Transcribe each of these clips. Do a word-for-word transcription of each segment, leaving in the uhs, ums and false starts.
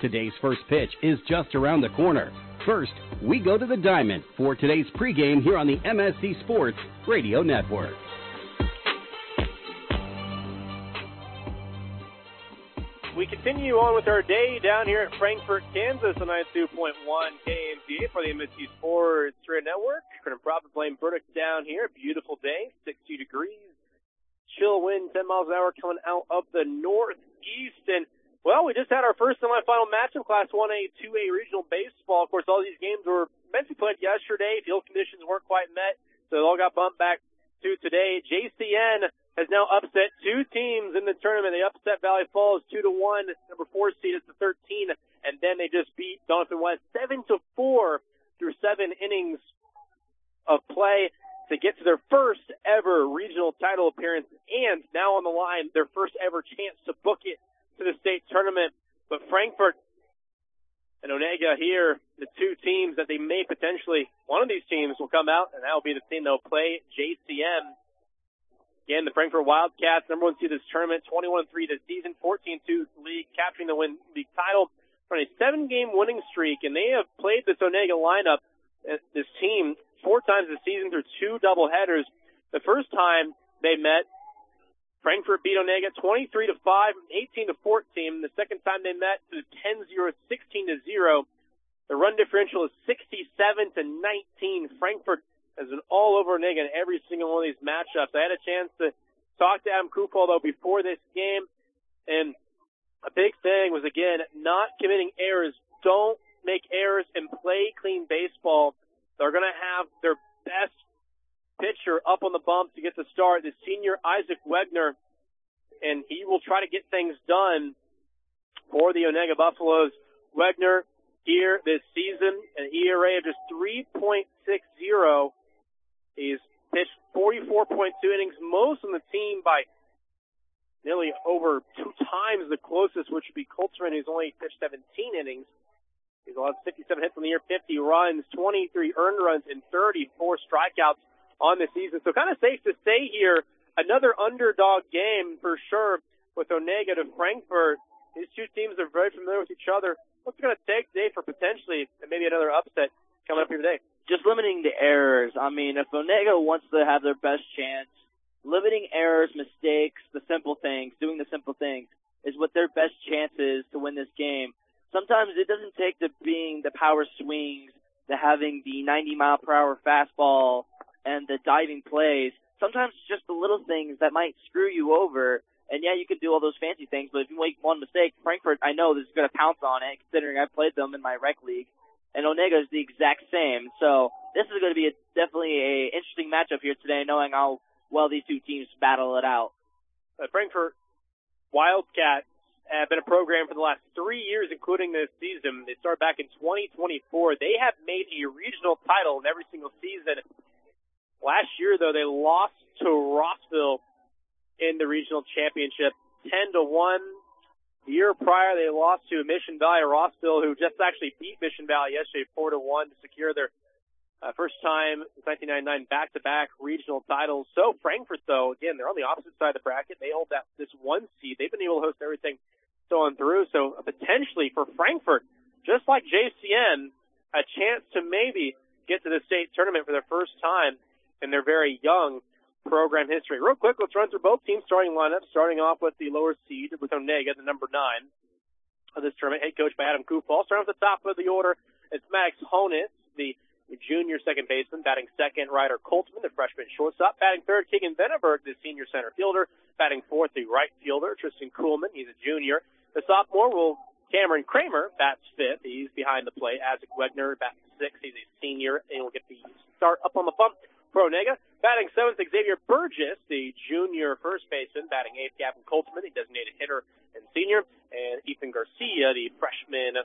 Today's first pitch is just around the corner. First, we go to the diamond for today's pregame here on the M S C Sports Radio Network. We continue on with our day down here at Frankfort, Kansas on ninety-two point one K M T A for the M S C Sports Radio Network. Current profit blame verdict down here. Beautiful day, sixty degrees. Chill wind, ten miles an hour coming out of the northeast. And, well, we just had our first semifinal match of Class one A, two A regional baseball. Of course, all these games were meant to be played yesterday. Field conditions weren't quite met, so it all got bumped back to today. J C N has now upset two teams in the tournament. They upset Valley Falls two to one, number four seed is the thirteen, and then they just beat Donovan West seven to four through seven innings of play to get to their first ever regional title appearance, and now on the line, their first ever chance to book it to the state tournament. But Frankfort and Onega here, the two teams that they may potentially, one of these teams will come out, and that will be the team that will play J C M. Again, the Frankfort Wildcats, number one seed this tournament, twenty-one and three this season, fourteen two league, capturing the win league title on a seven-game winning streak, and they have played this Onega lineup, this team, four times this season through two doubleheaders. The first time they met, Frankfort beat Onega twenty-three to five, eighteen to fourteen. The second time they met, it was ten zero, sixteen to zero. The run differential is sixty-seven to nineteen. Frankfort has been all over Onega in every single one of these matchups. I had a chance to talk to Adam Kupal, though, before this game, and a big thing was, again, not committing errors. Don't make errors and play clean baseball. They're going to have their best pitcher up on the bump to get the start, the senior Isaac Wegner, and he will try to get things done for the Onega Buffaloes. Wegner here this season, an E R A of just three point six oh. He's pitched forty-four point two innings, most on the team by nearly over two times the closest, which would be Coltman, who's only pitched seventeen innings. He's allowed fifty-seven hits on the year, fifty runs, twenty-three earned runs, and thirty-four strikeouts on the season. So kind of safe to say here, another underdog game for sure with Onega to Frankfort. These two teams are very familiar with each other. What's it going to take today for potentially maybe another upset coming up here today? Just limiting the errors. I mean, if Onega wants to have their best chance, limiting errors, mistakes, the simple things, doing the simple things is what their best chance is to win this game. Sometimes it doesn't take the being the power swings, the having the ninety mile per hour fastball, and the diving plays. Sometimes it's just the little things that might screw you over. And yeah, you could do all those fancy things, but if you make one mistake, Frankfort, I know, is going to pounce on it, considering I played them in my rec league. And Onega is the exact same. So this is going to be a, definitely a interesting matchup here today, knowing how well these two teams battle it out. Uh, Frankfort Wildcats have been a program for the last three years, including this season. They started back in twenty twenty-four. They have made a regional title in every single season. Last year, though, they lost to Rossville in the regional championship, ten to one. The year prior, they lost to Mission Valley Rossville, who just actually beat Mission Valley yesterday four to one to secure their uh, first time since nineteen ninety-nine back-to-back regional titles. So Frankfort, though, again, they're on the opposite side of the bracket. They hold that this one seed. They've been able to host everything so on through. So uh, potentially for Frankfort, just like J C N, a chance to maybe get to the state tournament for their first time in their very young program history. Real quick, let's run through both teams' starting lineups, starting off with the lower seed with Onega, the number nine of this tournament, head coach by Adam Kupal. Starting at the top of the order, it's Max Honitz, the junior second baseman. Batting second, Ryder Coltman, the freshman shortstop. Batting third, Keegan Venneberg, the senior center fielder. Batting fourth, the right fielder, Tristan Kuhlman. He's a junior. The sophomore will Cameron Kramer bats fifth. He's behind the plate. Isaac Wegner bats sixth. He's a senior, and will get the start up on the bump for Onega. Batting seventh, Xavier Burgess, the junior first baseman. Batting eighth, Gavin Coltman, the designated hitter and senior. And Ethan Garcia, the freshman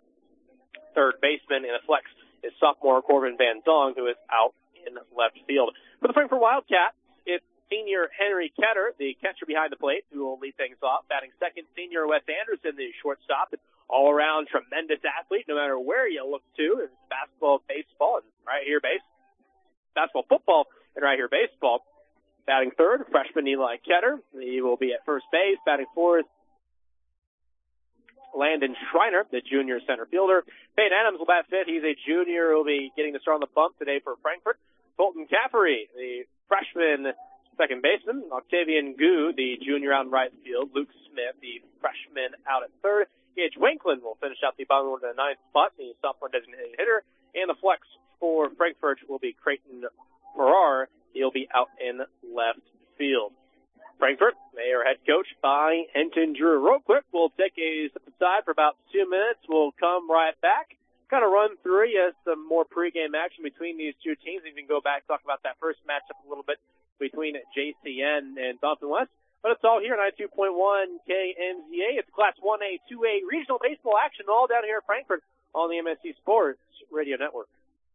third baseman. And the flex is sophomore Corbin Van Dong, who is out in left field. For the Frankfort Wildcats, it's senior Henry Ketter, the catcher behind the plate, who will lead things off. Batting second, senior Wes Anderson, the shortstop. All-around tremendous athlete, no matter where you look to. It's basketball, baseball, and right here, base. Basketball, football, and right here, baseball. Batting third, freshman Eli Ketter. He will be at first base. Batting fourth, Landon Schreiner, the junior center fielder. Peyton Adams will bat fifth. He's a junior who will be getting the start on the bump today for Frankfort. Colton Caffery, the freshman second baseman. Octavian Gu, the junior out in right field. Luke Smith, the freshman out at third. Gage Wanklin will finish out the bottom of the ninth spot, the sophomore designated hitter. And the flex for Frankfort will be Creighton Farrar. He'll be out in left field. Frankfort, they are head coached by Hinton Drew. Real quick, we'll take a step aside for about two minutes. We'll come right back, kind of run through you some more pregame action between these two teams. We can go back, talk about that first matchup a little bit between J C N and Thompson West. But it's all here, ninety-two point one K M Z A. It's Class one A, two A regional baseball action all down here at Frankfort on the M S C Sports Radio Network.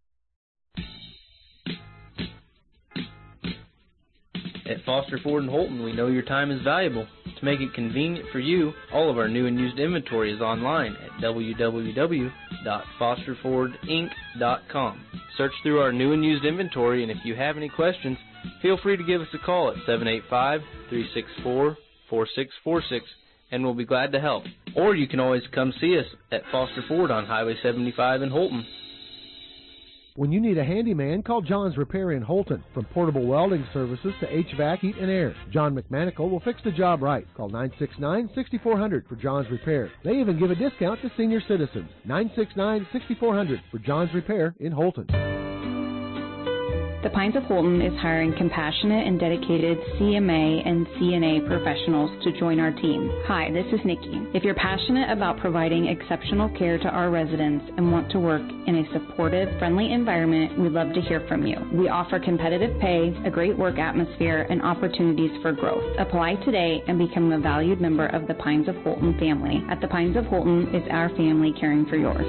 At Foster Ford in Holton, we know your time is valuable. To make it convenient for you, all of our new and used inventory is online at w w w dot foster ford inc dot com. Search through our new and used inventory, and if you have any questions, feel free to give us a call at seven eight five, three six four, four six four six, and we'll be glad to help. Or you can always come see us at Foster Ford on Highway seventy-five in Holton. When you need a handyman, call John's Repair in Holton. From portable welding services to H V A C, heat, and air, John McManical will fix the job right. Call nine six nine, six four zero zero for John's Repair. They even give a discount to senior citizens. nine six nine, six four zero zero for John's Repair in Holton. The Pines of Holton is hiring compassionate and dedicated C M A and C N A professionals to join our team. Hi, this is Nikki. If you're passionate about providing exceptional care to our residents and want to work in a supportive, friendly environment, we'd love to hear from you. We offer competitive pay, a great work atmosphere, and opportunities for growth. Apply today and become a valued member of the Pines of Holton family. At the Pines of Holton is our family caring for yours.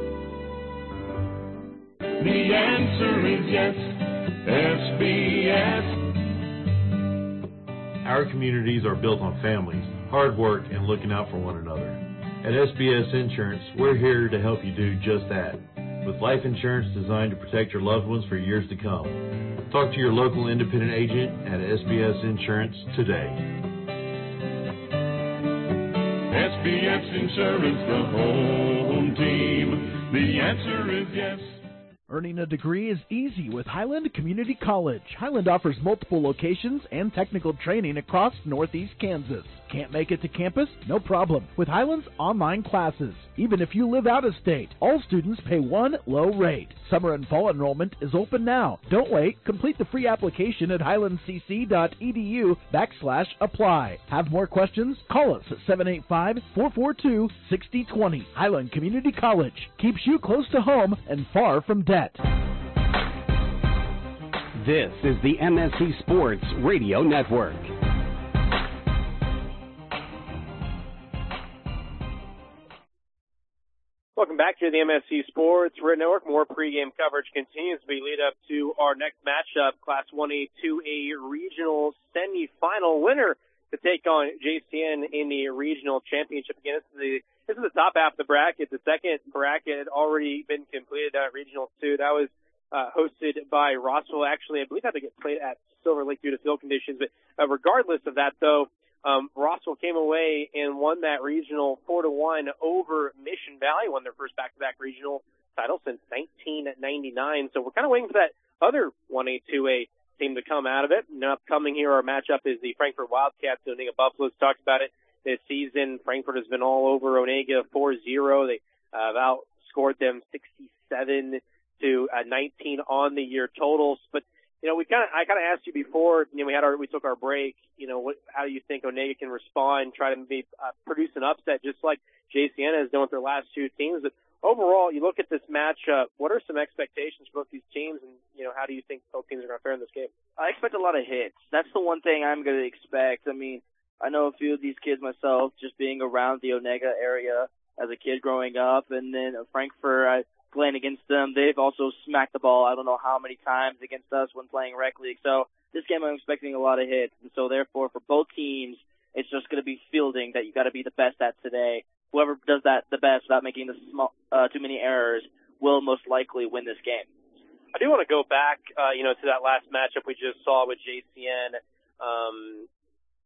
The answer is yes. S B S. Our communities are built on families, hard work, and looking out for one another. At S B S Insurance, we're here to help you do just that, with life insurance designed to protect your loved ones for years to come. Talk to your local independent agent at S B S Insurance today. S B S Insurance, the home team. The answer is yes. Earning a degree is easy with Highland Community College. Highland offers multiple locations and technical training across Northeast Kansas. Can't make it to campus? No problem. With Highland's online classes, even if you live out of state, all students pay one low rate. Summer and fall enrollment is open now. Don't wait. Complete the free application at highlandcc.edu backslash apply. Have more questions? Call us at seven eight five, four four two, six zero two zero. Highland Community College keeps you close to home and far from debt. This is the M S C Sports Radio Network. Welcome back to the M S C Sports Radio Network. More pregame coverage continues as we lead up to our next matchup, Class one A, two A regional semifinal winner to take on J C N in the regional championship. Again, this is the this is the top half of the bracket. The second bracket had already been completed at Regional two. That was uh, hosted by Rossville. Actually, I believe had to get played at Silver Lake due to field conditions. But uh, regardless of that, though, Um, Rossville came away and won that regional four to one over Mission Valley, won their first back-to-back regional title since nineteen ninety-nine. So we're kind of waiting for that other one A, two A team to come out of it. And upcoming here, our matchup is the Frankfort Wildcats. Onega Buffaloes talked about it this season. Frankfort has been all over Onega four zero. They uh, have outscored them sixty-seven to nineteen on the year totals. But you know, we kind of, I kind of asked you before, you know, we had our, we took our break, you know, what, how do you think Onega can respond, try to maybe, uh, produce an upset just like J C N has done with their last two teams. But overall, you look at this matchup, what are some expectations for both these teams, and, you know, how do you think both teams are going to fare in this game? I expect a lot of hits. That's the one thing I'm going to expect. I mean, I know a few of these kids myself, just being around the Onega area as a kid growing up, and then Frankfort, I, playing against them. They've also smacked the ball I don't know how many times against us when playing rec league. So this game I'm expecting a lot of hits. And so therefore for both teams, it's just going to be fielding that you got to be the best at today. Whoever does that the best without making the small, uh, too many errors will most likely win this game. I do want to go back, uh, you know, to that last matchup we just saw with J C N, um,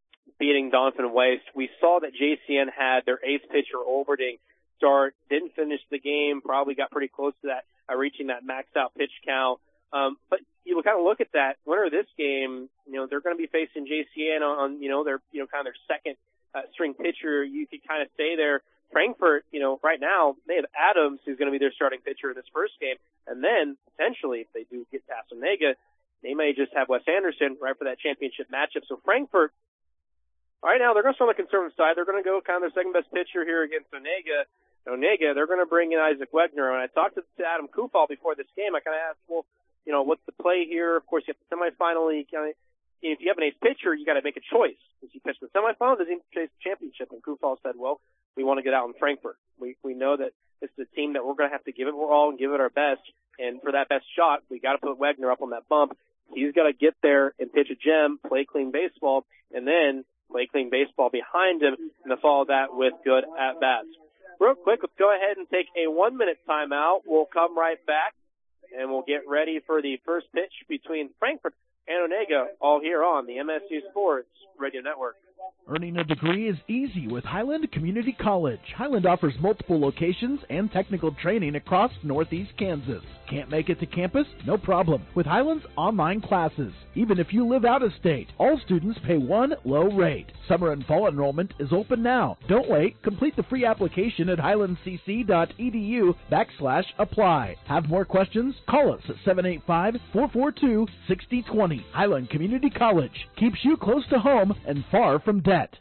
beating Donovan West. We saw that J C N had their ace pitcher, Olberding, start, didn't finish the game, probably got pretty close to that, uh, reaching that maxed out pitch count. Um, but you kind of look at that winner of this game, you know, they're going to be facing J C N on, on, you know, their, you know, kind of their second uh, string pitcher. You could kind of say there. Frankfort, you know, right now, they have Adams, who's going to be their starting pitcher in this first game. And then, potentially, if they do get past Onega, they may just have Wes Anderson right for that championship matchup. So Frankfort, right now, they're going to start on the conservative side. They're going to go kind of their second-best pitcher here against Onega. Onega, they're going to bring in Isaac Wegner. And I talked to, to Adam Kufal before this game. I kind of asked, well, you know, what's the play here? Of course, you have the semifinal. You kind of, if you have an ace pitcher, you got to make a choice. Does he pitch the semifinal? Does he chase the championship? And Kufal said, well, we want to get out in Frankfurt. We we know that it's a team that we're going to have to give it all and give it our best. And for that best shot, we got to put Wegner up on that bump. He's got to get there and pitch a gem, play clean baseball, and then play clean baseball behind him, and to follow that with good at-bats. Real quick, let's go ahead and take a one-minute timeout. We'll come right back, and we'll get ready for the first pitch between Frankfurt and Onega, all here on the M S U Sports Radio Network. Earning a degree is easy with Highland Community College. Highland offers multiple locations and technical training across Northeast Kansas. Can't make it to campus? No problem. With Highland's online classes, even if you live out of state, all students pay one low rate. Summer and fall enrollment is open now. Don't wait. Complete the free application at highlandcc.edu backslash apply. Have more questions? Call us at seven eight five, four four two, six zero two zero. Highland Community College keeps you close to home and far from debt.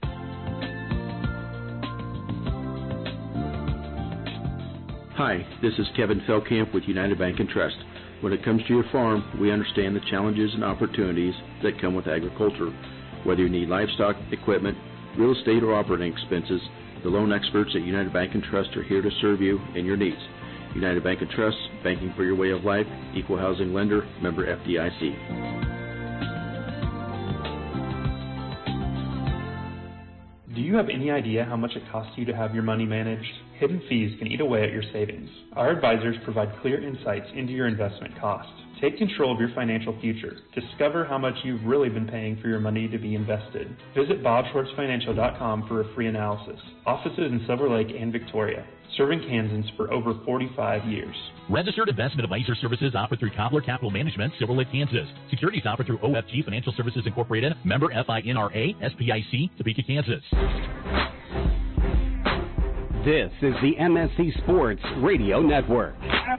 Hi, this is Kevin Feldkamp with United Bank and Trust. When it comes to your farm, we understand the challenges and opportunities that come with agriculture. Whether you need livestock, equipment, real estate, or operating expenses, the loan experts at United Bank and Trust are here to serve you and your needs. United Bank and Trust, banking for your way of life, equal housing lender, member F D I C. Do you have any idea how much it costs you to have your money managed? Hidden fees can eat away at your savings. Our advisors provide clear insights into your investment costs. Take control of your financial future. Discover how much you've really been paying for your money to be invested. Visit bob schwartz financial dot com for a free analysis. Offices in Silver Lake and Victoria. Serving Kansans for over forty-five years. Registered investment advisor services offered through Cobbler Capital Management, Silver Lake, Kansas. Securities offered through O F G Financial Services Incorporated, member FINRA, S P I C, Topeka, Kansas. This is the M S C Sports Radio Network.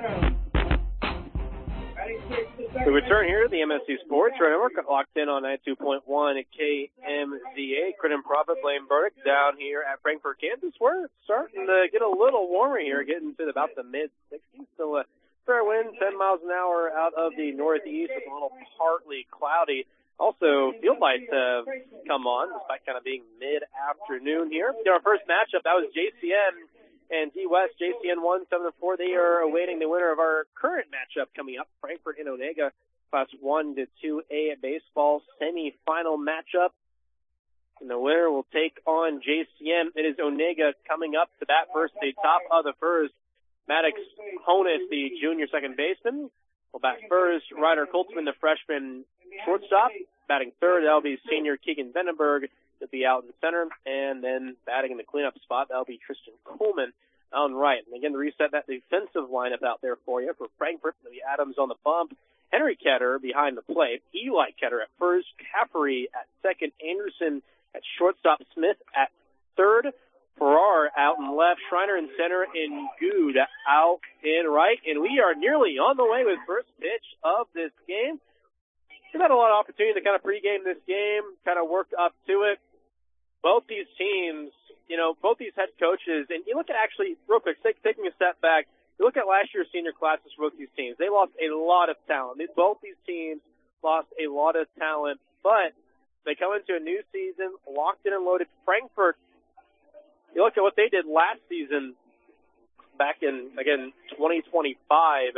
We return here to the M S C Sports Radio Network, locked in on ninety-two point one at K M Z A. Credit and Profit, Blaine Burdick down here at Frankfort, Kansas. We're starting to get a little warmer here, getting to about the mid sixties. So a fair wind, ten miles an hour out of the northeast. It's a little partly cloudy. Also, field lights have come on, despite kind of being mid-afternoon here. In our first matchup, that was J C N and D West. J C N won seven to four. They are awaiting the winner of our current matchup coming up, Frankfort and Onega, Class one to two A baseball semifinal matchup. And the winner will take on J C N. It is Onega coming up to bat first, the top of the first. Maddox Honus, the junior second baseman, will bat first. Ryder Coltman, the freshman shortstop, batting third. That'll be senior Keegan Vandenberg. He'll be out in center. And then batting in the cleanup spot, that'll be Tristan Coleman on right. And again, to reset that defensive lineup out there for you for Frankfort, it'll be Adams on the bump, Henry Ketter behind the plate, Eli Ketter at first, Caffery at second, Anderson at shortstop, Smith at third, Farrar out in left, Schreiner in center, and Good out in right. And we are nearly on the way with first pitch of this game. We've had a lot of opportunity to kind of pregame this game, kind of work up to it. Both these teams, you know, both these head coaches, and you look at actually, real quick, take, taking a step back, you look at last year's senior classes for both these teams. They lost a lot of talent. They, both these teams lost a lot of talent, but they come into a new season, locked in and loaded. Frankfort, you look at what they did last season back in, again, twenty twenty-five.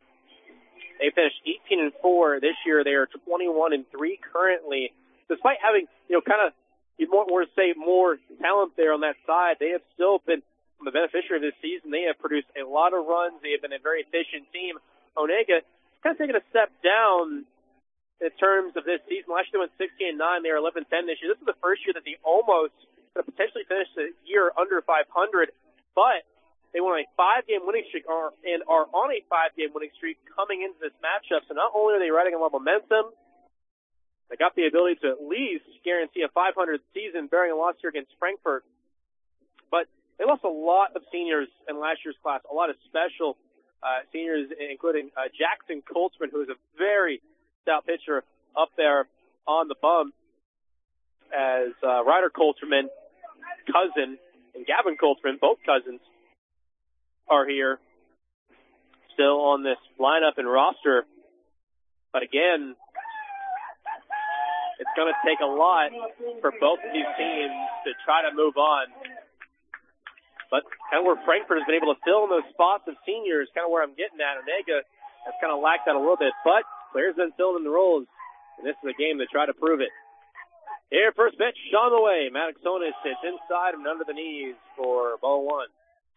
They finished eighteen and four. This year they are twenty-one and three currently. Despite having, you know, kind of, you'd more, more say more talent there on that side, they have still been the beneficiary of this season. They have produced a lot of runs. They have been a very efficient team. Onega kind of taking a step down in terms of this season. Last year they went sixteen and nine. They are eleven and ten this year. This is the first year that they almost could have potentially finished the year under five hundred, but they won a five-game winning streak are, and are on a five-game winning streak coming into this matchup. So not only are they riding a lot of momentum, they got the ability to at least guarantee a five hundred season, bearing a loss here against Frankfort. But they lost a lot of seniors in last year's class, a lot of special uh, seniors, including uh, Jackson Coltsman, who is a very stout pitcher up there on the bump, as uh, Ryder Colterman, cousin, and Gavin Colterman, both cousins, are here still on this lineup and roster. But again, it's going to take a lot for both of these teams to try to move on. But kind of where Frankfort has been able to fill in those spots of seniors, kind of where I'm getting at. Onega has kind of lacked that a little bit, but players been filling in the roles, and this is a game to try to prove it. Here, first pitch, on the way. Maddox Honis hits inside and under the knees for ball one.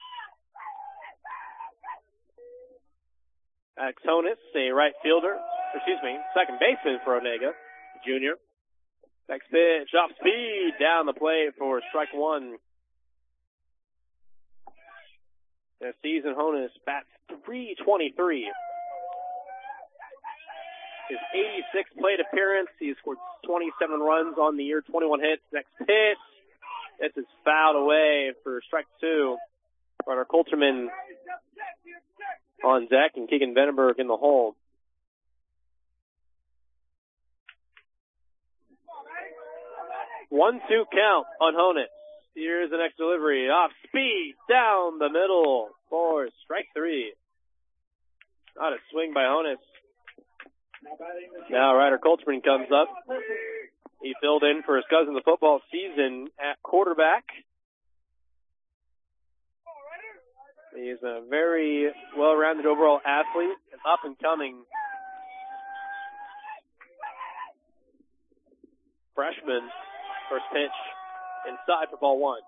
Maddox Honis, a right fielder, excuse me, second baseman for Onega, junior. Next pitch, off speed, down the plate for strike one. This season, Honis bats three twenty-three. His eighty-sixth plate appearance. He has scored twenty-seven runs on the year, twenty-one hits. Next pitch. This is fouled away for strike two. Ryder Colterman on deck and Keegan Vandenberg in the hole. one two count on Honis. Here's the next delivery. Off speed, down the middle for strike three. Not a swing by Honis. Now Ryder Colterman comes up. He filled in for his cousin the football season at quarterback. He's a very well-rounded overall athlete, an up-and-coming freshman. First pitch inside for ball one.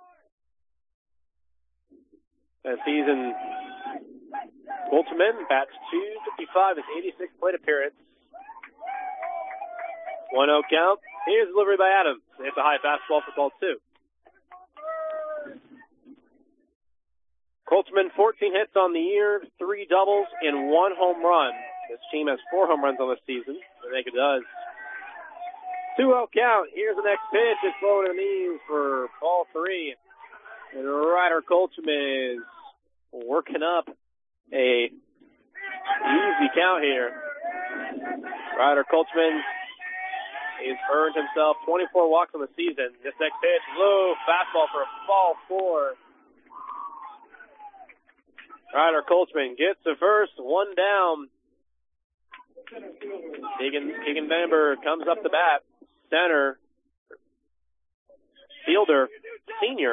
That season, Colterman bats two fifty-five, his eighty-sixth plate appearance. one oh count. Here's delivery by Adams. It's a high fastball for ball two. Colterman, fourteen hits on the year, three doubles, and one home run. This team has four home runs on this season. I think it does. two oh count. Here's the next pitch. It's low to the knees for ball three. And Ryder Colterman is working up a easy count here. Ryder Colterman has earned himself twenty-four walks on the season. This next pitch, low fastball for ball four. Ryder Colterman gets to first, one down. Keegan, Keegan Vandenberg comes up the bat. Center, fielder, senior.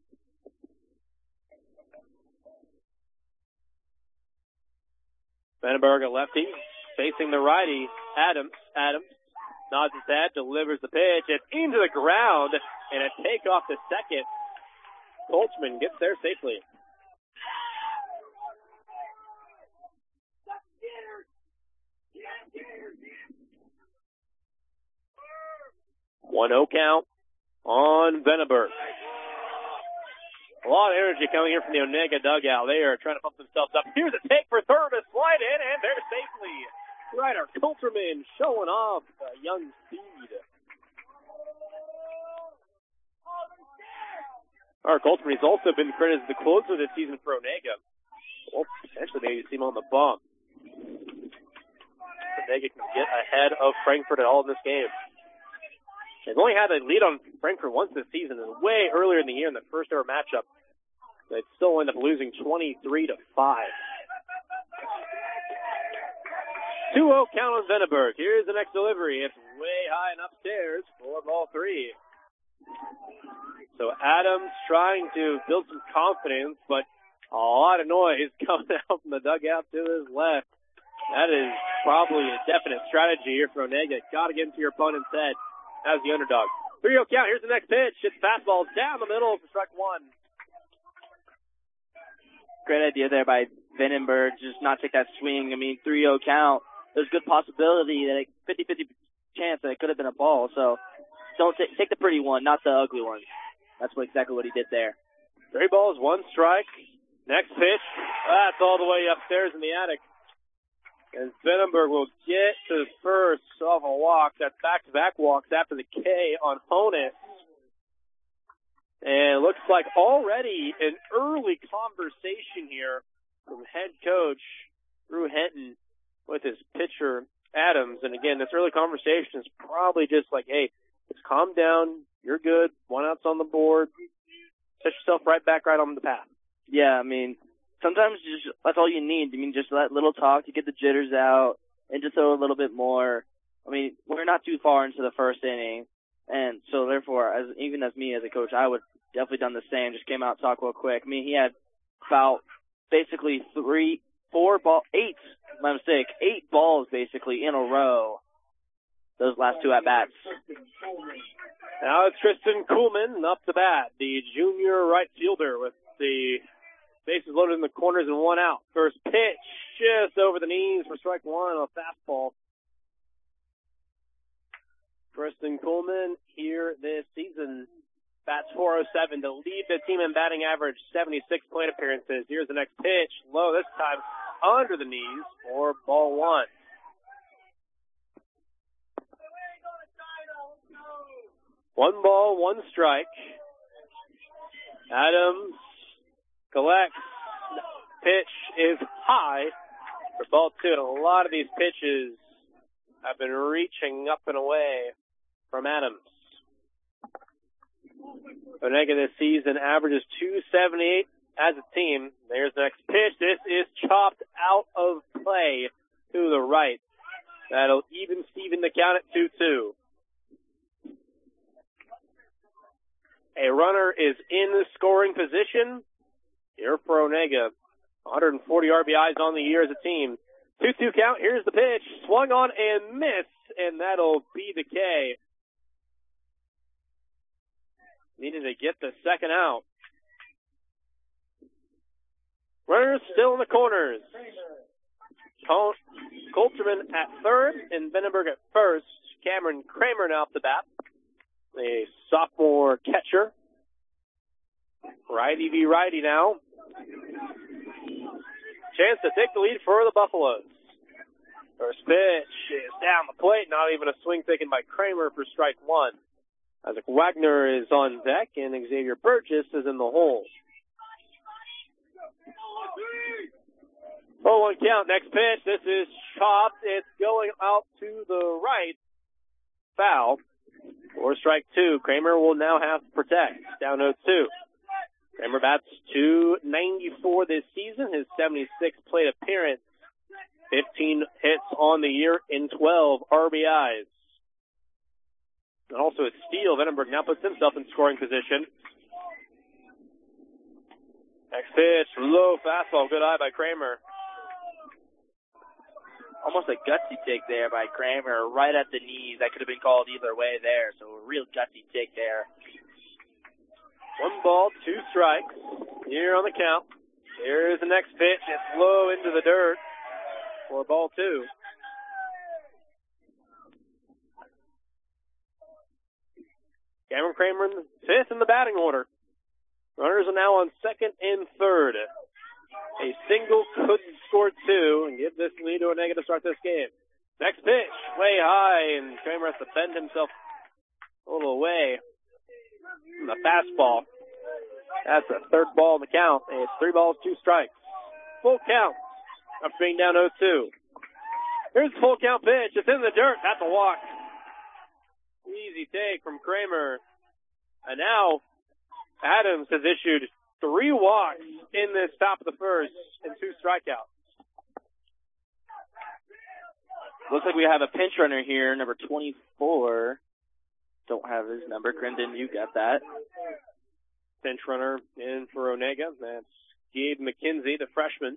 Vandenberg, a lefty, facing the righty. Adams, Adams nods his head, delivers the pitch. It's into the ground, and a takeoff to second. Colterman gets there safely. one oh count on Vandenberg. A lot of energy coming here from the Onega dugout. They are trying to pump themselves up. Here's a take for third, a slide in, and they're safely. Ryder Colterman showing off uh, young speed. Ryder Colterman has also been credited as the closer this season for Onega. Well, potentially maybe see him on the bump. Onega can get ahead of Frankfort at all in this game. They've only had a lead on Frankfort once this season, and way earlier in the year in the first ever matchup. They still end up losing twenty-three to five. two oh count on Vandenberg. Here's the next delivery. It's way high and upstairs for ball three. So Adams trying to build some confidence, but a lot of noise coming out from the dugout to his left. That is probably a definite strategy here for Onega. Got to get into your opponent's head as the underdog. three oh count. Here's the next pitch. It's fastball down the middle for strike one. Great idea there by Vandenberg. Just not take that swing. I mean, three oh count. There's good possibility that a fifty-fifty chance that it could have been a ball. So don't t- take the pretty one, not the ugly one. That's what, exactly what he did there. Three balls, one strike. Next pitch, that's all the way upstairs in the attic. And Svenenberg will get to first off a walk. That's back-to-back walks after the K on Honus. And it looks like already an early conversation here from head coach Drew Henton with his pitcher Adams. And again, this early conversation is probably just like, hey, just calm down. You're good. One out's on the board. Set yourself right back right on the path. Yeah, I mean, sometimes just that's all you need. I mean, just that little talk to get the jitters out and just throw a little bit more. I mean, we're not too far into the first inning, and so therefore, as even as me as a coach, I would definitely done the same. Just came out, talk real quick. I mean, he had about basically three, four ball, eight. My mistake, eight balls basically in a row. Those last two at bats. Now it's Tristan Kuhlman up to bat, the junior right fielder with the bases loaded in the corners and one out. First pitch just over the knees for strike one on a fastball. Tristan Kuhlman here this season bats four oh seven to lead the team in batting average, seventy-six plate appearances. Here's the next pitch, low this time under the knees for ball one. One ball, one strike. Adams collects. Pitch is high for ball two. And a lot of these pitches have been reaching up and away from Adams. Onega this season averages two seventy-eight as a team. There's the next pitch. This is chopped out of play to the right. That'll even Steven the count at two two. A runner is in the scoring position here for Onega. one hundred forty R B Is on the year as a team. two two count. Here's the pitch. Swung on and missed, and that'll be the K. Needed to get the second out. Runners still in the corners. Col- Coulterman at third and Svenenberg at first. Cameron Kramer now up the bat. A sophomore catcher. Righty v righty now. Chance to take the lead for the Buffaloes. First pitch is down the plate. Not even a swing taken by Kramer for strike one. Isaac Wagner is on deck and Xavier Burgess is in the hole. oh one count. Next pitch. This is chopped. It's going out to the right. Foul. For strike two. Kramer will now have to protect. Down oh two. Kramer bats two ninety-four this season. His seventy-six plate appearance. fifteen hits on the year in twelve R B Is. And also a steal. Svenenberg now puts himself in scoring position. Next pitch. Low fastball. Good eye by Kramer. Almost a gutsy take there by Kramer, right at the knees. That could have been called either way there, so a real gutsy take there. One ball, two strikes. Here on the count. Here's the next pitch. It's low into the dirt for ball two. Cameron Kramer in the fifth in the batting order. Runners are now on second and third. A single could score two and give this lead to Onega to start this game. Next pitch, way high, and Kramer has to bend himself a little away from the fastball. That's the third ball in the count. It's three balls, two strikes. Full count. After being down oh two. Here's the full count pitch. It's in the dirt. That's a walk. Easy take from Kramer. And now Adams has issued three walks in this top of the first and two strikeouts. Looks like we have a pinch runner here, number twenty-four. Don't have his number. Crendon, you got that. Pinch runner in for Onega. That's Gabe McKenzie, the freshman.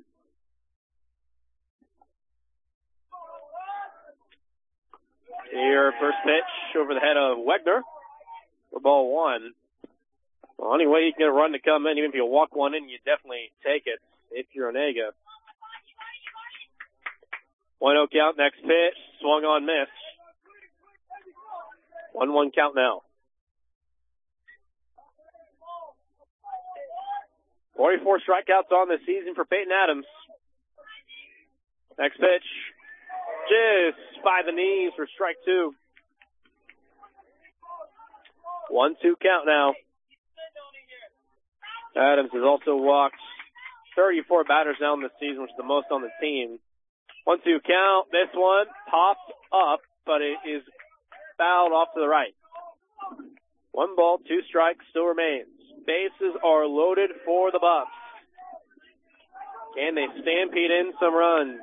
Here, first pitch over the head of Wegner for ball one. Well, any way you can get a run to come in, even if you walk one in, you definitely take it if you're Onega. one oh count, next pitch, swung on, miss. one one count now. forty-four strikeouts on the season for Peyton Adams. Next pitch, just by the knees for strike two. one two count now. Adams has also walked thirty-four batters now in the season, which is the most on the team. one two count. This one popped up, but it is fouled off to the right. One ball, two strikes still remains. Bases are loaded for the Buffs. Can they stampede in some runs?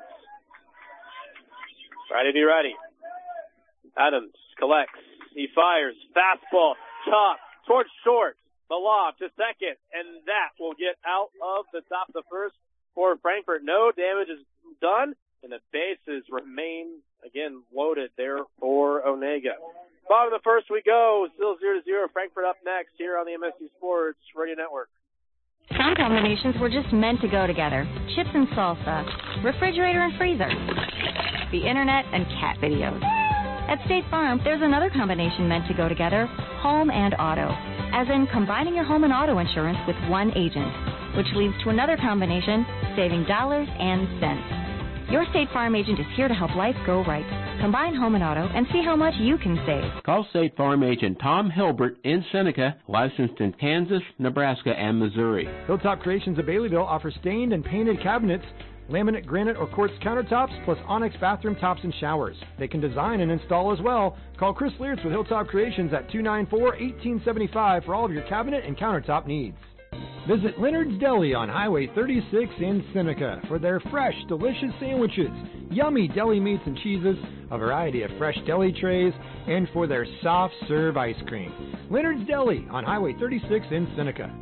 Righty, righty. Adams collects. He fires. Fastball. Chop. Towards short. The lob to second. And that will get out of the top of the first for Frankfort. No damage is done. And the bases remain, again, loaded there for Onega. Bottom of the first we go. Still zero to zero. Frankfort up next here on the M S C Sports Radio Network. Some combinations were just meant to go together. Chips and salsa, refrigerator and freezer, the internet and cat videos. At State Farm, there's another combination meant to go together, home and auto. As in combining your home and auto insurance with one agent, which leads to another combination, saving dollars and cents. Your State Farm agent is here to help life go right. Combine home and auto and see how much you can save. Call State Farm agent Tom Hilbert in Seneca, licensed in Kansas, Nebraska, and Missouri. Hilltop Creations of Baileyville offers stained and painted cabinets, laminate, granite, or quartz countertops, plus onyx bathroom tops and showers. They can design and install as well. Call Chris Leartz with Hilltop Creations at two nine four, one eight seven five for all of your cabinet and countertop needs. Visit Leonard's Deli on Highway thirty-six in Seneca for their fresh, delicious sandwiches, yummy deli meats and cheeses, a variety of fresh deli trays, and for their soft serve ice cream. Leonard's Deli on Highway thirty-six in Seneca.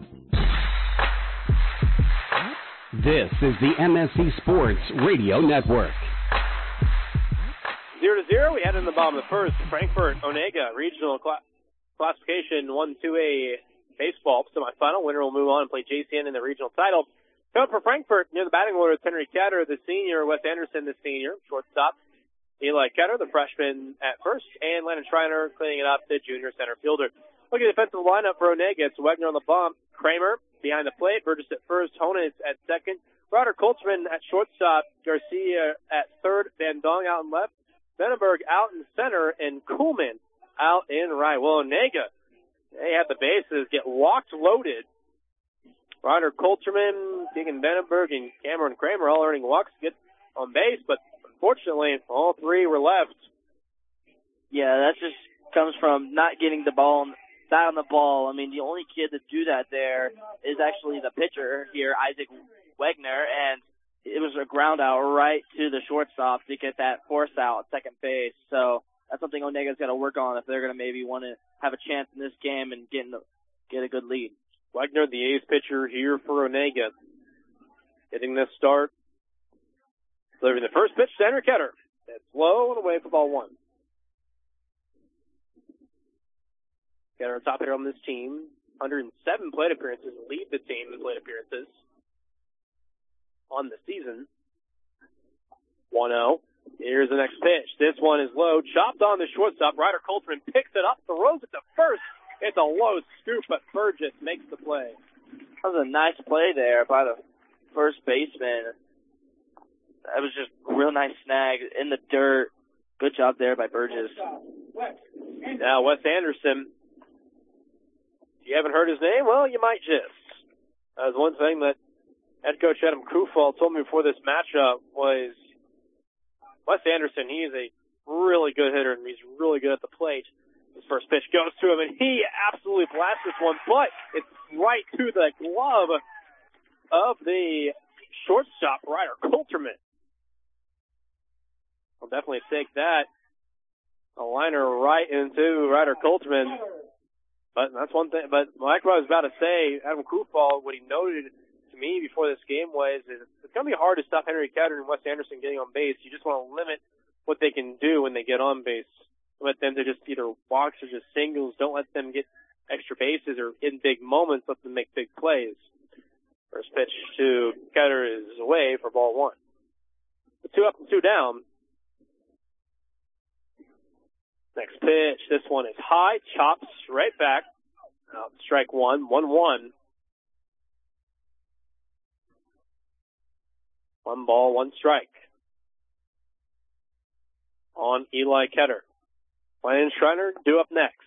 This is the M S C Sports Radio Network. Zero to zero. We head in the bottom of the first. Frankfort Onega regional cl- classification one two A baseball semifinal. Winner will move on and play J C N in the regional title. Coming for Frankfort near the batting order is Henry Ketter, the senior, Wes Anderson, the senior, shortstop. Eli Ketter, the freshman at first, and Landon Schreiner cleaning it up, the junior center fielder. Look at the defensive lineup for Onega. It's Wegner on the bump, Kramer behind the plate, Burgess at first, Honus at second, Ryder Coltzman at shortstop, Garcia at third, Van Dong out in left, Benenberg out in center, and Kuhlman out in right. Well, Onega, they have the bases get walked loaded. Ryder Coltzman, Keegan Benenberg, and Cameron Kramer all earning walks to get on base, but unfortunately, all three were left. Yeah, that just comes from not getting the ball, bat on the ball. I mean, the only kid to do that there is actually the pitcher here, Isaac Wegner, and it was a ground out right to the shortstop to get that force out at second base. So that's something Onega's got to work on if they're going to maybe want to have a chance in this game and get in the, get a good lead. Wegner, the ace pitcher here for Onega, getting this start. Delivering the first pitch to Henry Ketter. That's low and away for ball one. Ketter, on top hitter on this team, one hundred seven plate appearances, lead the team in plate appearances on the season. one oh. Here's the next pitch. This one is low. Chopped on the shortstop. Ryder Coltrane picks it up, throws it to first. It's a low scoop, but Burgess makes the play. That was a nice play there by the first baseman. That was just a real nice snag in the dirt. Good job there by Burgess. Now, Wes Anderson. If you haven't heard his name, well, you might just. That was one thing that head coach Adam Kufal told me before this matchup was Wes Anderson, he is a really good hitter, and he's really good at the plate. His first pitch goes to him, and he absolutely blasts this one, but it's right to the glove of the shortstop, Ryder Colterman. I'll definitely take that. A liner right into Ryder Colterman. But that's one thing. But like what I was about to say, Adam Kufal, what he noted to me before this game was is it's going to be hard to stop Henry Ketter and Wes Anderson getting on base. You just want to limit what they can do when they get on base. Let them to just either walks or just singles. Don't let them get extra bases or in big moments. Let them make big plays. First pitch to Ketter is away for ball one. The two up and two down. Next pitch. This one is high. Chops right back. Out, strike one. one one. One ball, one strike. On Eli Ketter. Landon Schreiner due up next.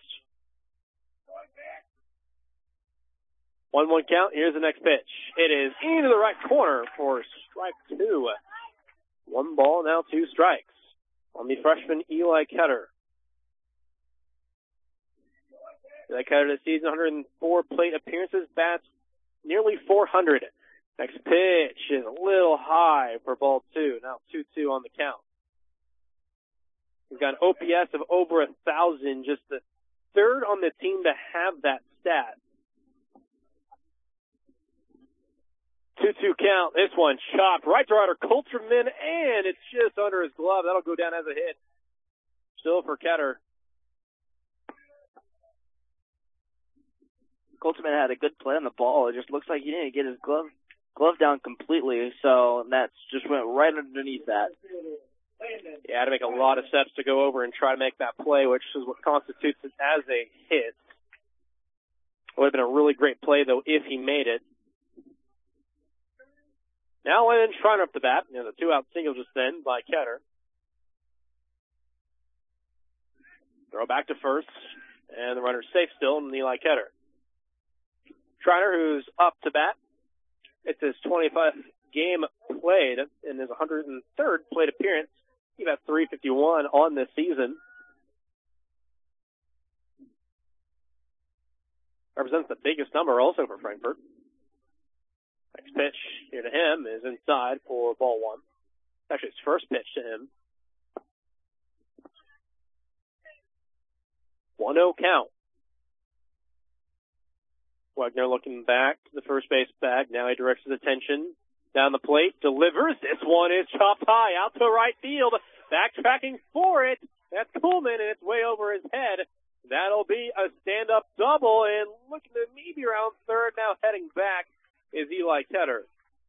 one one count. Here's the next pitch. It is into the right corner for strike two. One ball, now two strikes on the freshman Eli Ketter. Eli Ketter this season, one hundred four plate appearances, bats nearly four hundred. Next pitch is a little high for ball two. Now two two on the count. He's got an O P S of over a thousand, just the third on the team to have that stat. two two count. This one chopped right to Ryder Coulterman, and it's just under his glove. That'll go down as a hit. Still for Ketter. Coulterman had a good play on the ball. It just looks like he didn't get his glove glove down completely, so that's just went right underneath that. Yeah, had to make a lot of steps to go over and try to make that play, which is what constitutes it as a hit. Would have been a really great play, though, if he made it. Now Landon Schreiner up the bat. You know, the two-out single just then by Ketter. Throw back to first, and the runner's safe still, and Eli Ketter. Schreiner, who's up to bat. It's his twenty-fifth game played in his one hundred third plate appearance. He got three fifty-one on this season. Represents the biggest number also for Frankfort. Next pitch here to him is inside for ball one. Actually, his first pitch to him. one oh count. Wagner looking back to the first base bag. Now he directs his attention down the plate. Delivers. This one is chopped high out to right field. Backtracking for it. That's Coleman, and it's way over his head. That'll be a stand-up double, and looking to maybe around third. Now heading back is Eli Ketter.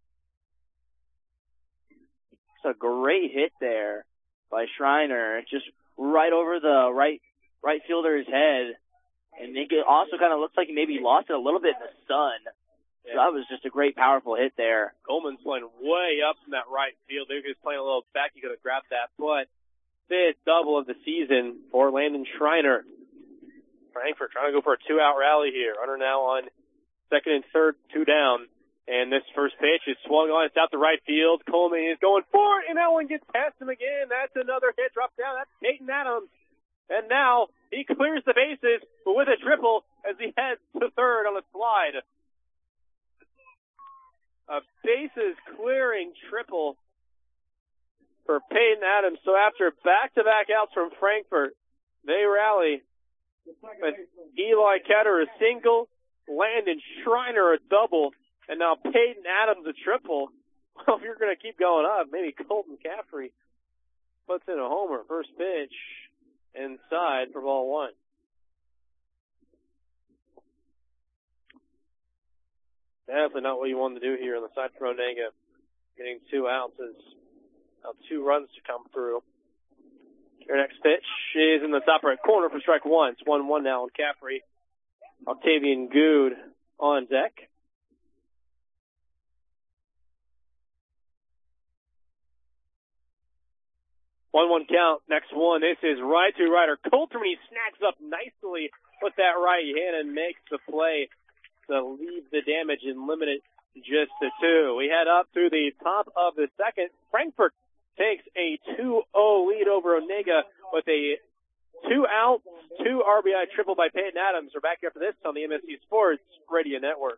It's a great hit there by Schreiner. Just right over the right right fielder's head. And it also kind of looks like he maybe lost it a little bit in the sun. So that was just a great, powerful hit there. Coleman's playing way up in that right field. If he was playing a little back, he could have grabbed that. But fifth double of the season for Landon Schreiner. Frankfort trying to go for a two-out rally here. Runner now on second and third, two down. And this first pitch is swung on. It's out to right field. Coleman is going for it, and that one gets past him again. That's another hit. Drop down. That's Peyton Adams. And now he clears the bases with a triple as he heads to third on a slide. A bases clearing triple for Peyton Adams. So after back-to-back outs from Frankfort, they rally with Eli Ketter a single, Landon Schreiner a double, and now Peyton Adams a triple. Well, if you're going to keep going up, maybe Colton Caffrey puts in a homer. First pitch inside for ball one. Definitely not what you want to do here on the side for Onega. Getting two outs is now two runs to come through. Your next pitch is in the top right corner for strike one. It's one one now on Caffrey. Octavian Good on deck. one one count. Next one. This is right to Ryder Coulterman. He snags up nicely with that right hand and makes the play to leave the damage and limit it just to two. We head up through the top of the second. Frankfort takes a two oh lead over Onega with a two-out, two R B I triple by Peyton Adams. We're back here for this on the M S C Sports Radio Network.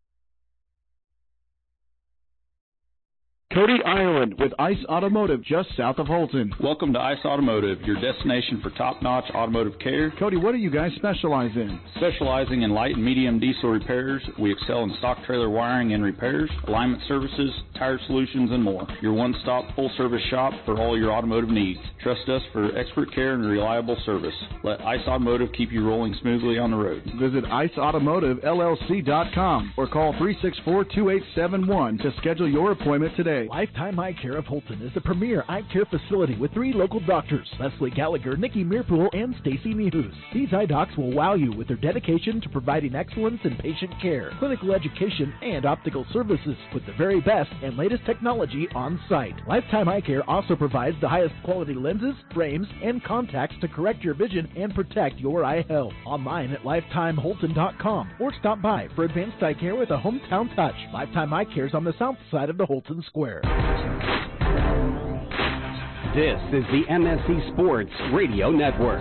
Cody Ireland with Ice Automotive just south of Holton. Welcome to Ice Automotive, your destination for top-notch automotive care. Cody, what do you guys specialize in? Specializing in light and medium diesel repairs, we excel in stock trailer wiring and repairs, alignment services, tire solutions, and more. Your one-stop full-service shop for all your automotive needs. Trust us for expert care and reliable service. Let Ice Automotive keep you rolling smoothly on the road. Visit ice automotive L L C dot com or call three six four, two eight seven one to schedule your appointment today. right. Lifetime Eye Care of Holton is the premier eye care facility with three local doctors, Leslie Gallagher, Nikki Meerpool, and Stacy Mehus. These eye docs will wow you with their dedication to providing excellence in patient care, clinical education, and optical services with the very best and latest technology on site. Lifetime Eye Care also provides the highest quality lenses, frames, and contacts to correct your vision and protect your eye health. Online at lifetime holton dot com or stop by for advanced eye care with a hometown touch. Lifetime Eye Care is on the south side of the Holton Square. This is the M S C Sports Radio Network.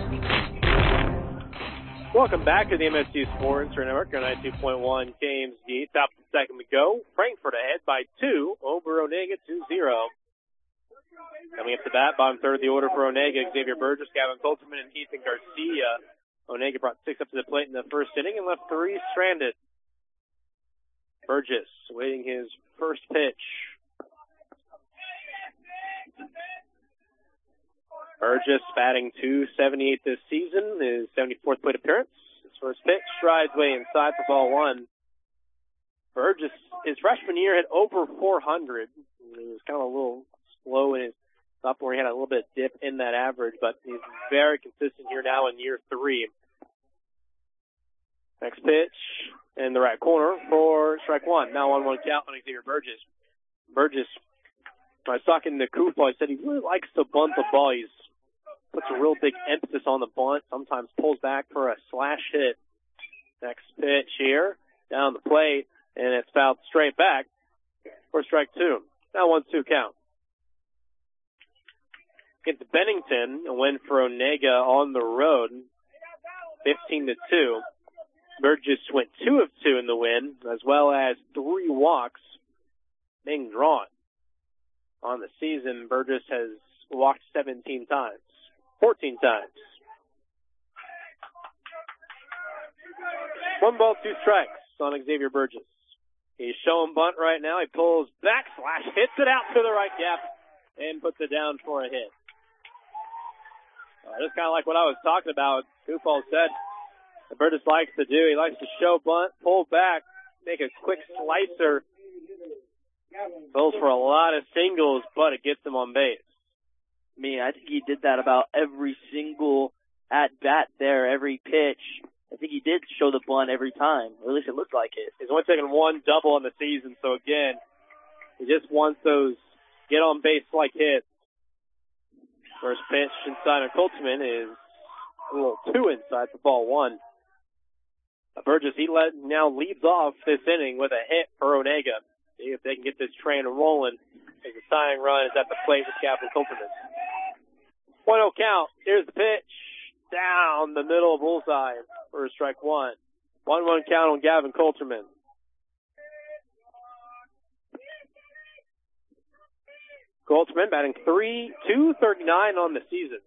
Welcome back to the M S C Sports Radio Network on ninety-two point one K M Z. Top of the second to go. Frankfort ahead by two over Onega two zero. Coming up to bat, bottom third of the order for Onega, Xavier Burgess, Gavin Colterman, and Ethan Garcia. Onega brought six up to the plate in the first inning and left three stranded. Burgess waiting his first pitch. Burgess batting two seventy-eight this season, his seventy-fourth plate appearance. His first pitch strides way inside for ball one. Burgess, his freshman year, had over four hundred. He was kind of a little slow in his sophomore. He had a little bit of dip in that average, but he's very consistent here now in year three. Next pitch in the right corner for strike one. Now on one count on Xavier Burgess. Burgess, when I was talking to Kufal, he said he really likes to bunt the ball. He's puts a real big emphasis on the bunt, sometimes pulls back for a slash hit. Next pitch here, down the plate, and it's fouled straight back for strike two. Now one two count. Get to Bennington, a win for Onega on the road, fifteen to two. Burgess went two of two in the win, as well as three walks being drawn. On the season, Burgess has walked seventeen times, fourteen times. One ball, two strikes on Xavier Burgess. He's showing bunt right now. He pulls back, slash, hits it out to the right gap, and puts it down for a hit. Uh, just kind of like what I was talking about. Kufal said that Burgess likes to do. He likes to show bunt, pull back, make a quick slicer. Goes for a lot of singles, but it gets him on base. I mean, I think he did that about every single at-bat there, every pitch. I think he did show the bunt every time, or at least it looked like it. He's only taken one double in the season, so again, he just wants those get-on-base-like hits. First pitch inside of Coltman is a little two inside for ball one. Burgess, he let, now leads off this inning with a hit for Onega. See if they can get this train rolling. As the tying run is at the plate with Gavin Colterman. one oh count. Here's the pitch. Down the middle of bullseye for a strike one. one one count on Gavin Colterman. Colterman batting three, two thirty-nine on the season.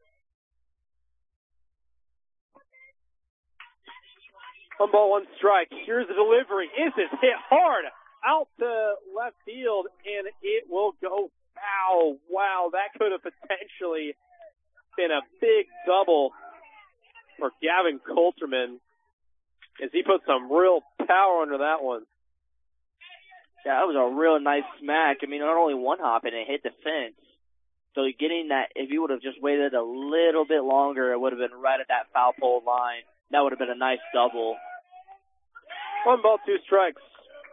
One ball, one strike. Here's the delivery. Is it hit hard out to left field, and it will go foul. Wow, that could have potentially been a big double for Gavin Colterman as he put some real power under that one. Yeah, that was a real nice smack. I mean, not only one hop and it hit the fence. So getting that, if he would have just waited a little bit longer, it would have been right at that foul pole line. That would have been a nice double. One ball, two strikes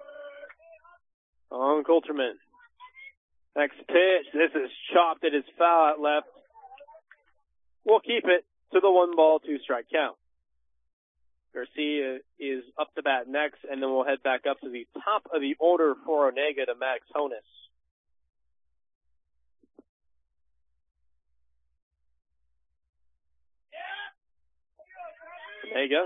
on Colterman. Next pitch. This is chopped. It is foul at left. We'll keep it to the one ball, two strike count. Garcia is up to bat next, and then we'll head back up to the top of the order for Onega to Max Honus. Onega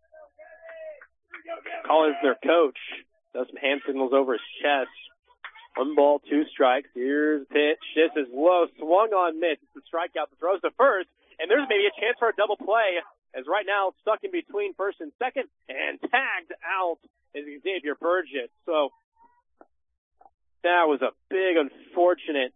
calling their coach. Does some hand signals over his chest. One ball, two strikes. Here's the pitch. This is low. Swung on, missed. It's a strikeout. The throws to first, and there's maybe a chance for a double play. As right now it's stuck in between first and second, and tagged out is Xavier Burgess. So that was a big, unfortunate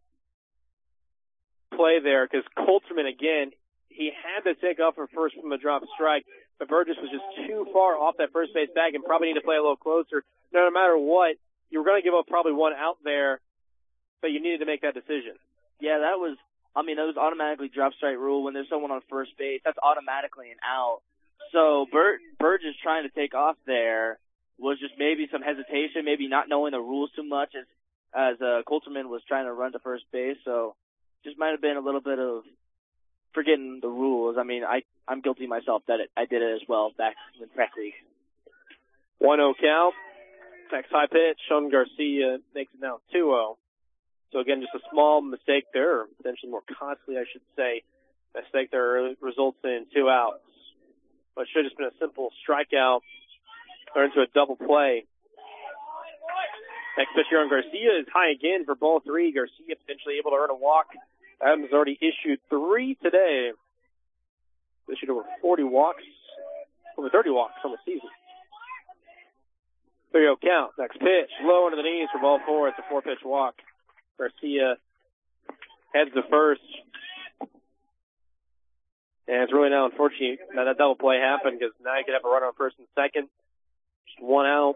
play there because Colterman, again, he had to take off for first from a drop strike, but Burgess was just too far off that first base bag and probably need to play a little closer. No matter what, you were going to give up probably one out there. but you needed to make that decision. Yeah, that was, I mean, that was automatically drop strike rule. When there's someone on first base, that's automatically an out. So Burt, Burgess trying to take off there was just maybe some hesitation, maybe not knowing the rules too much as as uh, Coulterman was trying to run to first base. So just might have been a little bit of forgetting the rules. I mean, I, I'm guilty myself that it, I did it as well back in track league. one oh count. Next high pitch. Sean Garcia makes it now two oh. So again, just a small mistake there, or potentially more costly, I should say. Mistake there results in two outs. But it should have just been a simple strikeout or into a double play. Next pitch here on Garcia is high again for ball three. Garcia potentially able to earn a walk. Adams already issued three today. Issued over forty walks, over thirty walks on the season. three oh count. Next pitch, low under the knees for ball four. It's a four-pitch walk. Garcia heads to first. And it's really now unfortunate that that double play happened because now you could have a runner on first and second. Just one out.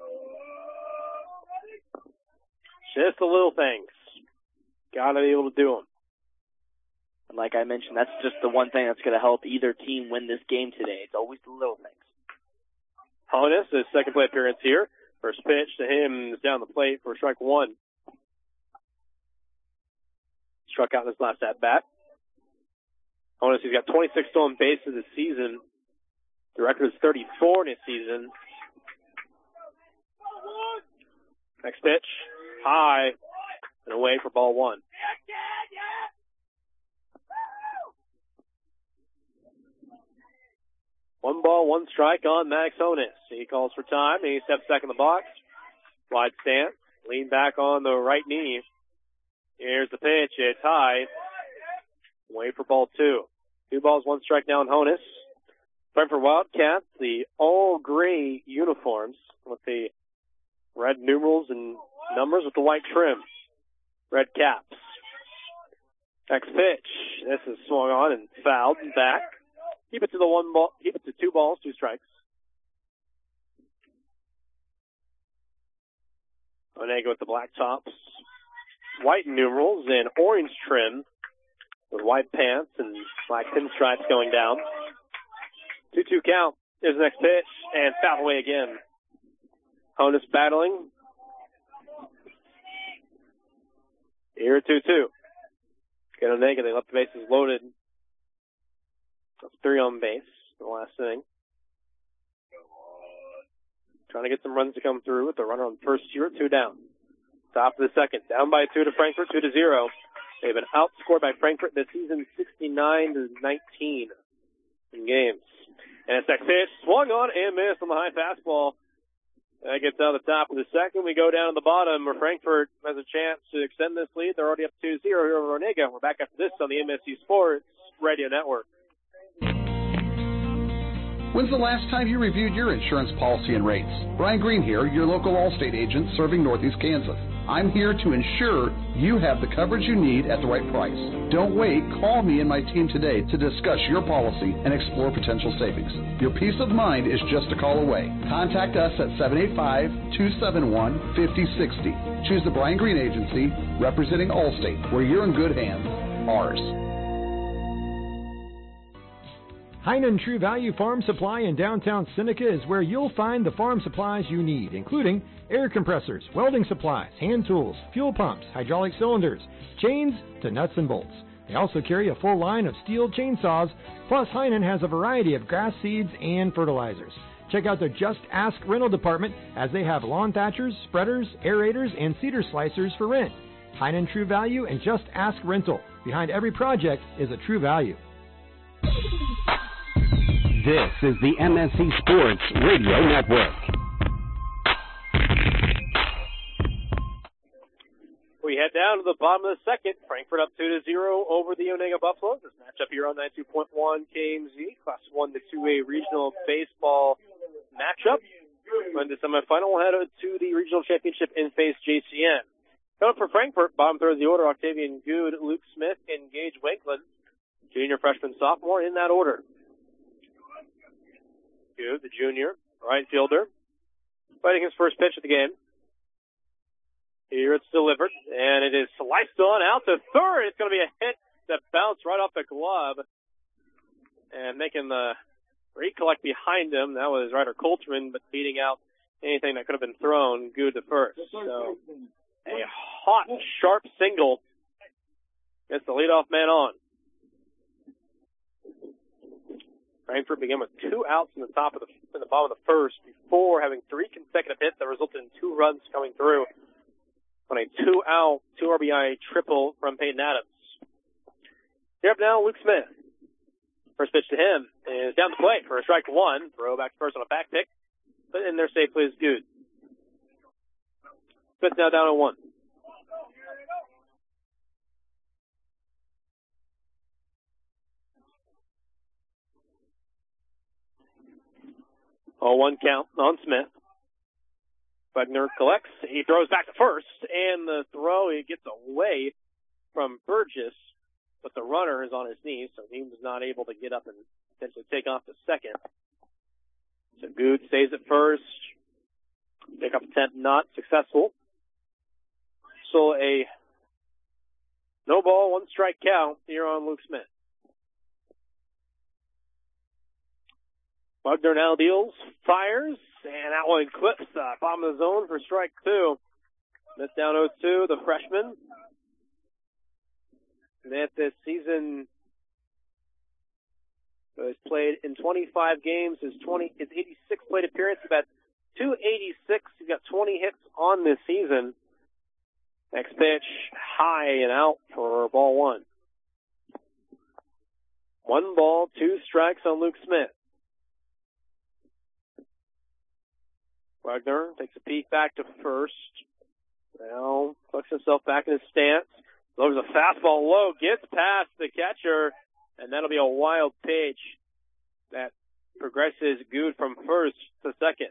Just the little things. Got to be able to do them. And like I mentioned, that's just the one thing that's going to help either team win this game today. It's always the little things. Honus, his second plate appearance here. First pitch to him is down the plate for strike one. Struck out in his last at-bat. Honus, he's got twenty-six stolen bases this season. The record is thirty-four in his season. Next pitch, high and away for ball one. One ball, one strike on Max Honus. He calls for time, and he steps back in the box. Wide stance, lean back on the right knee. Here's the pitch. It's high. Wait for ball two. Two balls, one strike now on Honus. Frankfort Wildcats, the all-gray uniforms with the red numerals and numbers with the white trim. Red caps. Next pitch. This is swung on and fouled and back. Keep it to the one ball. Keep it to two balls, two strikes. Onega with the black tops, white numerals and orange trim with white pants and black pinstripes going down. two two count. Here's the next pitch and foul away again. Honus battling. Here two two. Get Onega. They left the bases loaded. That's three on base in the last inning. Trying to get some runs to come through with the runner on first here, two down. Top of the second, down by two to Frankfort, two to zero. They've been outscored by Frankfort this season, sixty-nine to nineteen in games. And it's next pitch, swung on and missed on the high fastball. That gets out of the top of the second. We go down to the bottom where Frankfort has a chance to extend this lead. They're already up two zero here over Onega. We're back after this on the M S C Sports Radio Network. When's the last time you reviewed your insurance policy and rates? Brian Green here, your local Allstate agent serving Northeast Kansas. I'm here to ensure you have the coverage you need at the right price. Don't wait. Call me and my team today to discuss your policy and explore potential savings. Your peace of mind is just a call away. Contact us at seven eight five, two seven one, five oh six oh. Choose the Brian Green Agency, representing Allstate, where you're in good hands. Ours. Heinen True Value Farm Supply in downtown Seneca is where you'll find the farm supplies you need, including air compressors, welding supplies, hand tools, fuel pumps, hydraulic cylinders, chains to nuts and bolts. They also carry a full line of steel chainsaws, plus Heinen has a variety of grass seeds and fertilizers. Check out their Just Ask rental department as they have lawn thatchers, spreaders, aerators, and cedar slicers for rent. Heinen True Value and Just Ask Rental. Behind every project is a true value. This is the M S C Sports Radio Network. We head down to the bottom of the second. Frankfort up two to zero over the Onega Buffaloes. This matchup here on ninety-two point one K M Z, Class one to two A regional baseball matchup. And the semifinal will head to the regional championship and face J C N. Coming up for Frankfort, bottom third of the order, Octavian Good, Luke Smith, and Gage Wakeland. Junior, freshman, sophomore, in that order. Good, the junior, right fielder, fighting his first pitch of the game. Here it's delivered, and it is sliced on out to third. It's going to be a hit that bounced right off the glove. And making the recollect behind him, that was Ryder Coulterman, but beating out anything that could have been thrown. Good to first. So a hot, sharp single gets the leadoff man on. Frankfurt began with two outs in the top of the in the bottom of the first before having three consecutive hits that resulted in two runs coming through on a two-out, two R B I triple from Peyton Adams. Here up now, Luke Smith. First pitch to him is down the plate for a strike one. Throw back to first on a back pick, but in there safely is good. Smith now down to one. oh one count on Smith. Wagner collects. He throws back to first, and the throw, he gets away from Burgess, but the runner is on his knees, so he was not able to get up and potentially take off to second. So Good stays at first. Pick up attempt not successful. So a no ball, one strike count here on Luke Smith. Wagner now deals, fires, and that one clips the bottom of the zone for strike two. Smith down oh two, the freshman. Smith this season has played in twenty-five games. His twenty, his eighty-six plate appearance, about two eighty-six. He's got twenty hits on this season. Next pitch, high and out for ball one. One ball, two strikes on Luke Smith. Wagner takes a peek back to first. Now puts himself back in his stance. Throws a fastball low, gets past the catcher, and that'll be a wild pitch that progresses Good from first to second.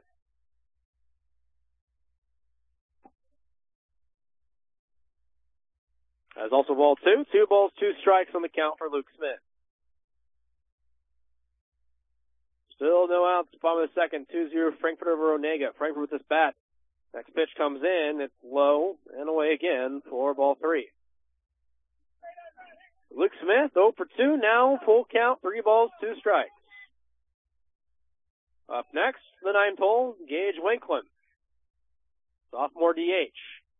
That's also ball two. Two balls, two strikes on the count for Luke Smith. Still no outs, bottom of the second, two zero Frankfurt over Onega. Frankfurt with this bat. Next pitch comes in, it's low, and away again for ball three. Luke Smith, oh for two, now full count, three balls, two strikes. Up next, the ninth hole, Gage Winklin. Sophomore D H.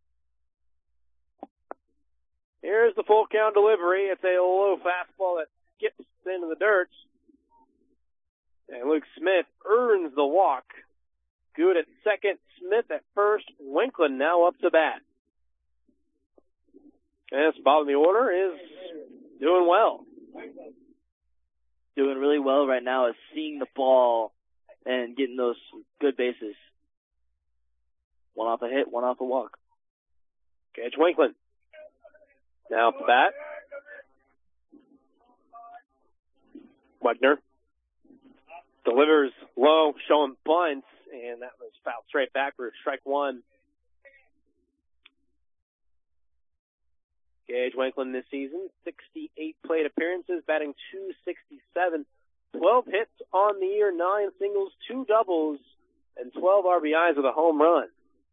Here's the full count delivery. It's a low fastball that skips into the dirt. And Luke Smith earns the walk. Good at second, Smith at first, Winklin now up to bat. And this bottom of the order is doing well. Doing really well right now is seeing the ball and getting those good bases. One off a hit, one off a walk. Gage Winklin. Now up to bat. Wagner delivers low, showing bunts, and that was fouled straight back for strike one. Gage Winklin this season, sixty-eight plate appearances, batting two sixty-seven, twelve hits on the year, nine singles, two doubles, and twelve R B Is with a home run.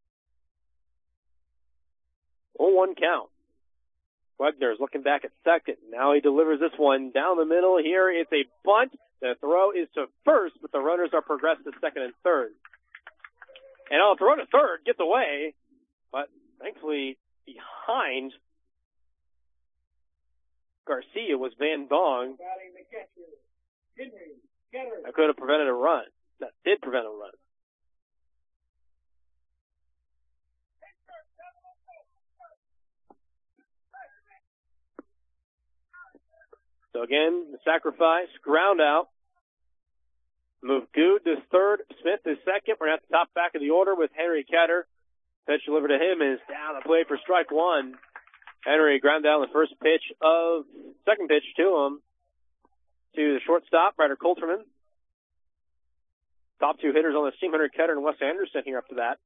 oh one count. Wagner's looking back at second. Now he delivers this one down the middle. Here it's a bunt. The throw is to first, but the runners are progressed to second and third. And on the throw to third, gets away, but thankfully behind Garcia was Van Dong. That could have prevented a run. That did prevent a run. So again, the sacrifice, ground out. Move Good to third, Smith to second. We're at the top back of the order with Henry Ketter. Pitch delivered to him is down the plate for strike one. Henry ground down the first pitch of, second pitch to him, to the shortstop, Ryder Coulterman. Top two hitters on the team, Henry Ketter and Wes Anderson here up to that.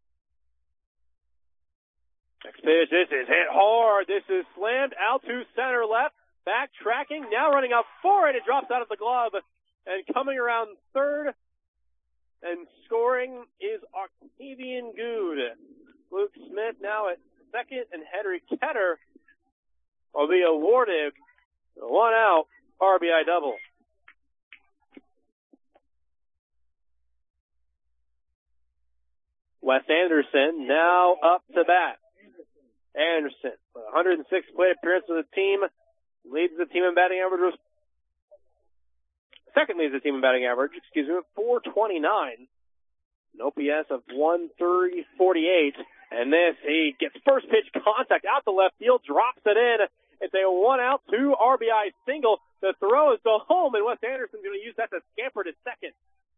Next pitch, this is hit hard. This is slammed out to center left. Backtracking, now running up for it. It drops out of the glove. And coming around third and scoring is Octavian Good. Luke Smith now at second, and Henry Ketter will be awarded a one-out R B I double. Wes Anderson now up to bat. Anderson, with one hundred six plate appearances with the team, leads the team in batting average. Second leads the team in batting average, excuse me, with four twenty-nine. An O P S of one thirty forty-eight. And this, he gets first pitch contact out the left field, drops it in. It's a one out, two R B I single. The throw is to home, and Wes Anderson's going to use that to scamper to second.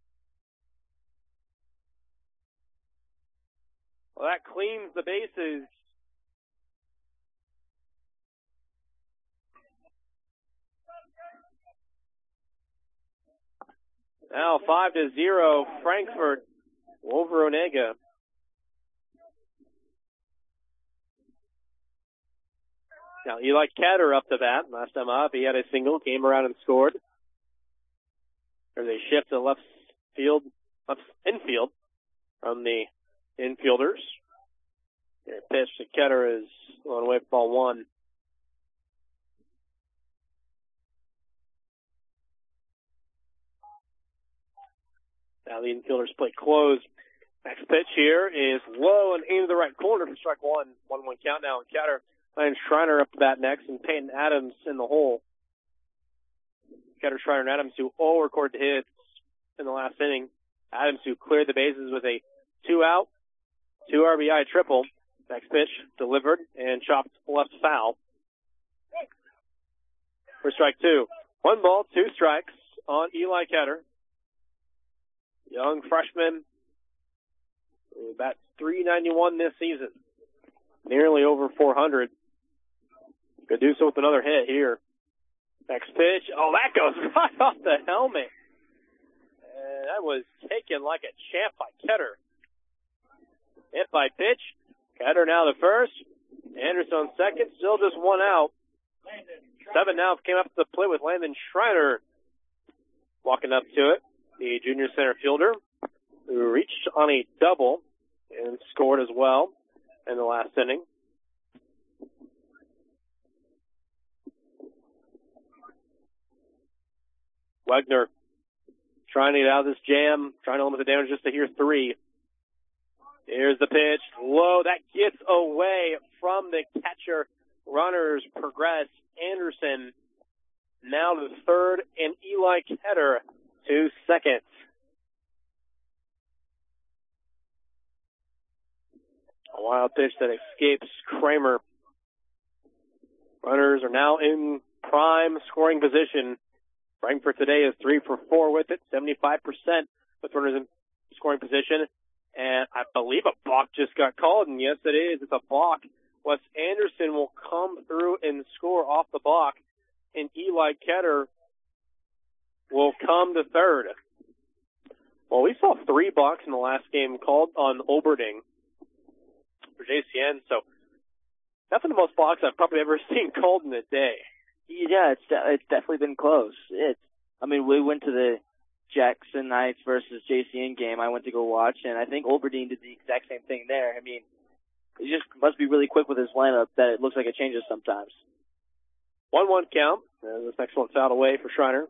Well, that cleans the bases. Now five to zero, Frankfort over Onega. Now Eli Ketter up to bat. Last time up, he had a single, came around and scored. There's a shift to left field, left infield from the infielders. And pitch to Ketter is on way for ball one. Now the infielders play close. Next pitch here is low and into the right corner for strike one. one one count now, and Ketter and Schreiner up to bat next, and Peyton Adams in the hole. Ketter, Schreiner, and Adams, who all recorded hits in the last inning. Adams, who cleared the bases with a two-out, two R B I triple. Next pitch delivered and chopped left foul for strike two. One ball, two strikes on Eli Ketter. Young freshman, about three ninety-one this season, nearly over four hundred. Could do so with another hit here. Next pitch. Oh, that goes right off the helmet. And that was taken like a champ by Ketter. Hit by pitch. Ketter now the first. Anderson second. Still just one out. Seven now came up to the plate with Landon Schreiner walking up to it. The junior center fielder who reached on a double and scored as well in the last inning. Wegner trying to get out of this jam, trying to limit the damage just to here three. Here's the pitch. Low. That gets away from the catcher. Runners progress. Anderson now to third, and Eli Ketter to second. A wild pitch that escapes Kramer. Runners are now in prime scoring position. Frankfort today is three for four with it, seventy-five percent with runners in scoring position. And I believe a balk just got called, and yes, it is. It's a balk. Wes Anderson will come through and score off the balk, and Eli Ketter will come to third. Well, we saw three balks in the last game called on Oberding for J C N, so that's one of the most balks I've probably ever seen called in a day. Yeah, it's de- it's definitely been close. It's, I mean, we went to the Jackson Knights versus J C N game. I went to go watch, and I think Oberdeen did the exact same thing there. I mean, he just must be really quick with his lineup that it looks like it changes sometimes. one one count. And this next one's fouled away for Schreiner.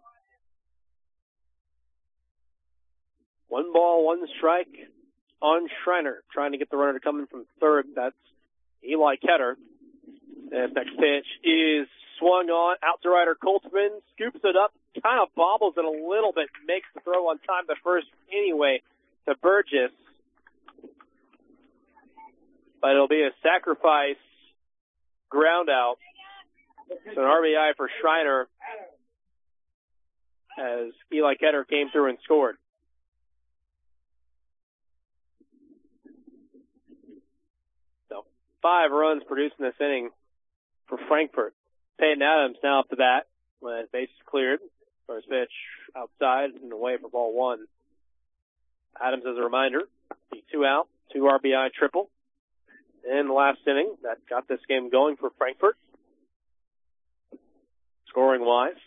One ball, one strike on Schreiner, trying to get the runner to come in from third. That's Eli Ketter. And this next pitch is swung on, out to righter Coltman, scoops it up, kind of bobbles it a little bit, makes the throw on time to first anyway to Burgess. But it'll be a sacrifice ground out. So an R B I for Schreiner as Eli Ketter came through and scored. So five runs produced in this inning for Frankfort. Peyton Adams now up to bat when his base is cleared. First pitch outside and away for ball one. Adams, as a reminder, the two out, two R B I triple in the last inning. That got this game going for Frankfort. Scoring wise.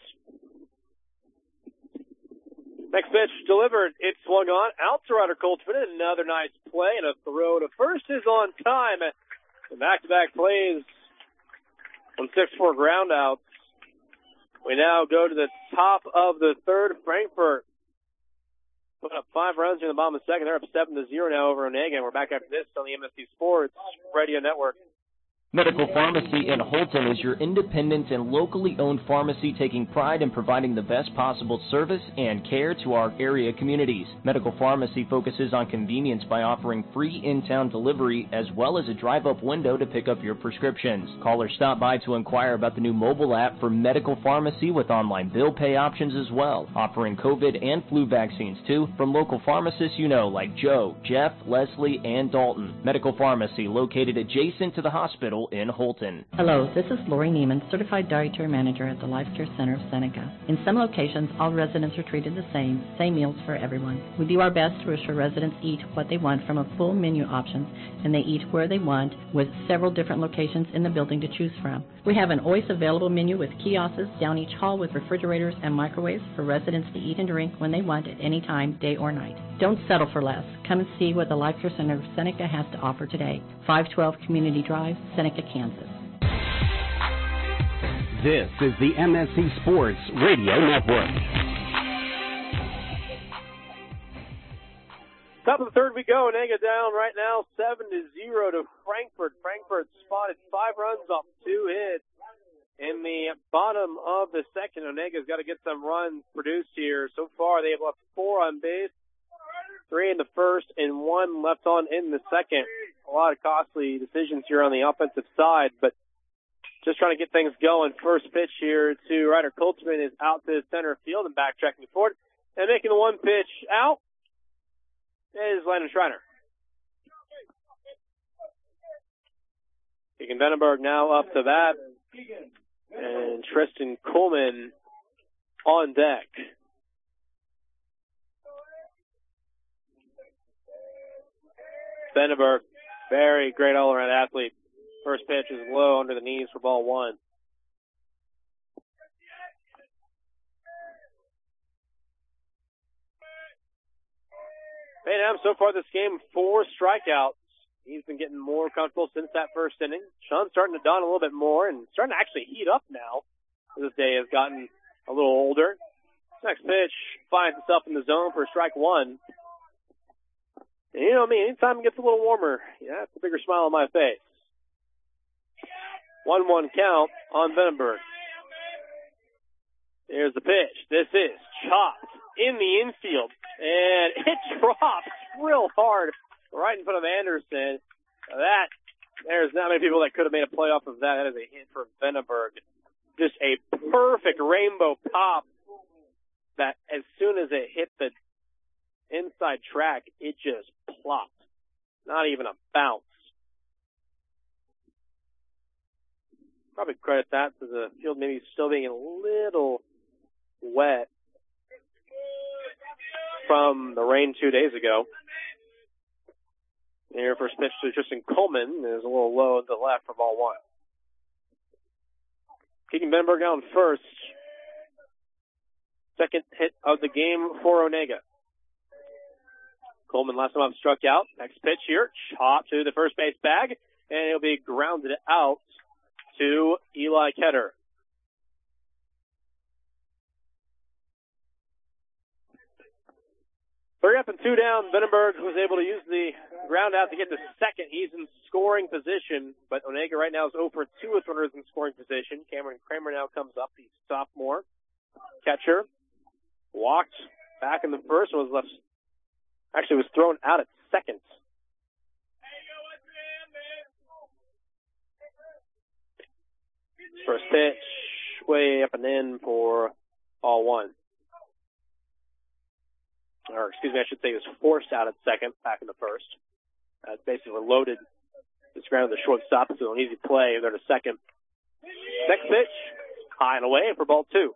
Next pitch delivered. It's swung on out to Ryder Coltman. Another nice play and a throw to first is on time. The back-to-back plays on six four groundouts. We now go to the top of the third. Frankfort put up five runs in the bottom of the second. They're up seven to zero now over Onega. And we're back after this on the M S C Sports Radio Network. Medical Pharmacy in Holton is your independent and locally owned pharmacy taking pride in providing the best possible service and care to our area communities. Medical Pharmacy focuses on convenience by offering free in-town delivery as well as a drive-up window to pick up your prescriptions. Call or stop by to inquire about the new mobile app for Medical Pharmacy with online bill pay options as well, offering COVID and flu vaccines too from local pharmacists you know like Joe, Jeff, Leslie, and Dalton. Medical Pharmacy located adjacent to the hospital in Holton. Hello, this is Lori Neiman, Certified Dietary Manager at the Life Care Center of Seneca. In some locations, all residents are treated the same, same meals for everyone. We do our best to assure residents eat what they want from a full menu options, and they eat where they want with several different locations in the building to choose from. We have an always available menu with kiosks down each hall with refrigerators and microwaves for residents to eat and drink when they want at any time, day or night. Don't settle for less. Come and see what the Life Care Center of Seneca has to offer today. five twelve Community Drive, Seneca, Kansas. This is the M S C Sports Radio Network. Top of the third we go. Onega down right now seven to zero to Frankfort. Frankfort spotted five runs off two hits. In the bottom of the second, Onega's got to get some runs produced here. So far, they've left four on base, three in the first, and one left on in the second. A lot of costly decisions here on the offensive side, but just trying to get things going. First pitch here to Ryder Coltman is out to center field and backtracking forward. And making the one pitch out is Landon Schreiner. Keegan Vandenberg now up to bat. And Tristan Coleman on deck. Vandenberg, very great all-around athlete. First pitch is low under the knees for ball one. Van Ham, so far this game, four strikeouts. He's been getting more comfortable since that first inning. Sean's starting to dawn a little bit more and starting to actually heat up now as this day has gotten a little older. Next pitch finds itself in the zone for strike one. And you know what I mean, anytime it gets a little warmer, yeah, it's a bigger smile on my face. one one count on Vandenberg. Here's the pitch. This is chopped in the infield. And it drops real hard right in front of Anderson. That, there's not many people that could have made a play off of that. That is a hit for Vandenberg. Just a perfect rainbow pop that as soon as it hit the inside track, it just plopped. Not even a bounce. Probably credit that to the field maybe still being a little wet from the rain two days ago. Here, first pitch to Tristan Coleman is a little low to the left for ball one. Keegan Vandenberg down first. Second hit of the game for Onega. Coleman last time up struck out. Next pitch here, chop to the first base bag, and it'll be grounded out to Eli Ketter. Three up and two down. Vandenberg was able to use the ground out to get to second. He's in scoring position, but Onega right now is zero for two with runners in scoring position. Cameron Kramer now comes up. He's sophomore catcher. Walked back in the first, was left, actually was thrown out at second. First pitch, way up and in for all one. Or excuse me, I should say he was forced out at second, back in the first. Uh, basically loaded. It's grounded the shortstop, so an easy play. They're to second. Next pitch, high and away for ball two.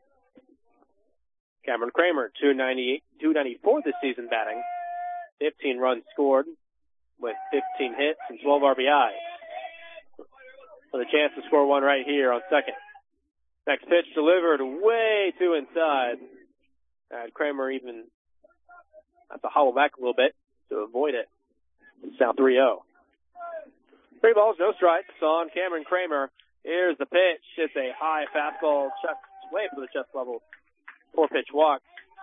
Cameron Kramer, two ninety-eight, two ninety-four this season batting. fifteen runs scored with fifteen hits and twelve R B Is. With a chance to score one right here on second. Next pitch delivered way too inside. And Kramer even has to hobble back a little bit to avoid it. It's now three oh. Three balls, no strikes on Cameron Kramer. Here's the pitch. It's a high fastball, chest, way for the chest level. Four pitch walk.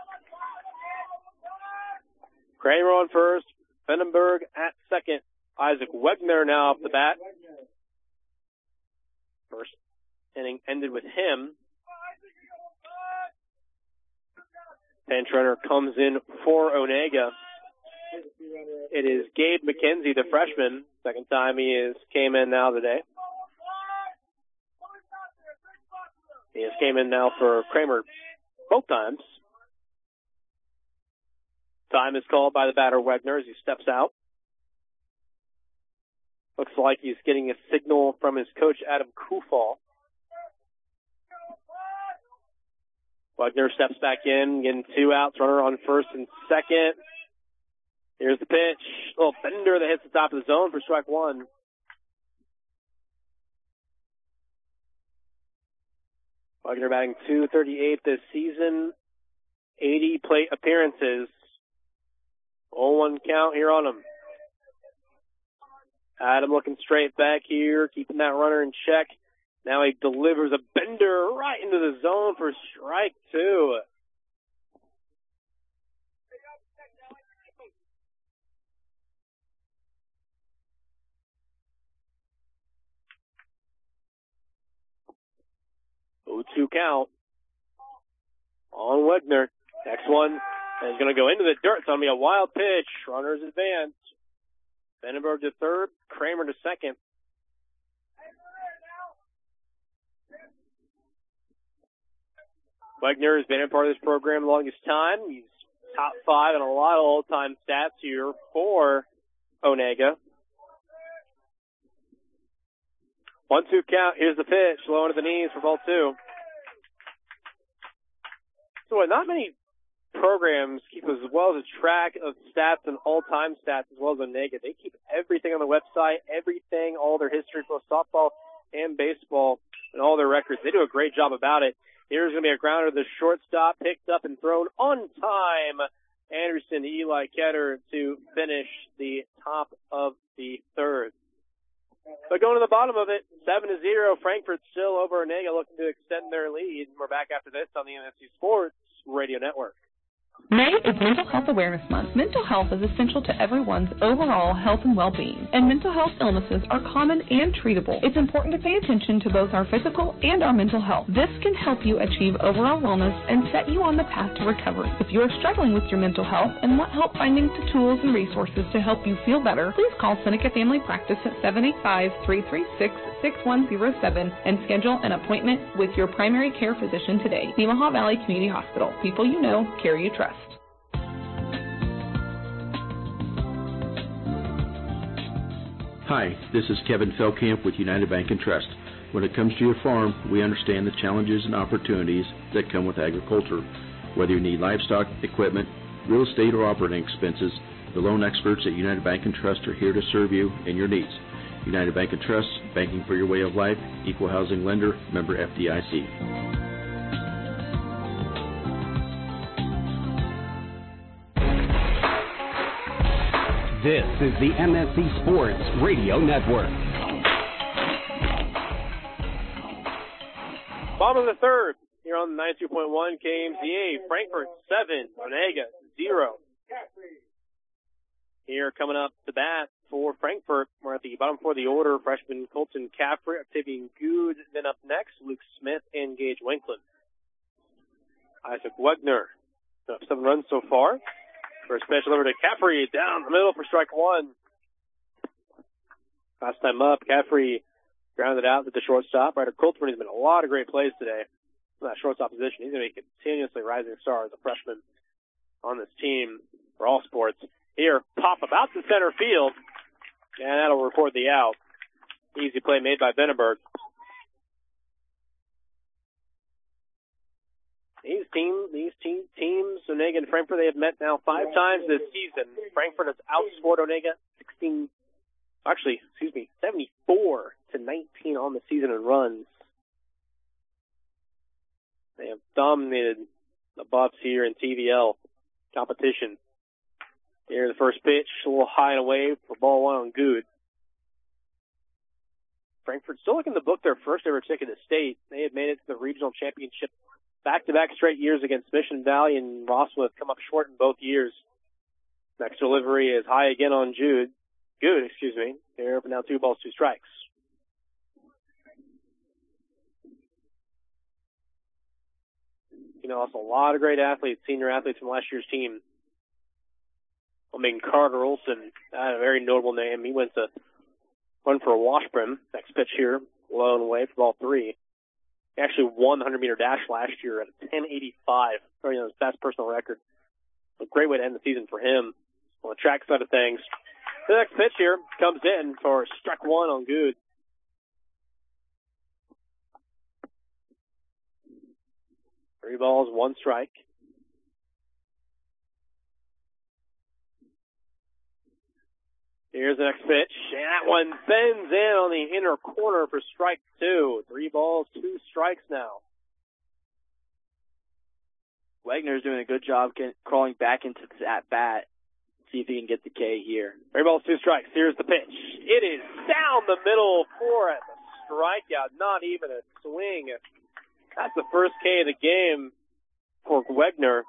Kramer on first. Vandenberg at second. Isaac Wegner now up the bat. First inning ended with him. Pinch runner comes in for Onega. It is Gabe McKenzie, the freshman. Second time he is came in now today. He has came in now for Kramer both times. Time is called by the batter Wegner as he steps out. Looks like he's getting a signal from his coach, Adam Kufal. Wegner steps back in, getting two outs, runner on first and second. Here's the pitch. A little bender that hits the top of the zone for strike one. Wegner batting two thirty-eight this season. eighty plate appearances. oh one count here on him. Adam looking straight back here, keeping that runner in check. Now he delivers a bender right into the zone for strike two. oh two count on Wegner. Next one is going to go into the dirt. It's going to be a wild pitch. Runners advance. Vandenberg to third. Kramer to second. Wegner has been a part of this program the longest time. He's top five in a lot of all-time stats here for Onega. One two count. Here's the pitch. Low into the knees for ball two. So not many programs keep as well as a track of stats and all-time stats as well as Onega. They keep everything on the website, everything, all their history, both softball and baseball, and all their records. They do a great job about it. Here's going to be a grounder to the shortstop, picked up and thrown on time. Anderson to Eli Ketter to finish the top of the third. But going to the bottom of it, seven to zero, Frankfort still over Onega, looking to extend their lead. We're back after this on the M S C Sports Radio Network. May is Mental Health Awareness Month. Mental health is essential to everyone's overall health and well-being, and mental health illnesses are common and treatable. It's important to pay attention to both our physical and our mental health. This can help you achieve overall wellness and set you on the path to recovery. If you are struggling with your mental health and want help finding the tools and resources to help you feel better, please call Seneca Family Practice at seven eight five, three three six, six one zero seven and schedule an appointment with your primary care physician today. Nemaha Valley Community Hospital. People you know, care you trust. Hi, this is Kevin Feldkamp with United Bank and Trust. When it comes to your farm, we understand the challenges and opportunities that come with agriculture. Whether you need livestock, equipment, real estate, or operating expenses, the loan experts at United Bank and Trust are here to serve you and your needs. United Bank and Trust, banking for your way of life, equal housing lender, member F D I C. This is the M S C Sports Radio Network. Bottom of the third here on the ninety-two point one K M Z A. Frankfort seven, Onega zero. Here coming up to bat for Frankfort. We're at the bottom four of the order. Freshman Colton Caffrey, Octavian Good. Then up next, Luke Smith and Gage Winkland. Isaac Wegner up seven runs so far. First pitch over to Caffrey down the middle for strike one. Last time up, Caffrey grounded out at the shortstop. Ryder Colton has been a lot of great plays today in that shortstop position. He's going to be a continuously rising star as a freshman on this team for all sports. Here, pop about to center field, and that'll record the out. Easy play made by Vandenberg. These teams, these team, teams, Onega and Frankfort, they have met now five times this season. Frankfort has outscored Onega sixteen, actually, excuse me, seventy-four to nineteen on the season in runs. They have dominated the Buffs here in T V L competition. Here's the first pitch, a little high and away for ball one on Good. Frankfort still looking to book their first ever ticket to state. They had made it to the regional championship back-to-back straight years against Mission Valley and Rossville, have come up short in both years. Next delivery is high again on Jude. Good, excuse me. They're up and now two balls, two strikes. You know, also a lot of great athletes, senior athletes from last year's team. I mean, Carter Olson, uh, a very notable name. He went to run for a Washburn. Next pitch here, low and away for ball three. He actually won the hundred-meter dash last year at a ten eighty-five, or, you know, his best personal record. A great way to end the season for him on the track side of things. The next pitch here comes in for strike one on Good. Three balls, one strike. Here's the next pitch, and that one bends in on the inner corner for strike two. Three balls, two strikes now. Wagner's doing a good job getting, crawling back into this at-bat. See if he can get the K here. Three balls, two strikes. Here's the pitch. It is down the middle for it. The strikeout, not even a swing. That's the first K of the game for Wagner.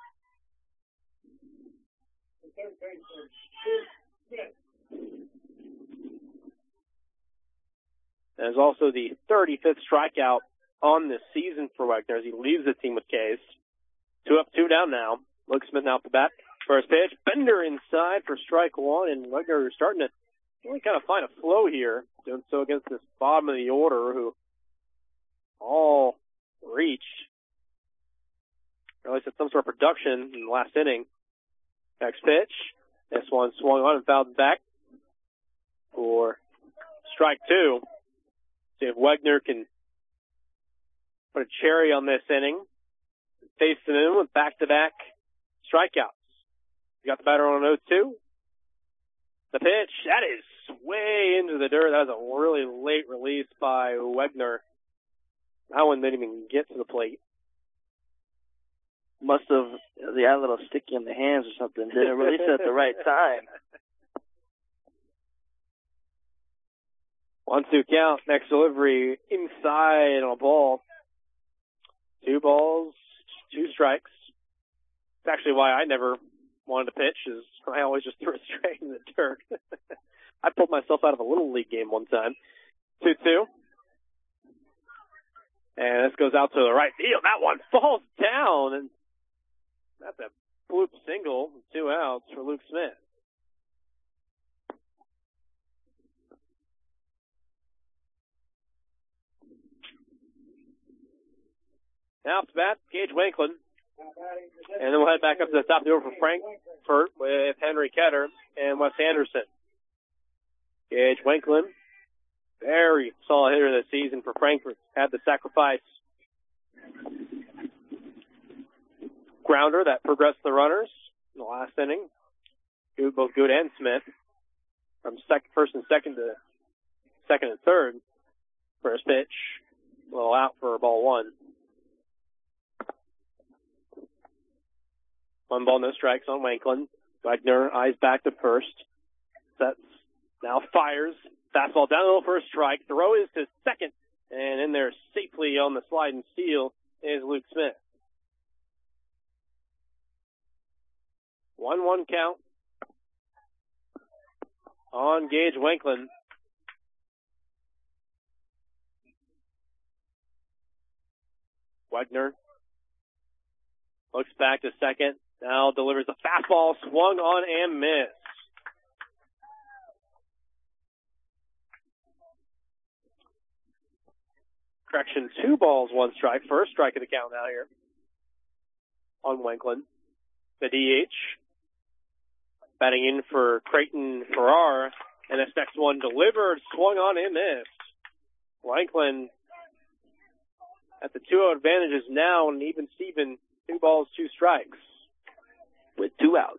There's also the thirty-fifth strikeout on this season for Wagner as he leaves the team with Ks. Two up, two down now. Luke Smith now up the bat. First pitch, Bender inside for strike one, and Wagner starting to really kind of find a flow here. Doing so against this bottom of the order who all reached. Or at least had some sort of production in the last inning. Next pitch. This one swung on and fouled back for strike two. See if Wagner can put a cherry on this inning. Facing in with back-to-back strikeouts. You got the batter on an oh two. The pitch, that is way into the dirt. That was a really late release by Wagner. That one didn't even get to the plate. Must have, they had a little sticky in the hands or something. Didn't release it at the right time. One, two count. Next delivery inside on a ball. Two balls, two strikes. It's actually why I never wanted to pitch, is I always just threw it straight in the dirt. I pulled myself out of a little league game one time. two two. And this goes out to the right field. That one falls down, and that's a bloop single. Two outs for Luke Smith. Now up to bat, Gage Wanklin. And then we'll head back up to the top of the order for Frankfort with Henry Ketter and Wes Anderson. Gage Wanklin, very solid hitter this season for Frankfort. Had the sacrifice grounder that progressed the runners in the last inning. Good, both Good and Smith. From second, first and second to second and third. First pitch, a little out for ball one. One ball, no strikes on Wanklin. Wagner eyes back to first. Sets, now fires. Fastball down the middle for a strike. Throw is to second. And in there safely on the slide and steal is Luke Smith. one one count on Gage Wanklin. Wagner looks back to second. Now delivers a fastball, swung on and missed. Correction, two balls, one strike. First strike of the count now here on Wanklin. The D H. Batting in for Creighton Farrar. And this next one delivered, swung on and missed. Wanklin at the two oh advantages now, and even Steven, two balls, two strikes. With two outs.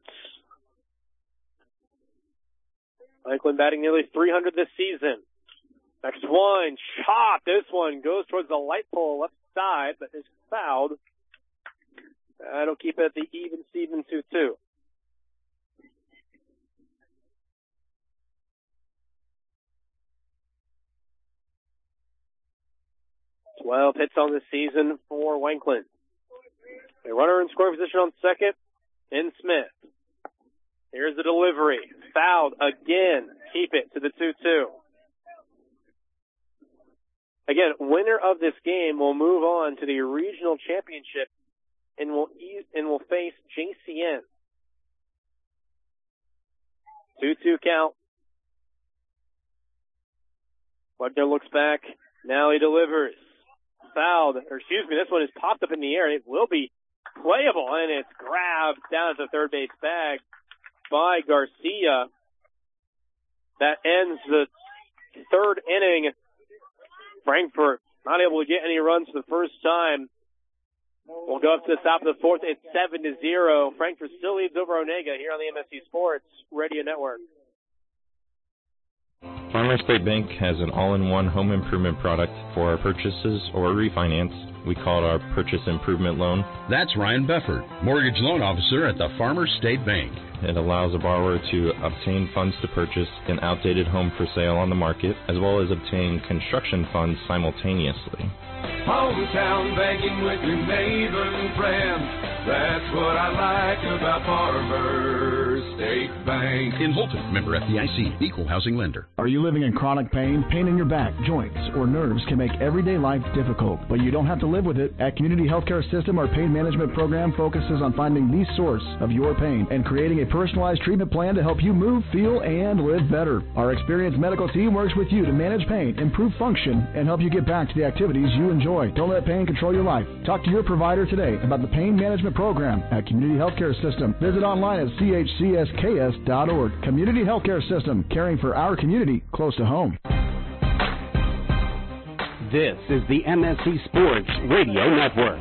Wanklin batting nearly three hundred this season. Next one, chop. This one goes towards the light pole left side, but is fouled. That'll keep it at the even Steven two two. twelve hits on the season for Wanklyn. A runner in scoring position on second in Smith. Here's the delivery. Fouled again. Keep it to the two two. Again, winner of this game will move on to the regional championship and will e- and will face J C N. two two count. Wagner looks back. Now he delivers. Fouled, or excuse me, this one is popped up in the air. It will be playable, and it's grabbed down at the third base bag by Garcia. That ends the third inning. Frankfort not able to get any runs for the first time. We'll go up to the top of the fourth. It's seven to zero. Frankfort still leads over Onega here on the M S C Sports Radio Network. Farmers State Bank has an all-in-one home improvement product for our purchases or refinance. We call it our Purchase Improvement Loan. That's Ryan Befford, Mortgage Loan Officer at the Farmers State Bank. It allows a borrower to obtain funds to purchase an outdated home for sale on the market, as well as obtain construction funds simultaneously. Hometown banking with your neighbors and friends. That's what I like about Farmers State Bank. In Holton, member F D I C, equal housing lender. Are you living in chronic pain? Pain in your back, joints, or nerves can make everyday life difficult, but you don't have to live with it. At Community Healthcare System, our pain management program focuses on finding the source of your pain and creating a personalized treatment plan to help you move, feel, and live better. Our experienced medical team works with you to manage pain, improve function, and help you get back to the activities you enjoy. Don't let pain control your life. Talk to your provider today about the pain management program at Community Healthcare System. Visit online at c h c s k s dot org. Community Healthcare System, caring for our community close to home. This is the M S C Sports Radio Network.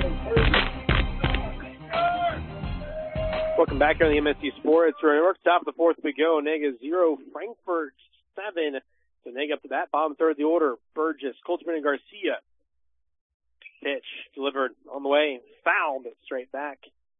Welcome back here on the M S C Sports Radio Network. Top of the fourth we go. Onega zero, Frankfort seven. So Onega up to that. Bottom third of the order. Burgess, Colterman, and Garcia. Pitch delivered on the way. Fouled straight back.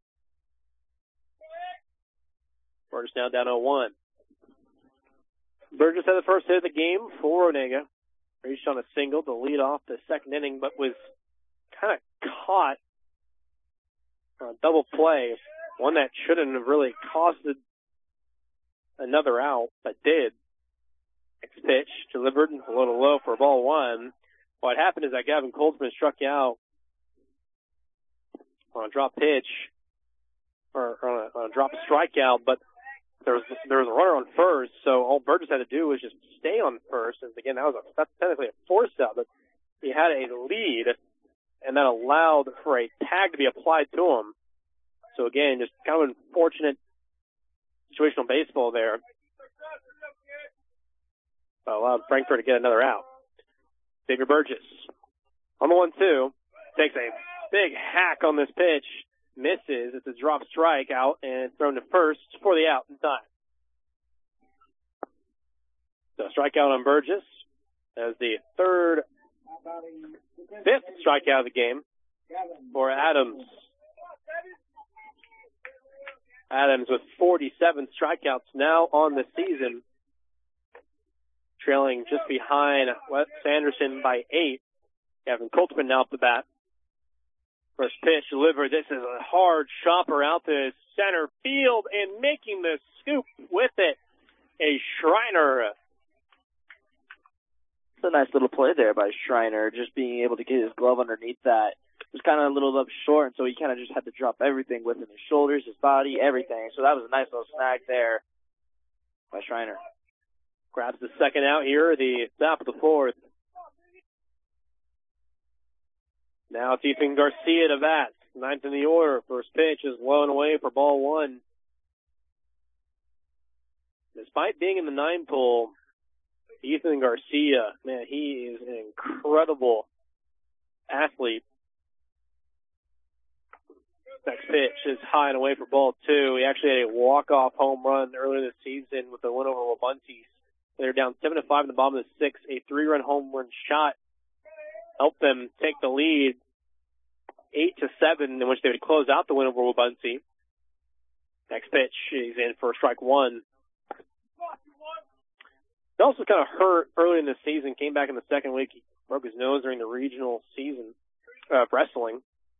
Burgess now down oh one. Burgess had the first hit of the game for Onega. Reached on a single to lead off the second inning, but was kind of caught on a double play. One that shouldn't have really costed another out, but did. Next pitch delivered a little low for ball one. What happened is that Gavin Coltsman struck out on a drop pitch, or on a, on a drop strikeout, but there was there was a runner on first, so all Burgess had to do was just stay on first. And again, that was a, that's technically a force out, but he had a lead, and that allowed for a tag to be applied to him. So again, just kind of unfortunate situational baseball there. But allowed Frankfort to get another out. Xavier Burgess on the one two takes a big hack on this pitch. Misses. It's a drop strike out and thrown to first for the out in time. So strikeout on Burgess as the third, fifth strikeout of the game for Adams. Adams with forty-seven strikeouts now on the season, trailing just behind Wes Sanderson by eight. Gavin Coltman now up the bat. First pitch delivered. This is a hard chopper out to center field and making the scoop with it. A Schreiner. It's a nice little play there by Schreiner, just being able to get his glove underneath that. It was kind of a little up short, and so he kind of just had to drop everything within his shoulders, his body, everything. So that was a nice little snag there by Schreiner. Grabs the second out here, the top of the fourth. Now it's Ethan Garcia to bat. Ninth in the order. First pitch is low and away for ball one. Despite being in the nine pull, Ethan Garcia, man, he is an incredible athlete. Next pitch is high and away for ball two. He actually had a walk-off home run earlier this season with a win over Wabuntis. They're down seven to five in the bottom of the sixth. A three-run home run shot helped them take the lead eight to seven, in which they would close out the win over Wabunti. Next pitch, he's in for strike one. He also kind of hurt early in the season, came back in the second week. He Broke his nose during the regional season of wrestling.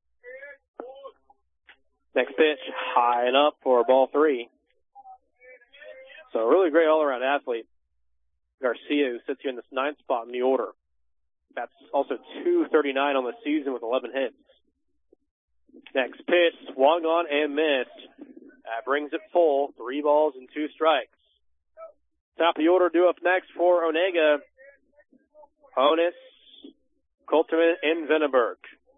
Next pitch, high and up for ball three. So a really great all-around athlete. Garcia, who sits here in this ninth spot in the order. That's also two thirty-nine on the season with eleven hits. Next pitch, swung on and missed. That brings it full. Three balls and two strikes. Top of the order due up next for Onega. Honus, Colterman, and Venneberg.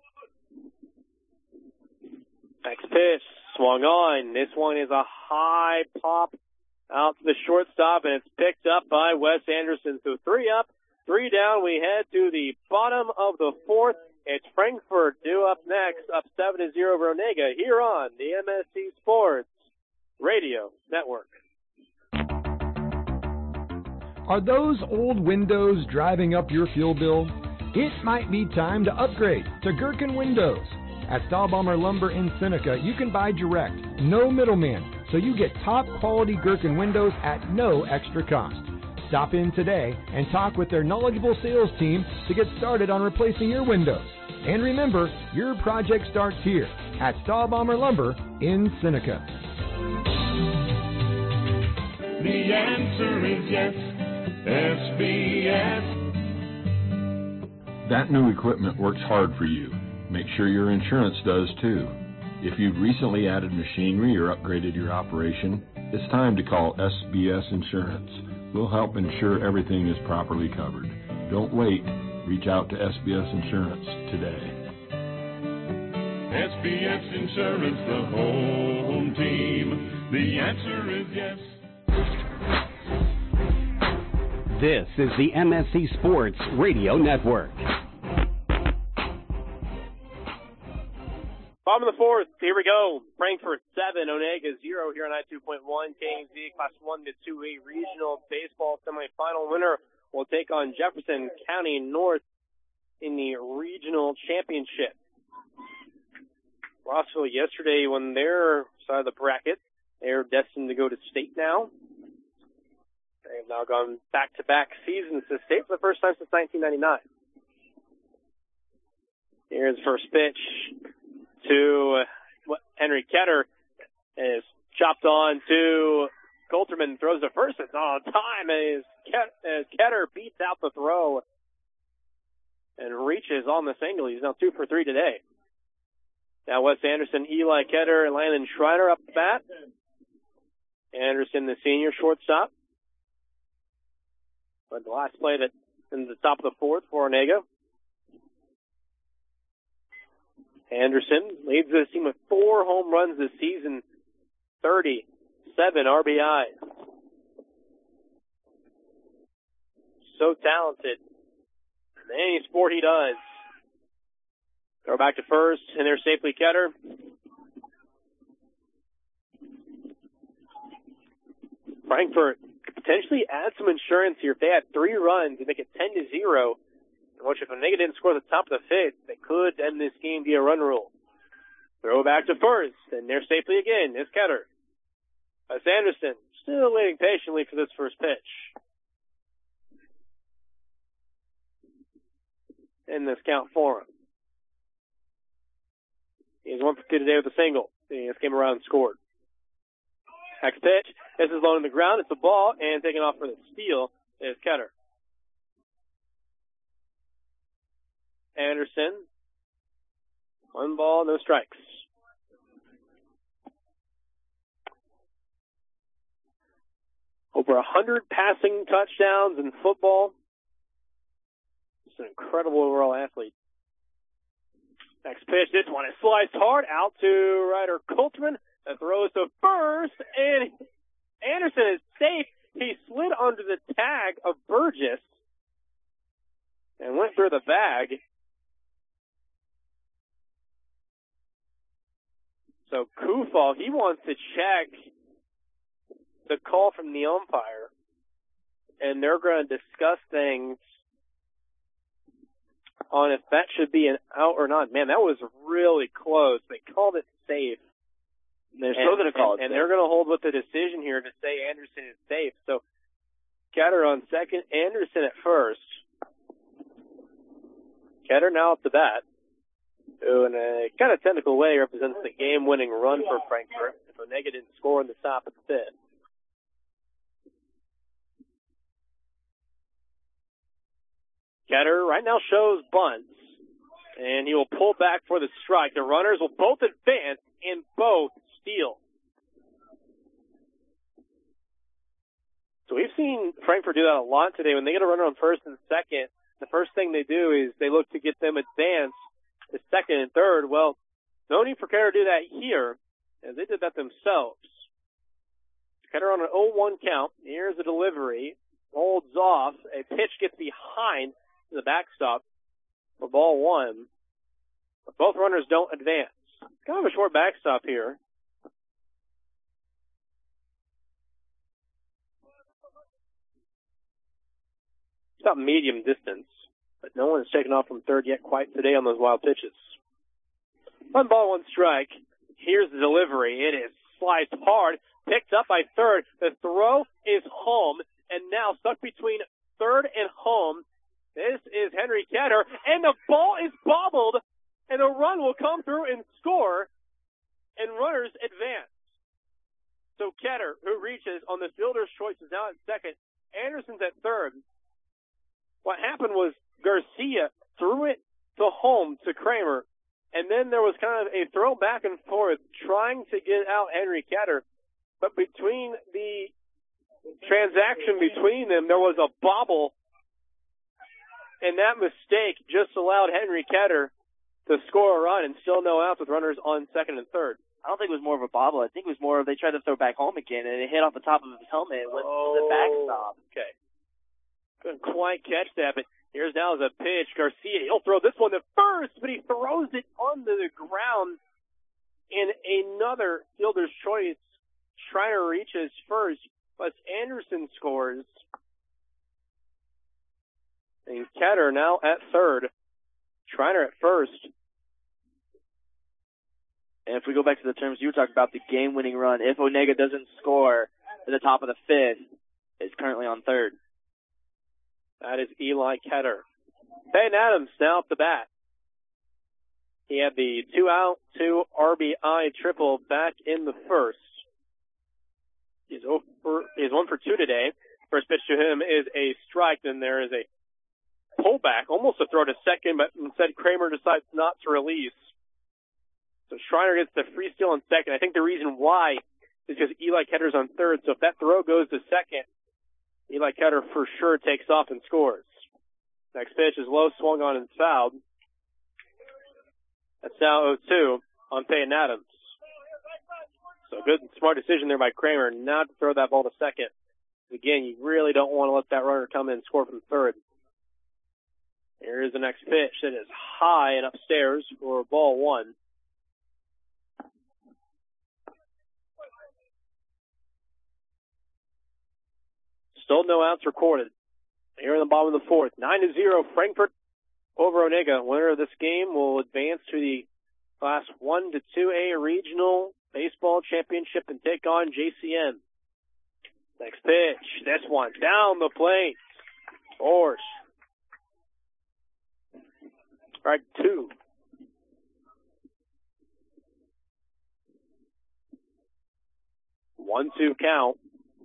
Next pitch, swung on. This one is a high pop out to the shortstop, and it's picked up by Wes Anderson. So three up, three down. We head to the bottom of the fourth. It's Frankfort due up next, up seven to zero over Onega here on the M S C Sports Radio Network. Are those old windows driving up your fuel bill? It might be time to upgrade to Gherkin Windows. At Stahlbaumer Lumber in Seneca, you can buy direct, no middleman, so you get top quality Gherkin windows at no extra cost. Stop in today and talk with their knowledgeable sales team to get started on replacing your windows. And remember, your project starts here at Stahlbaumer Lumber in Seneca. The answer is yes, S B S. That new equipment works hard for you. Make sure your insurance does too. If you've recently added machinery or upgraded your operation, it's time to call S B S Insurance. We'll help ensure everything is properly covered. Don't wait. Reach out to S B S Insurance today. S B S Insurance, the home team. The answer is yes. This is the M S C Sports Radio Network. Bottom of the fourth, here we go. Frankfort seven, Onega zero here on ninety-two point one. K M Z Class one to two A Regional Baseball Semifinal winner will take on Jefferson County North in the Regional Championship. Rossville yesterday won their side of the bracket. They're destined to go to state now. They have now gone back-to-back seasons to state for the first time since nineteen ninety-nine. Here's the first pitch to Henry Ketter. Is chopped on to Colterman, throws the first. It's not on time as Ketter beats out the throw and reaches on the single. He's now two for three today. Now Wes Anderson, Eli Ketter, and Landon Schreiner up the bat. Anderson, the senior shortstop. But the last play that in the top of the fourth for Onega. Anderson leads the team with four home runs this season, thirty-seven R B Is. So talented. In any sport he does. Throw back to first, and there's safely Ketter. Frankfort could potentially add some insurance here. If they had three runs, they make it ten to zero. Which if Onega didn't score at the top of the fifth, they could end this game via run rule. Throw back to first, and there safely again is Ketter. Wes Anderson still waiting patiently for this first pitch. In this count for him. He's one for two today with a single. He just came around and scored. Next pitch. This is low on the ground. It's a ball, and taking off for the steal is Ketter. Anderson. One ball, no strikes. Over one hundred passing touchdowns in football. Just an incredible overall athlete. Next pitch, this one is sliced hard out to Ryder Colterman. That throws to first, and Anderson is safe. He slid under the tag of Burgess and went through the bag. So Kufal, he wants to check the call from the umpire, and they're going to discuss things on if that should be an out or not. Man, that was really close. They called it safe. They're still going to call and, it and safe. they're going to hold with the decision here to say Anderson is safe. So Ketter on second, Anderson at first. Ketter now at the bat, who in a kind of technical way represents the game-winning run for Frankfort. If Onega didn't score in the top of the fifth. Ketter right now shows bunts, and he will pull back for the strike. The runners will both advance and both steal. So we've seen Frankfort do that a lot today. When they get a runner on first and second, the first thing they do is they look to get them advanced to second and third. Well, no need for Ketter to do that here, as they did that themselves. Ketter on an oh one count. Here's the delivery. Holds off. A pitch gets behind the backstop for ball one. But both runners don't advance. It's kind of a short backstop here. It's about medium distance, but no one has taken off from third yet quite today on those wild pitches. One ball, one strike. Here's the delivery. It is sliced hard, picked up by third. The throw is home, and now stuck between third and home. This is Henry Ketter, and the ball is bobbled, and a run will come through and score, and runners advance. So Ketter, who reaches on the fielder's choice, is now at second. Anderson's at third. What happened was Garcia threw it to home to Kramer, and then there was kind of a throw back and forth trying to get out Henry Ketter. But between the transaction between them, there was a bobble, and that mistake just allowed Henry Ketter to score a run and still no outs with runners on second and third. I don't think it was more of a bobble. I think it was more of they tried to throw back home again, and it hit off the top of his helmet and went oh, to the backstop. Okay. Couldn't quite catch that, but here's now the pitch. Garcia, he'll throw this one to first, but he throws it onto the ground in another fielder's choice. Schreiner reaches first, but Anderson scores. And Ketter now at third. Schreiner at first. And if we go back to the terms you were talking about, the game-winning run, if Onega doesn't score at the top of the fifth, it's currently on third. That is Eli Ketter. Ben Adams now at the bat. He had the two-out, two R B I triple back in the first. He's over, he's one for two today. First pitch to him is a strike. Then there is a pullback, almost a throw to second, but instead Kramer decides not to release. So Schreiner gets the free steal on second. I think the reason why is because Eli Ketter's on third. So if that throw goes to second, Eli Ketter for sure takes off and scores. Next pitch is low, swung on and fouled. That's now oh two on Peyton Adams. So good and smart decision there by Kramer not to throw that ball to second. Again, you really don't want to let that runner come in and score from third. Here is the next pitch. It is high and upstairs for ball one. Still no outs recorded. Here in the bottom of the fourth. nine to zero, Frankfort over Onega. Winner of this game will advance to the Class one to two A Regional Baseball Championship and take on J C N. Next pitch. This one down the plate. Force. Strike two. one two count.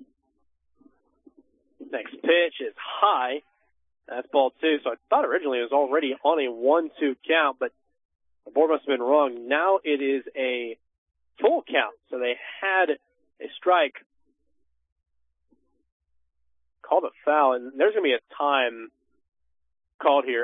Next pitch is high. That's ball two. So I thought originally it was already on a one two count, but the board must have been wrong. Now it is a full count. So they had a strike called a foul, and there's going to be a time called here.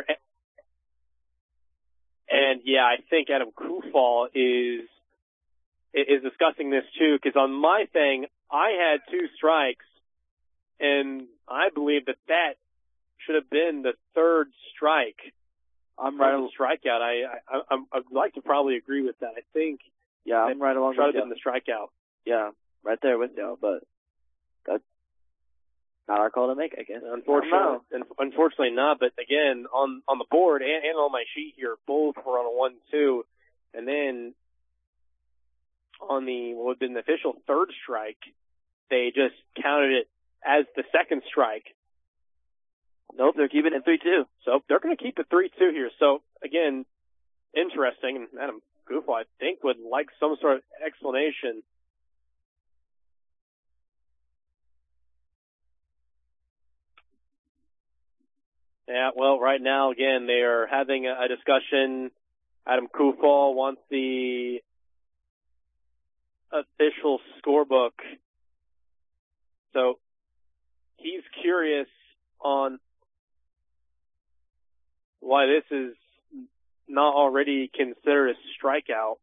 And yeah, I think Adam Kufal is is discussing this too, because on my thing, I had two strikes, and I believe that that should have been the third strike. I'm right on the strikeout. I, I, I, I'd like to probably agree with that. I think. Yeah, I'm right along with you. Should have been the strikeout. Yeah, right there with you, but that's not our call to make, I guess. Unfortunately, unfortunately not. But again, on on the board and, and on my sheet here, both were on a one two, and then on the what would have been the official third strike, they just counted it as the second strike. Nope, they're keeping it three two. So they're going to keep it three two here. So again, interesting, and Adam Kufal, I think, would like some sort of explanation. Yeah, well, right now, again, they are having a, a discussion. Adam Kufal wants the official scorebook. So he's curious on why this is not already considered a strikeout.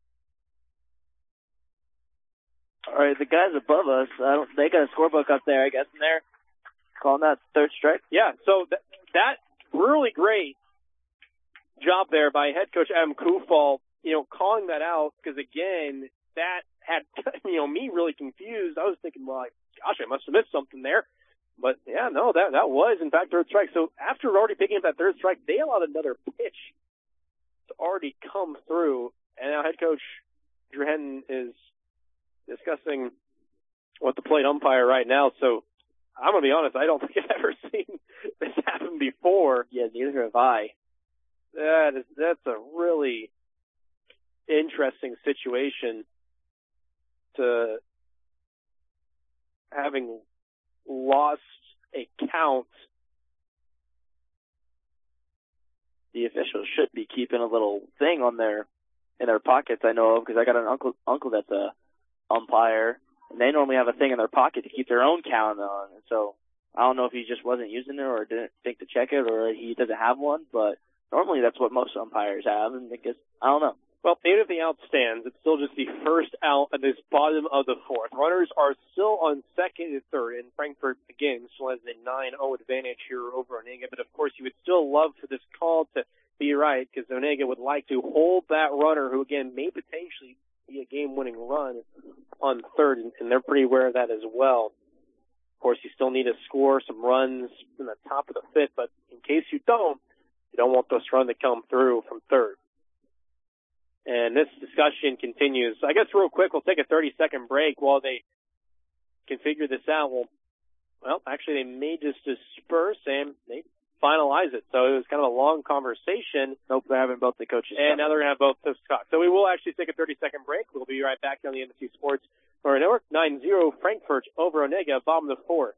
All right, the guys above us, I don't, they got a scorebook up there, I guess, in there. Calling that third strike? Yeah, so th- that really great job there by head coach Adam Kufal, you know, calling that out, because, again, that had, you know, me really confused. I was thinking, well, gosh, I must have missed something there. But, yeah, no, that that was, in fact, third strike. So after already picking up that third strike, they allowed another pitch to already come through. And now head coach Drew Henton is discussing with the plate umpire right now. So I'm going to be honest, I don't think I've ever seen this happen before. Yeah, neither have I. That is, that's a really interesting situation to having lost a count. The officials should be keeping a little thing on their in their pockets, I know of, because I got an uncle uncle that's a umpire, and they normally have a thing in their pocket to keep their own count on. And so I don't know if he just wasn't using it or didn't think to check it, or he doesn't have one, but normally that's what most umpires have, and I guess, I don't know. Well, even if the out stands, it's still just the first out at this bottom of the fourth. Runners are still on second and third, and Frankfort, again, still has a nine oh advantage here over Onega. But, of course, you would still love for this call to be right, because Onega would like to hold that runner who, again, may potentially be a game-winning run on third, and, and they're pretty aware of that as well. Of course, you still need to score some runs in the top of the fifth, but in case you don't, you don't want those runs to come through from third. And this discussion continues. I guess real quick, we'll take a thirty-second break while they can figure this out. Well, well, actually, they may just disperse and they finalize it. So it was kind of a long conversation. Nope, they're having both the coaches. And now they're going to have both the talk. So we will actually take a thirty-second break. We'll be right back on the M S C Sports Network. nine zero Frankfurt over Onega, bottom of the fourth.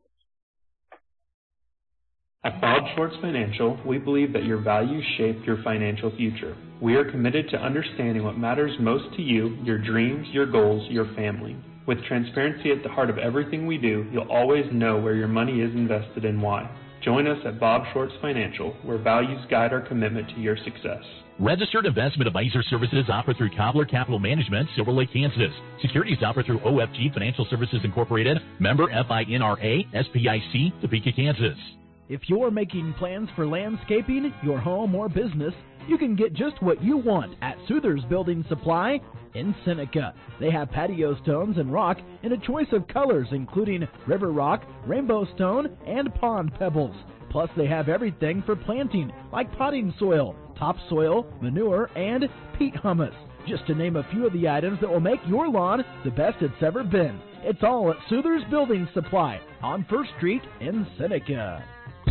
At Bob Schwartz Financial, we believe that your values shape your financial future. We are committed to understanding what matters most to you, your dreams, your goals, your family. With transparency at the heart of everything we do, you'll always know where your money is invested and why. Join us at Bob Schwartz Financial, where values guide our commitment to your success. Registered investment advisor services offered through Cobbler Capital Management, Silver Lake, Kansas. Securities offered through O F G Financial Services Incorporated, member F I N R A, S P I C, Topeka, Kansas. If you're making plans for landscaping, your home, or business, you can get just what you want at Souther's Building Supply in Seneca. They have patio stones and rock in a choice of colors, including river rock, rainbow stone, and pond pebbles. Plus, they have everything for planting, like potting soil, topsoil, manure, and peat humus, just to name a few of the items that will make your lawn the best it's ever been. It's all at Souther's Building Supply on First Street in Seneca.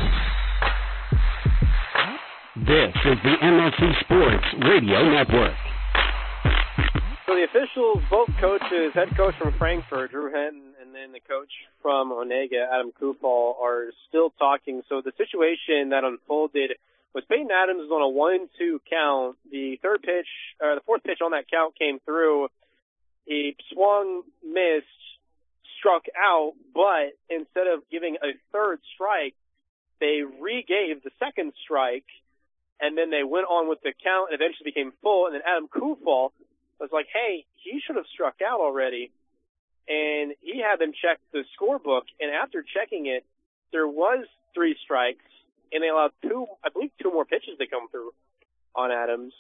This is the M S C Sports Radio Network. So the officials, both coaches, head coach from Frankfurt, Drew Henton, and then the coach from Onega, Adam Kufal, are still talking. So the situation that unfolded was Peyton Adams was on a one two count. The third pitch, or the fourth pitch on that count came through. He swung, missed, struck out, but instead of giving a third strike, they re-gave the second strike. And then they went on with the count and eventually became full. And then Adam Kufal was like, hey, he should have struck out already. And he had them check the scorebook. And after checking it, there was three strikes. And they allowed two, I believe two more pitches to come through on Adams.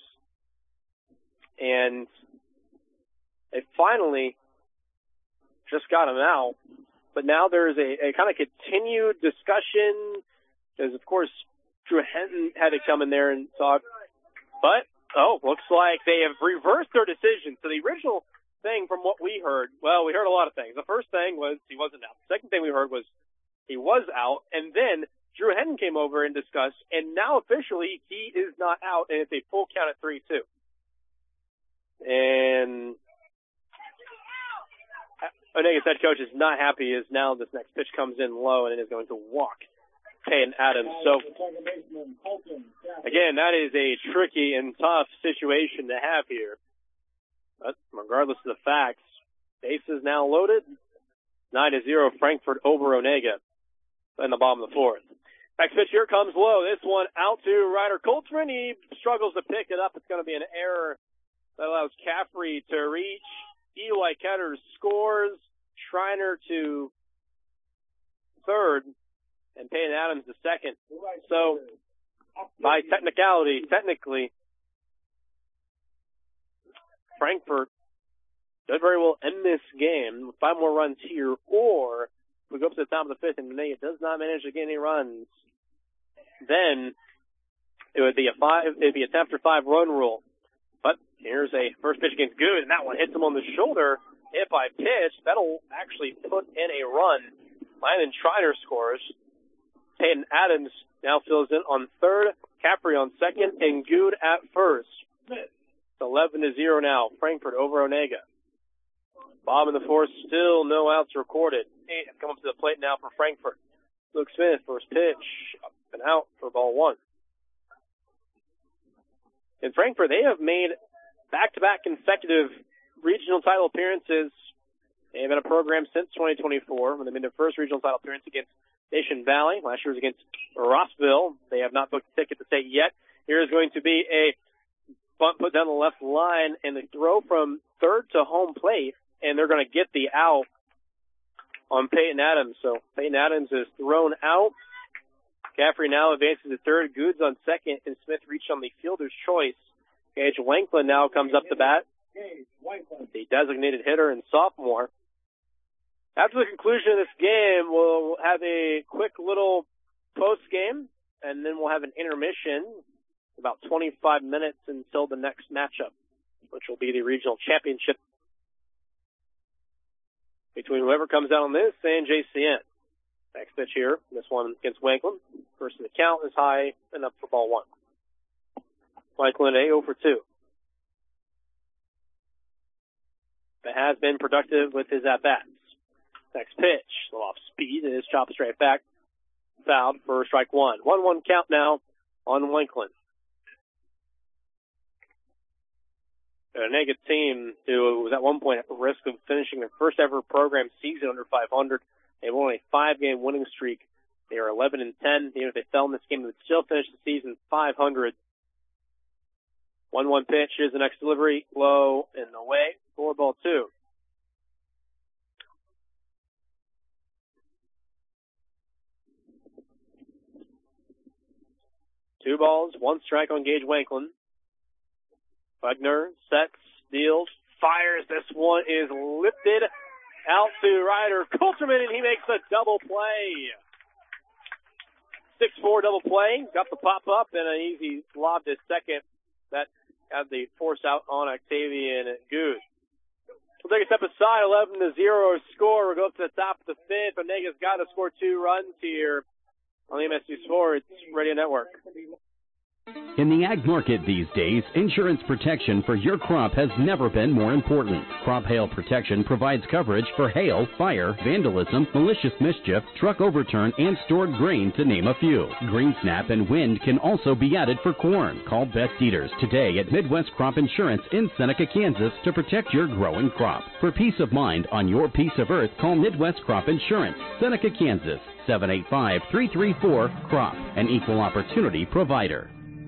And they finally just got him out. But now there's a, a kind of continued discussion. Because, of course, Drew Henton had to come in there and talk. But, oh, looks like they have reversed their decision. So the original thing from what we heard, well, we heard a lot of things. The first thing was he wasn't out. The second thing we heard was he was out. And then Drew Henton came over and discussed, and now officially he is not out, and it's a full count at three two. And Onega's head coach is not happy as now this next pitch comes in low and it is going to walk Peyton Adams. So, again, that is a tricky and tough situation to have here. But regardless of the facts, bases now loaded. nine to zero, Frankfort over Onega in the bottom of the fourth. Next pitch here comes low. This one out to Ryder Coltrane. He struggles to pick it up. It's going to be an error that allows Caffrey to reach. Eli Ketters scores. Schreiner to third. And Peyton Adams to second. So, by technicality, technically, Frankfort could very well end this game with five more runs here, or if we go up to the top of the fifth and it does not manage to get any runs, then it would be a five, it'd be a ten after five run rule. But here's a first pitch against Good, and that one hits him on the shoulder. Hit by pitch, that'll actually put in a run. Landon Schreiner scores. Peyton Adams now fills in on third, Caffrey on second, and Good at first. It's eleven to zero now. Frankfort over Onega. Bob in the fourth, still no outs recorded. Eight have come up to the plate now for Frankfort. Luke Smith, first pitch, up and out for ball one. In Frankfort, they have made back-to-back consecutive regional title appearances. They have been a program since twenty twenty-four when they made their first regional title appearance against Nation Valley. Last year was against Rossville. They have not booked a ticket to state yet. Here is going to be a bunt put down the left line and the throw from third to home plate, and they're going to get the out on Peyton Adams. So Peyton Adams is thrown out. Caffrey now advances to third. Goods on second, and Smith reached on the fielder's choice. Gage Wanklin now comes up to bat. The designated hitter and sophomore. After the conclusion of this game, we'll have a quick little post game, and then we'll have an intermission, about twenty-five minutes until the next matchup, which will be the regional championship between whoever comes out on this and J C N. Next pitch here, this one against Wanklin. First in the count is high and up for ball one. Wanklin a oh for two. But has been productive with his at-bats. Next pitch, a little off speed, and his chop straight back. Fouled for strike one. one one count now on Wanklin. A Onega team who was at one point at risk of finishing their first ever program season under five hundred. They have only a five-game winning streak. They are eleven and ten. Even if they fell in this game, they would still finish the season five hundred. one one pitch is the next delivery, low and away for ball two. Two balls, one strike on Gage Wanklin. Wagner sets, deals, fires. This one is lifted out to Ryder Coulterman, and he makes a double play. six four double play. Got the pop up and an easy lob to second. That had the force out on Octavian Good. We'll take a step aside. eleven to zero score. We'll go up to the top of the fifth. Onega's got to score two runs here on the M S C Sports Radio Network. In the ag market these days, insurance protection for your crop has never been more important. Crop Hail Protection provides coverage for hail, fire, vandalism, malicious mischief, truck overturn, and stored grain, to name a few. Green snap and wind can also be added for corn. Call Beth Dieters today at Midwest Crop Insurance in Seneca, Kansas to protect your growing crop. For peace of mind on your piece of earth, call Midwest Crop Insurance, Seneca, Kansas, seven eight five, three three four, C R O P, an equal opportunity provider.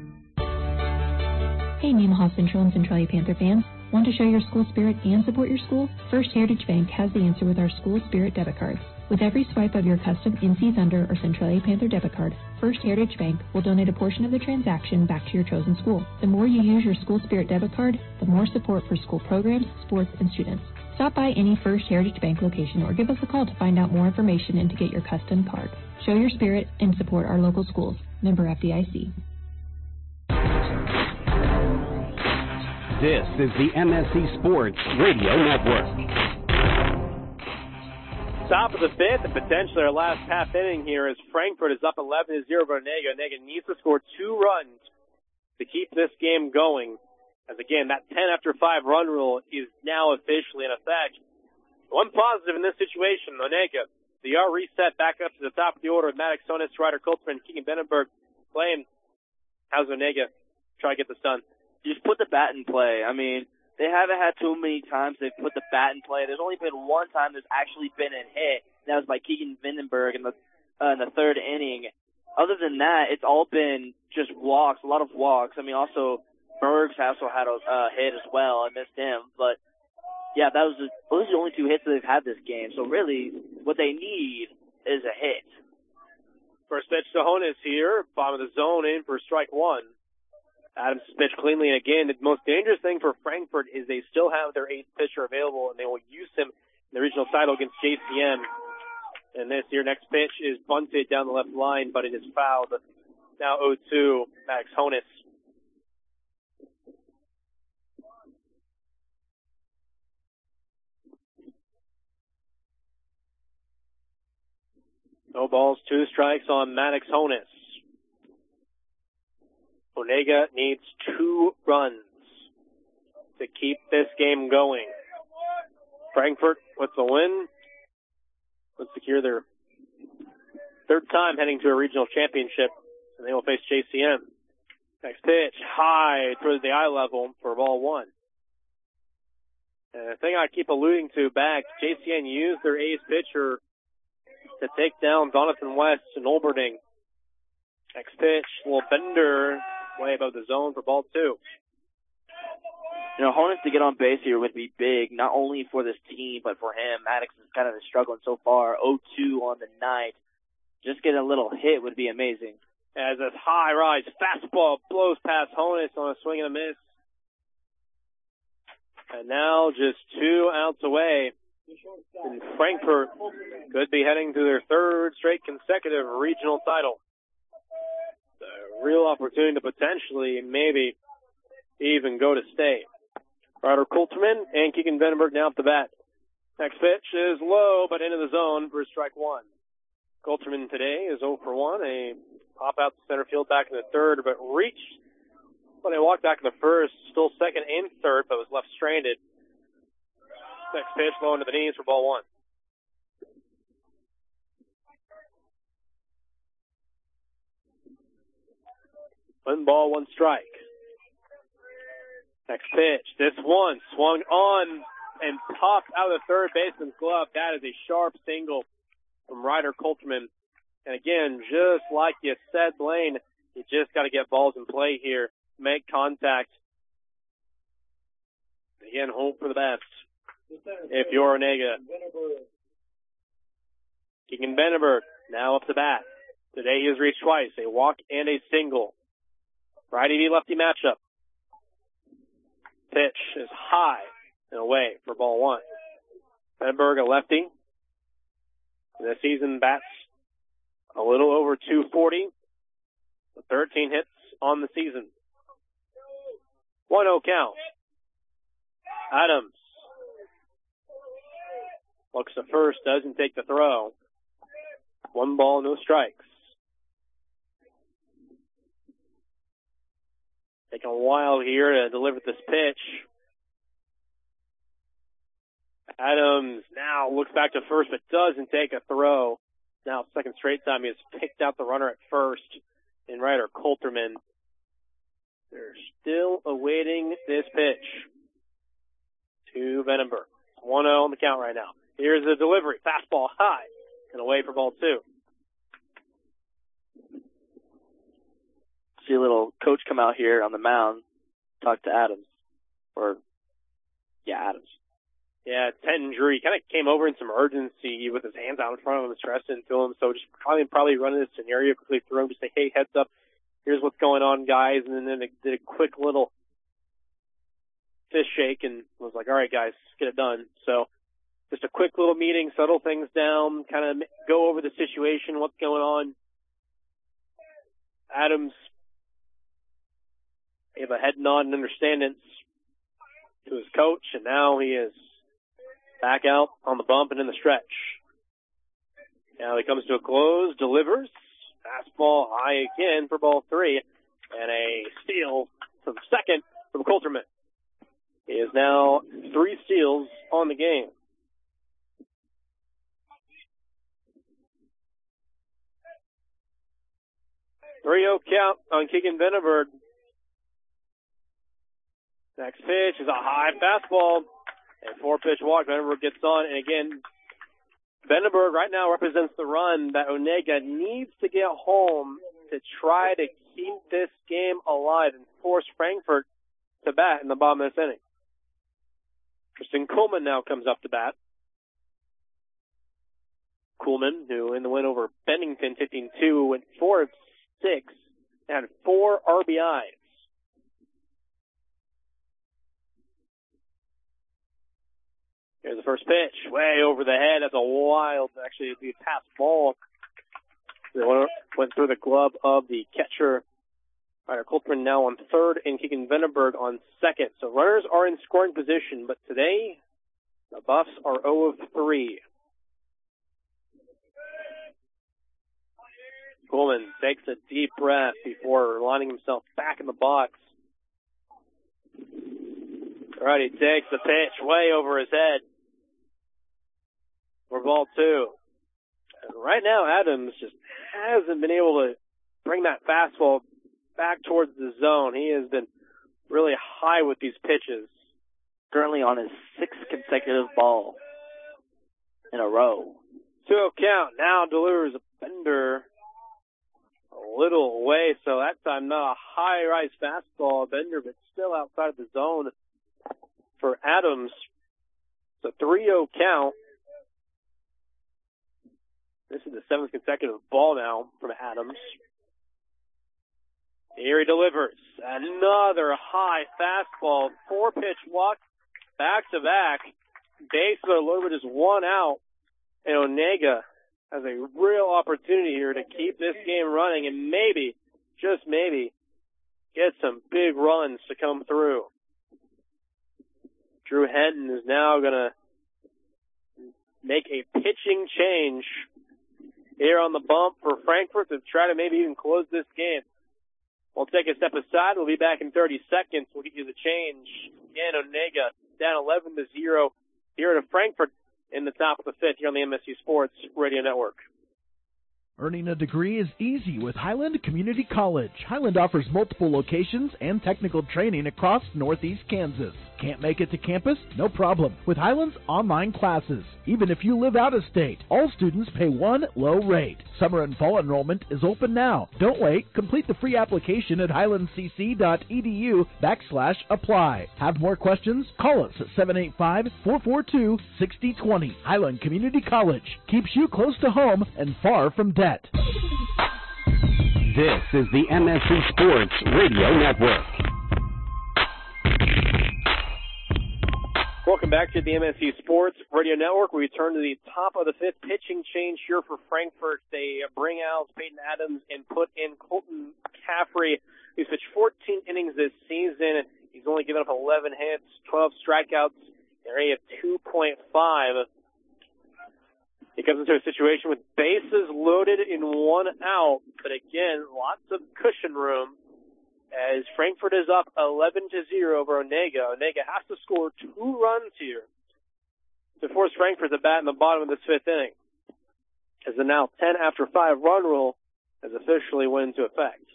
Hey, Nemaha Central and Centralia Panther fans. Want to show your school spirit and support your school? First Heritage Bank has the answer with our School Spirit debit cards. With every swipe of your custom N C Thunder or Centralia Panther debit card, First Heritage Bank will donate a portion of the transaction back to your chosen school. The more you use your School Spirit debit card, the more support for school programs, sports, and students. Stop by any First Heritage Bank location or give us a call to find out more information and to get your custom card. Show your spirit and support our local schools. Member F D I C. This is the M S C Sports Radio Network. Top of the fifth, and potentially our last half inning here as Frankfort is up eleven to zero over Onega. Onega needs to score two runs to keep this game going. As again, that ten after five run rule is now officially in effect. One positive in this situation, Onega, they are reset back up to the top of the order with Maddox Sonis, Ryder Coltzman, Keegan Vandenberg playing. How's Onega try to get this done? Just put the bat in play. I mean, they haven't had too many times they've put the bat in play. There's only been one time there's actually been a hit, and that was by Keegan Vandenberg in the uh, in the third inning. Other than that, it's all been just walks, a lot of walks. I mean, also, Bergs also had a uh, hit as well. I missed him. But, yeah, that was the, those are the only two hits that they've had this game. So, really, what they need is a hit. First pitch to Honis here, bottom of the zone in for strike one. Adams pitch cleanly, and again, the most dangerous thing for Frankfort is they still have their eighth pitcher available, and they will use him in the regional title against J C M. And this here next pitch is bunted down the left line, but it is fouled. Now oh two, Max Honis. No balls, two strikes on Maddox Honis. Onega needs two runs to keep this game going. Frankfort with the win would secure their third time heading to a regional championship, and they will face J C M. Next pitch, high towards the eye level for ball one. And the thing I keep alluding to back, J C M used their ace pitcher to take down Jonathan West and Olberding. Next pitch, little bender, way above the zone for ball two. You know, Hornets to get on base here would be big, not only for this team, but for him. Maddox is kind of struggling so far. oh two on the night. Just getting a little hit would be amazing. As this high rise fastball blows past Honus on a swing and a miss. And now just two outs away. And Frankfort could be heading to their third straight consecutive regional title. A real opportunity to potentially maybe even go to state. Ryder Colterman and Keegan Vandenberg now up the bat. Next pitch is low, but into the zone for strike one. Colterman today is oh for one. A pop out to center field back in the third, but reached when he walked back in the first. Still second and third, but was left stranded. Next pitch low into the knees for ball one. One ball, one strike. Next pitch. This one swung on and popped out of the third baseman's glove. That is a sharp single from Ryder Colterman. And again, just like you said, Blaine, you just got to get balls in play here. Make contact. Again, hope for the best. If you're Onega. Keegan Vandenberg now up the bat. Today he has reached twice, a walk and a single. Righty lefty matchup. Pitch is high and away for ball one. Vandenberg, a lefty. This season bats a little over two forty. thirteen hits on the season. one oh count. Adams looks to first, doesn't take the throw. One ball, no strikes. Taking a while here to deliver this pitch. Adams now looks back to first, but doesn't take a throw. Now, second straight time he has picked out the runner at first in Ryder Colterman. They're still awaiting this pitch to Vandenberg. one oh on the count right now. Here's the delivery. Fastball high and away for ball two. See a little coach come out here on the mound, talk to Adams. Or, yeah, Adams. Yeah, Tenton Drew, he kind of came over in some urgency with his hands out in front of him, stressing to him. So just probably, probably running this scenario quickly through him, just say, hey, heads up, here's what's going on, guys. And then they did a quick little fist shake and was like, all right, guys, let's get it done. So just a quick little meeting, settle things down, kind of go over the situation, what's going on. Adams gave a head nod and understanding to his coach, and now he is back out on the bump and in the stretch. Now he comes to a close, delivers. Fastball high again for ball three. And a steal from second from Coulterman. He is now three steals on the game. three oh count on Keegan Vandenberg. Next pitch is a high fastball. And four-pitch walk. Vandenberg gets on. And again, Vandenberg right now represents the run that Onega needs to get home to try to keep this game alive and force Frankfort to bat in the bottom of this inning. Tristan Coleman now comes up to bat. Coleman, who in the win over Bennington, fifteen two, went four of six, and had four R B Is. Here's the first pitch, way over the head. That's a wild, actually, it'd be a pass ball. It went through the glove of the catcher. Ryder Coulterman now on third and Keegan Vandenberg on second. So runners are in scoring position, but today the Buffs are oh of three. Coleman takes a deep breath before lining himself back in the box. All right, he takes the pitch way over his head for ball two. And right now, Adams just hasn't been able to bring that fastball back towards the zone. He has been really high with these pitches. Currently on his sixth consecutive ball in a row. two oh count. Now delivers a bender a little away, so that time not a high-rise fastball bender, but still outside of the zone for Adams. It's a three oh count. This is the seventh consecutive ball now from Adams. Here he delivers another high fastball, four-pitch walk, back-to-back. Bases are loaded with just one out, and Onega has a real opportunity here to keep this game running and maybe, just maybe, get some big runs to come through. Drew Henton is now going to make a pitching change here on the bump for Frankfort to try to maybe even close this game. We'll take a step aside. We'll be back in thirty seconds. We'll get you the change. Again, Onega down eleven to zero here at Frankfort in the top of the fifth here on the M S U Sports Radio Network. Earning a degree is easy with Highland Community College. Highland offers multiple locations and technical training across Northeast Kansas. Can't make it to campus? No problem. With Highland's online classes, even if you live out of state, all students pay one low rate. Summer and fall enrollment is open now. Don't wait. Complete the free application at highlandcc.edu backslash apply. Have more questions? Call us at seven eight five, four four two, six zero two zero. Highland Community College keeps you close to home and far from debt. This is the M S U Sports Radio Network. Welcome back to the M S U Sports Radio Network. We turn to the top of the fifth pitching change here for Frankfort. They bring out Peyton Adams and put in Colton Caffrey, who's pitched fourteen innings this season. He's only given up eleven hits, twelve strikeouts, an area of two point five. He comes into a situation with bases loaded in one out, but again, lots of cushion room as Frankfort is up eleven to zero over Onega. Onega has to score two runs here to force Frankfort to bat in the bottom of this fifth inning, as the now ten after five run rule has officially went into effect.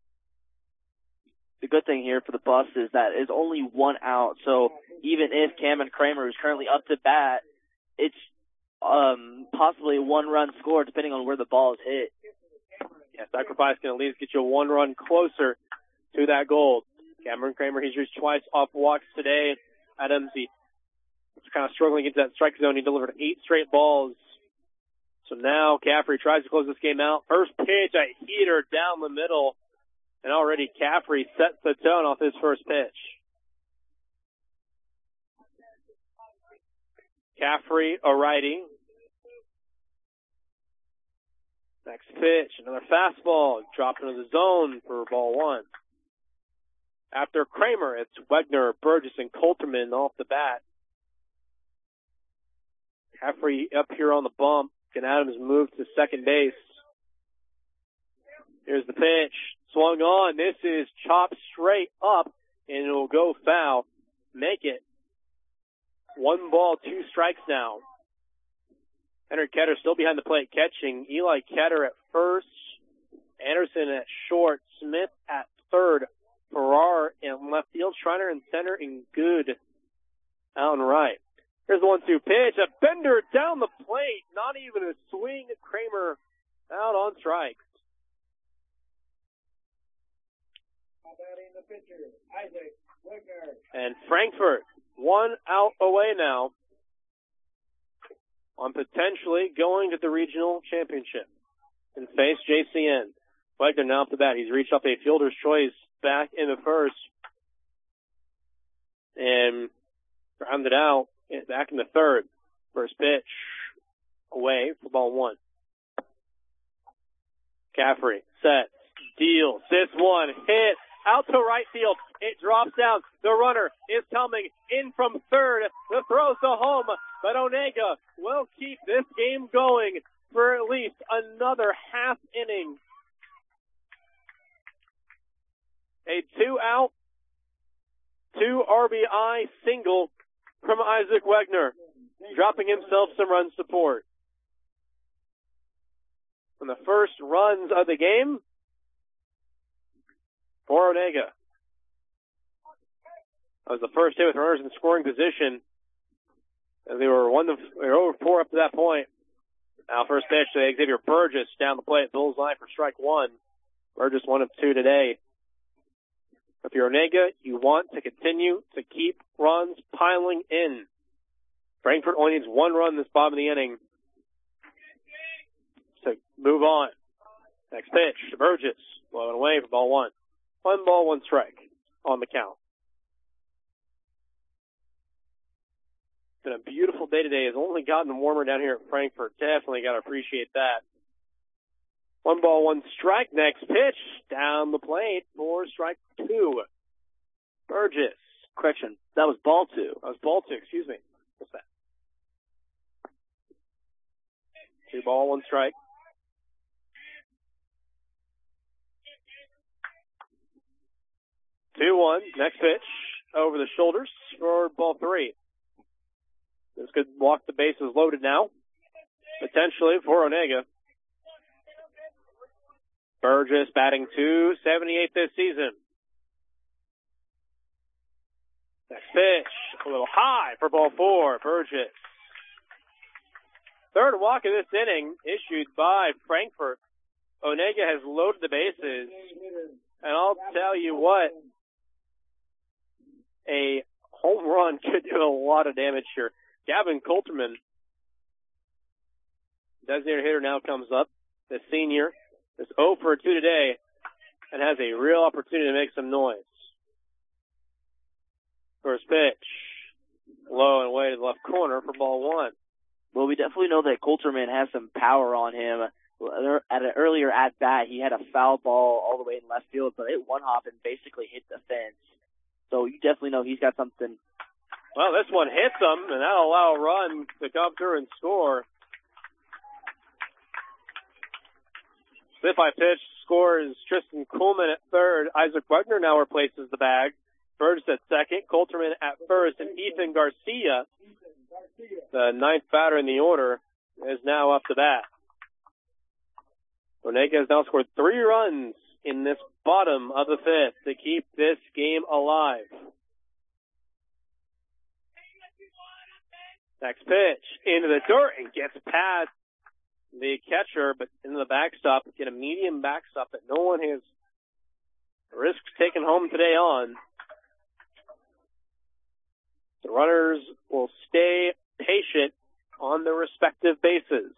The good thing here for the Buffs is that it's only one out, so even if Cameron Kramer, who's currently up to bat, it's um, possibly a one-run score depending on where the ball is hit. Yeah, sacrifice can at least get you one run closer to that goal. Cameron Kramer, he's reached twice off walks today. Adams, he's kind of struggling into that strike zone. He delivered eight straight balls. So now Caffrey tries to close this game out. First pitch, a heater down the middle. And already Caffrey sets the tone off his first pitch. Caffrey, a righty. Next pitch, another fastball, dropped into the zone for ball one. After Kramer, it's Wegner, Burgess, and Coulterman off the bat. Caffrey up here on the bump, Can Adams move to second base? Here's the pitch. Swung on. This is chopped straight up, and it will go foul. Make it one ball, two strikes now. Henry Ketter still behind the plate catching. Eli Ketter at first. Anderson at short. Smith at third. Farrar in left field. Schreiner in center, and Good out and right. Here's the one two pitch. A bender down the plate. Not even a swing. Kramer out on strikes. And Frankfort one out away now on potentially going to the regional championship and face J C N. Wagner now up the bat. He's reached up a fielder's choice back in the first and grounded out back in the third. First pitch away for ball one. Caffrey set, deals, this one hit out to right field. It drops down. The runner is coming in from third. The throw's to home, but Onega will keep this game going for at least another half inning. A two-out, two R B I single from Isaac Wegner, dropping himself some run support. From the first runs of the game for Onega. That was the first hit with runners in scoring position. And they were one to, they were over four up to that point. Now first pitch to Xavier Burgess down the plate, bullseye for strike one. Burgess one of two today. If you're Onega, you want to continue to keep runs piling in. Frankfort only needs one run this bottom of the inning to move on. Next pitch to Burgess. Blowing away for ball one. One ball, one strike on the count. It's been a beautiful day today. It's only gotten warmer down here at Frankfort. Definitely got to appreciate that. One ball, one strike. Next pitch down the plate for strike two. Burgess. Correction. That was ball two. That was ball two. Excuse me. What's that? Two ball, one strike. two one. Next pitch over the shoulders for ball three. This could walk the bases loaded now. Potentially for Onega. Burgess batting two seventy-eight this season. Next pitch, a little high for ball four, Burgess. Third walk of this inning issued by Frankfort. Onega has loaded the bases. And I'll tell you what, a home run could do a lot of damage here. Gavin Coulterman, designated hitter, now comes up. The senior is oh for two today and has a real opportunity to make some noise. First pitch, low and away to the left corner for ball one. Well, we definitely know that Coulterman has some power on him. At an earlier at-bat, he had a foul ball all the way in left field, but it one-hop and basically hit the fence. So you definitely know he's got something. Well, this one hits him, and that'll allow a run to come through and score. Fifth by pitch scores Tristan Kuhlman at third. Isaac Wagner now replaces the bag. Burgess at second. Coulterman at first. And Ethan Garcia, the ninth batter in the order, is now up to bat. Onega has now scored three runs in this bottom of the fifth to keep this game alive. Next pitch into the dirt and gets past the catcher, but into the backstop. Get a medium backstop that no one has risked taking home today on. The runners will stay patient on their respective bases.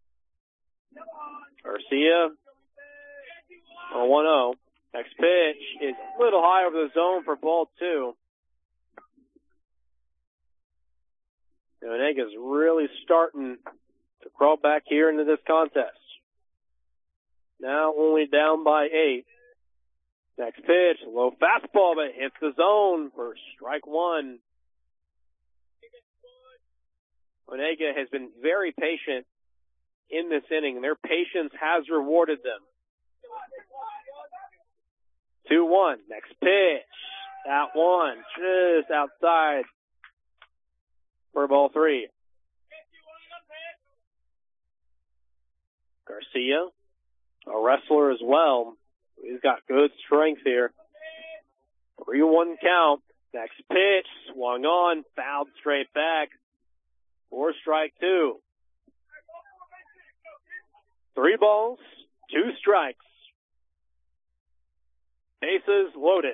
Garcia on one oh. Next pitch is a little high over the zone for ball two. Onega's really starting to crawl back here into this contest. Now only down by eight. Next pitch, a low fastball, but hits the zone for strike one. Onega has been very patient in this inning, and their patience has rewarded them. two one. Next pitch. That one. Just outside for ball three. Garcia, a wrestler as well. He's got good strength here. three one count. Next pitch. Swung on. Fouled straight back. For strike two. Three balls, two strikes. Bases loaded.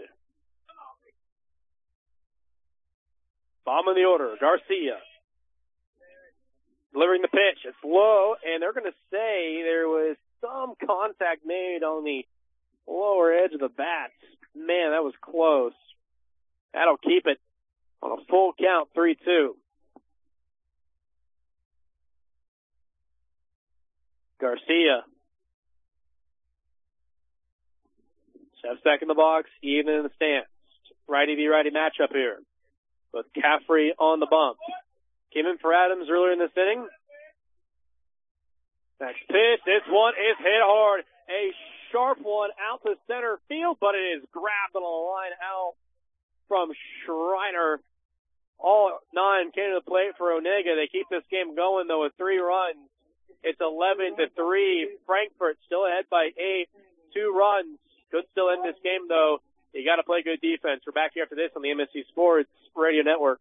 Bomb in the order, Garcia. Delivering the pitch. It's low, and they're going to say there was some contact made on the lower edge of the bat. Man, that was close. That'll keep it on a full count, three two. Garcia. Steps back in the box, even in the stance. Righty v righty matchup here. With Caffrey on the bump. Came in for Adams earlier in this inning. Next pitch. This one is hit hard. A sharp one out to center field, but it is grabbed on a line out from Schreiner. All nine came to the plate for Onega. They keep this game going, though, with three runs. It's eleven to three. Frankfort still ahead by eight. Two runs. Could still end this game, though. You got to play good defense. We're back here after this on the M S C Sports Radio Network.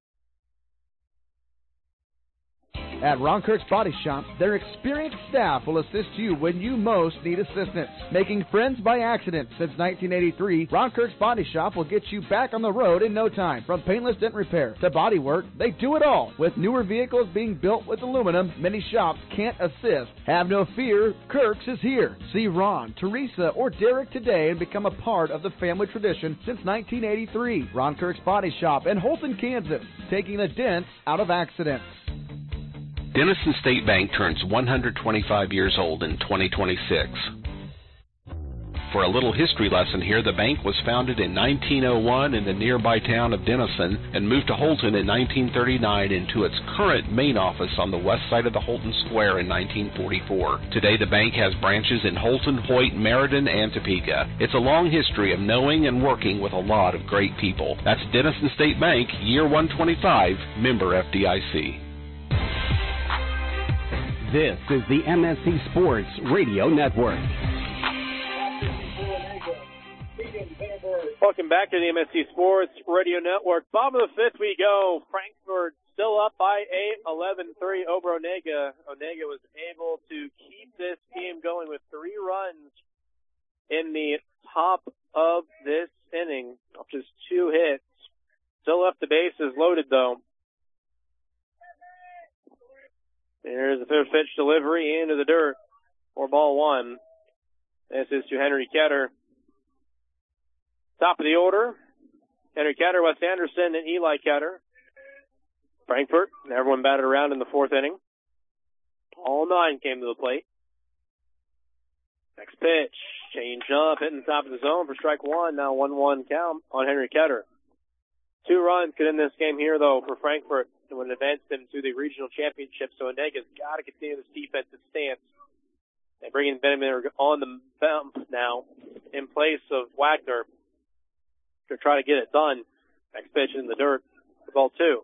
At Ron Kirk's Body Shop, their experienced staff will assist you when you most need assistance. Making friends by accident since nineteen eighty-three, Ron Kirk's Body Shop will get you back on the road in no time. From paintless dent repair to body work, they do it all. With newer vehicles being built with aluminum, many shops can't assist. Have no fear, Kirk's is here. See Ron, Teresa, or Derek today and become a part of the family tradition since nineteen eighty-three. Ron Kirk's Body Shop in Holton, Kansas, taking the dents out of accidents. Denison State Bank turns one hundred twenty-five years old in twenty twenty-six. For a little history lesson here, the bank was founded in nineteen oh one in the nearby town of Denison and moved to Holton in nineteen thirty-nine into its current main office on the west side of the Holton Square in nineteen forty-four. Today, the bank has branches in Holton, Hoyt, Meriden, and Topeka. It's a long history of knowing and working with a lot of great people. That's Denison State Bank, year one twenty-five, member F D I C. This is the M S C Sports Radio Network. Welcome back to the M S C Sports Radio Network. Bottom of the fifth we go. Frankfort still up by eight, eleven three over Onega. Onega was able to keep this game going with three runs in the top of this inning. Just two hits. Still left the bases loaded, though. There's the fifth pitch delivery into the dirt for ball one. This is to Henry Ketter. Top of the order, Henry Ketter, Wes Anderson, and Eli Ketter. Frankfort, everyone batted around in the fourth inning. All nine came to the plate. Next pitch, change up, hitting the top of the zone for strike one. Now one one count on Henry Ketter. Two runs could end this game here, though, for Frankfort. And would advance them to the regional championship. So Onega's got to continue this defensive stance. They bring in Benjamin on the bump now in place of Wagner to try to get it done. Next pitch in the dirt for ball two.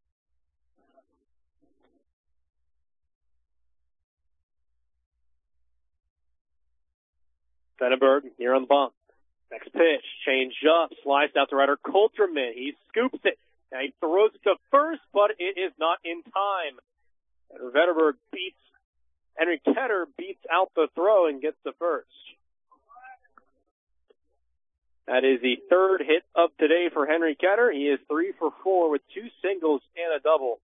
Fenneberg here on the bump. Next pitch, change up, sliced out to righter Coulterman. He scoops it. Now he throws it to first, but it is not in time. And Vetterberg beats, Henry Ketter beats out the throw and gets the first. That is the third hit of today for Henry Ketter. He is three for four with two singles and a double.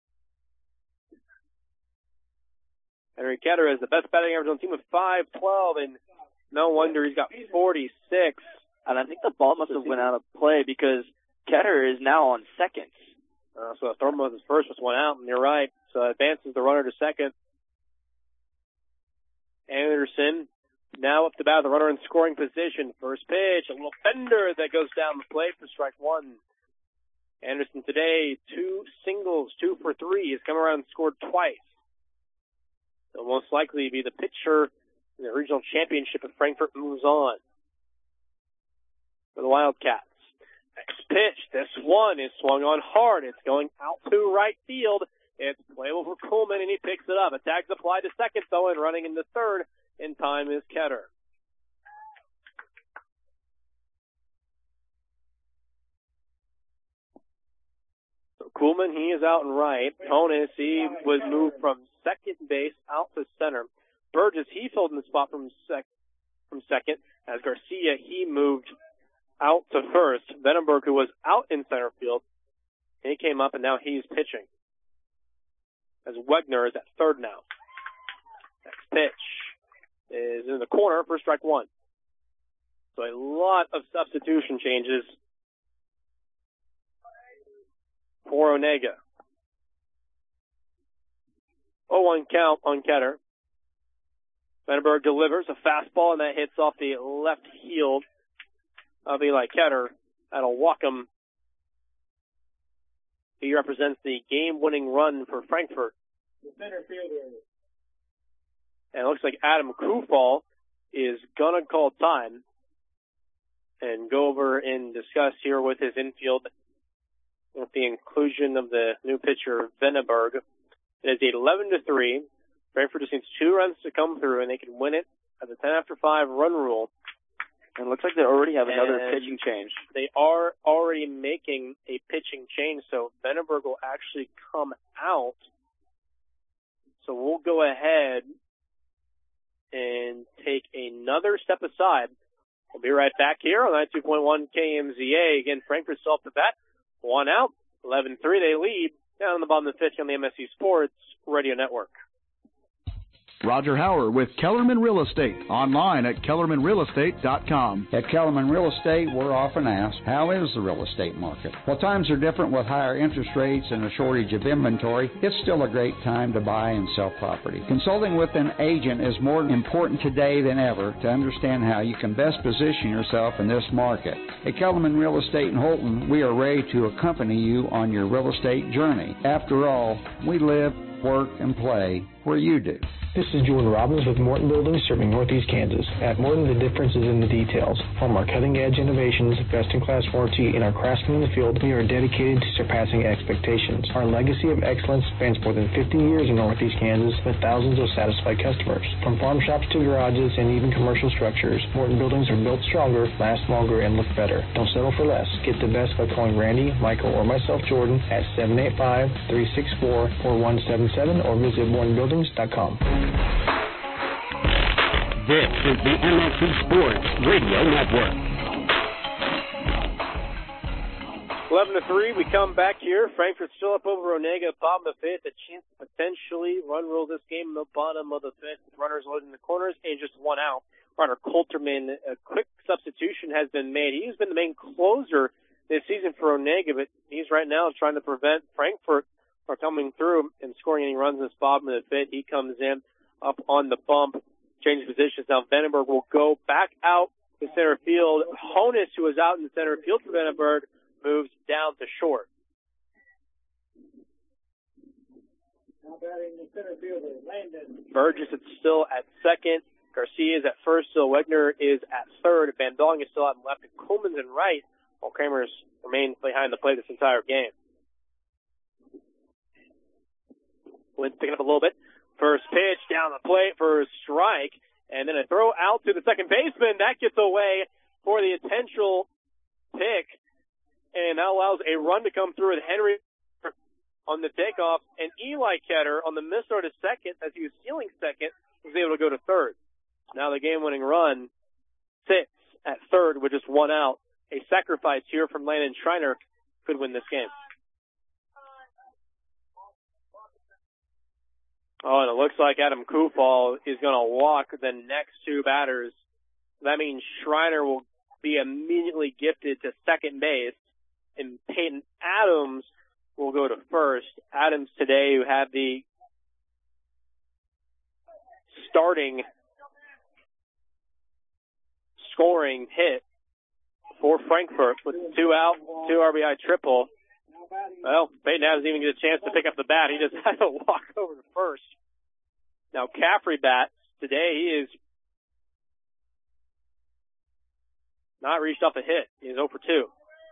Henry Ketter has the best batting average on the team with five twelve, and no wonder he's got forty-six. And I think the ball must have went out of play because Ketter is now on second. Uh, so Thornton was his first, was one out, and you're right. So advances the runner to second. Anderson now up to bat, the runner in scoring position. First pitch, a little bender that goes down the plate for strike one. Anderson today, two singles, two for three. He's come around and scored twice. It'll most likely be the pitcher in the regional championship if Frankfort moves on. For the Wildcats. Next pitch. This one is swung on hard. It's going out to right field. It's playable for Coleman, and he picks it up. A tag's applied to second, though, and running into third in time is Ketter. So Coleman, he is out and right. Honus, he was moved from second base out to center. Burgess, he filled in the spot from sec- from second. As Garcia, he moved out to first. Vandenberg, who was out in center field, he came up, and now he's pitching. As Wegner is at third now. Next pitch is in the corner for strike one. So a lot of substitution changes for Onega. oh one count on Ketter. Vandenberg delivers a fastball, and that hits off the left heel of Eli Ketter. That'll walk him. He represents the game-winning run for Frankfort. The center fielder. And it looks like Adam Kufal is going to call time and go over and discuss here with his infield with the inclusion of the new pitcher, Vandenberg. It is eleven to three. Frankfort just needs two runs to come through, and they can win it at the ten after five run rule. And it looks like they already have another And pitching change. They are already making a pitching change, so Vandenberg will actually come out. So we'll go ahead and take another step aside. We'll be right back here on ninety-two point one K M Z A. Again, Frankfurt still up to bat. One out. eleven three they lead. Down on the bottom of the fifth on the M S C Sports Radio Network. Roger Howard with Kellerman Real Estate. Online at kellerman real estate dot com. At Kellerman Real Estate, we're often asked, how is the real estate market? Well, times are different with higher interest rates and a shortage of inventory. It's still a great time to buy and sell property. Consulting with an agent is more important today than ever to understand how you can best position yourself in this market. At Kellerman Real Estate in Holton, we are ready to accompany you on your real estate journey. After all, we live, work, and play where you do. This is Jordan Robbins with Morton Buildings serving Northeast Kansas. At Morton, the difference is in the details. From our cutting-edge innovations, best-in-class warranty, and our craftsmen in the field, we are dedicated to surpassing expectations. Our legacy of excellence spans more than fifty years in Northeast Kansas with thousands of satisfied customers. From farm shops to garages and even commercial structures, Morton Buildings are built stronger, last longer, and look better. Don't settle for less. Get the best by calling Randy, Michael, or myself, Jordan, at seven eight five, three six four, four one seven seven or visit morton buildings dot com. This is the M S C Sports Radio Network. eleven to three, we come back here. Frankfurt still up over Onega, bottom of the fifth. A chance to potentially run rule this game in the bottom of the fifth. Runners loading the corners and just one out. Runner Coulterman, a quick substitution has been made. He's been the main closer this season for Onega, but he's right now trying to prevent Frankfurt from coming through and scoring any runs in this bottom of the fifth. He comes in up on the bump, changes positions. Now Vandenberg will go back out to center field. Honus, who was out in center field for Vandenberg, moves down to short. Now batting the center fielder, Landon. Burgess is still at second. Garcia is at first. Still Wegner is at third. Van Dong is still out in left. And Coleman's in right, while Kramer's remained behind the plate this entire game. Lynn's picking up a little bit. First pitch down the plate for a strike, and then a throw out to the second baseman. That gets away for the intentional pick, and that allows a run to come through with Henry on the takeoff, and Eli Ketter on the misthrow to second as he was stealing second was able to go to third. Now the game-winning run sits at third with just one out. A sacrifice here from Landon Schreiner could win this game. Oh, and it looks like Adam Kufal is going to walk the next two batters. That means Schreiner will be immediately gifted to second base, and Peyton Adams will go to first. Adams today, who had the starting scoring hit for Frankfurt with two out, two R B I triple. Well, Peyton Adams didn't even get a chance to pick up the bat. He just had to walk over to first. Now Caffrey bats today. He is not reached off a hit. He is zero for two.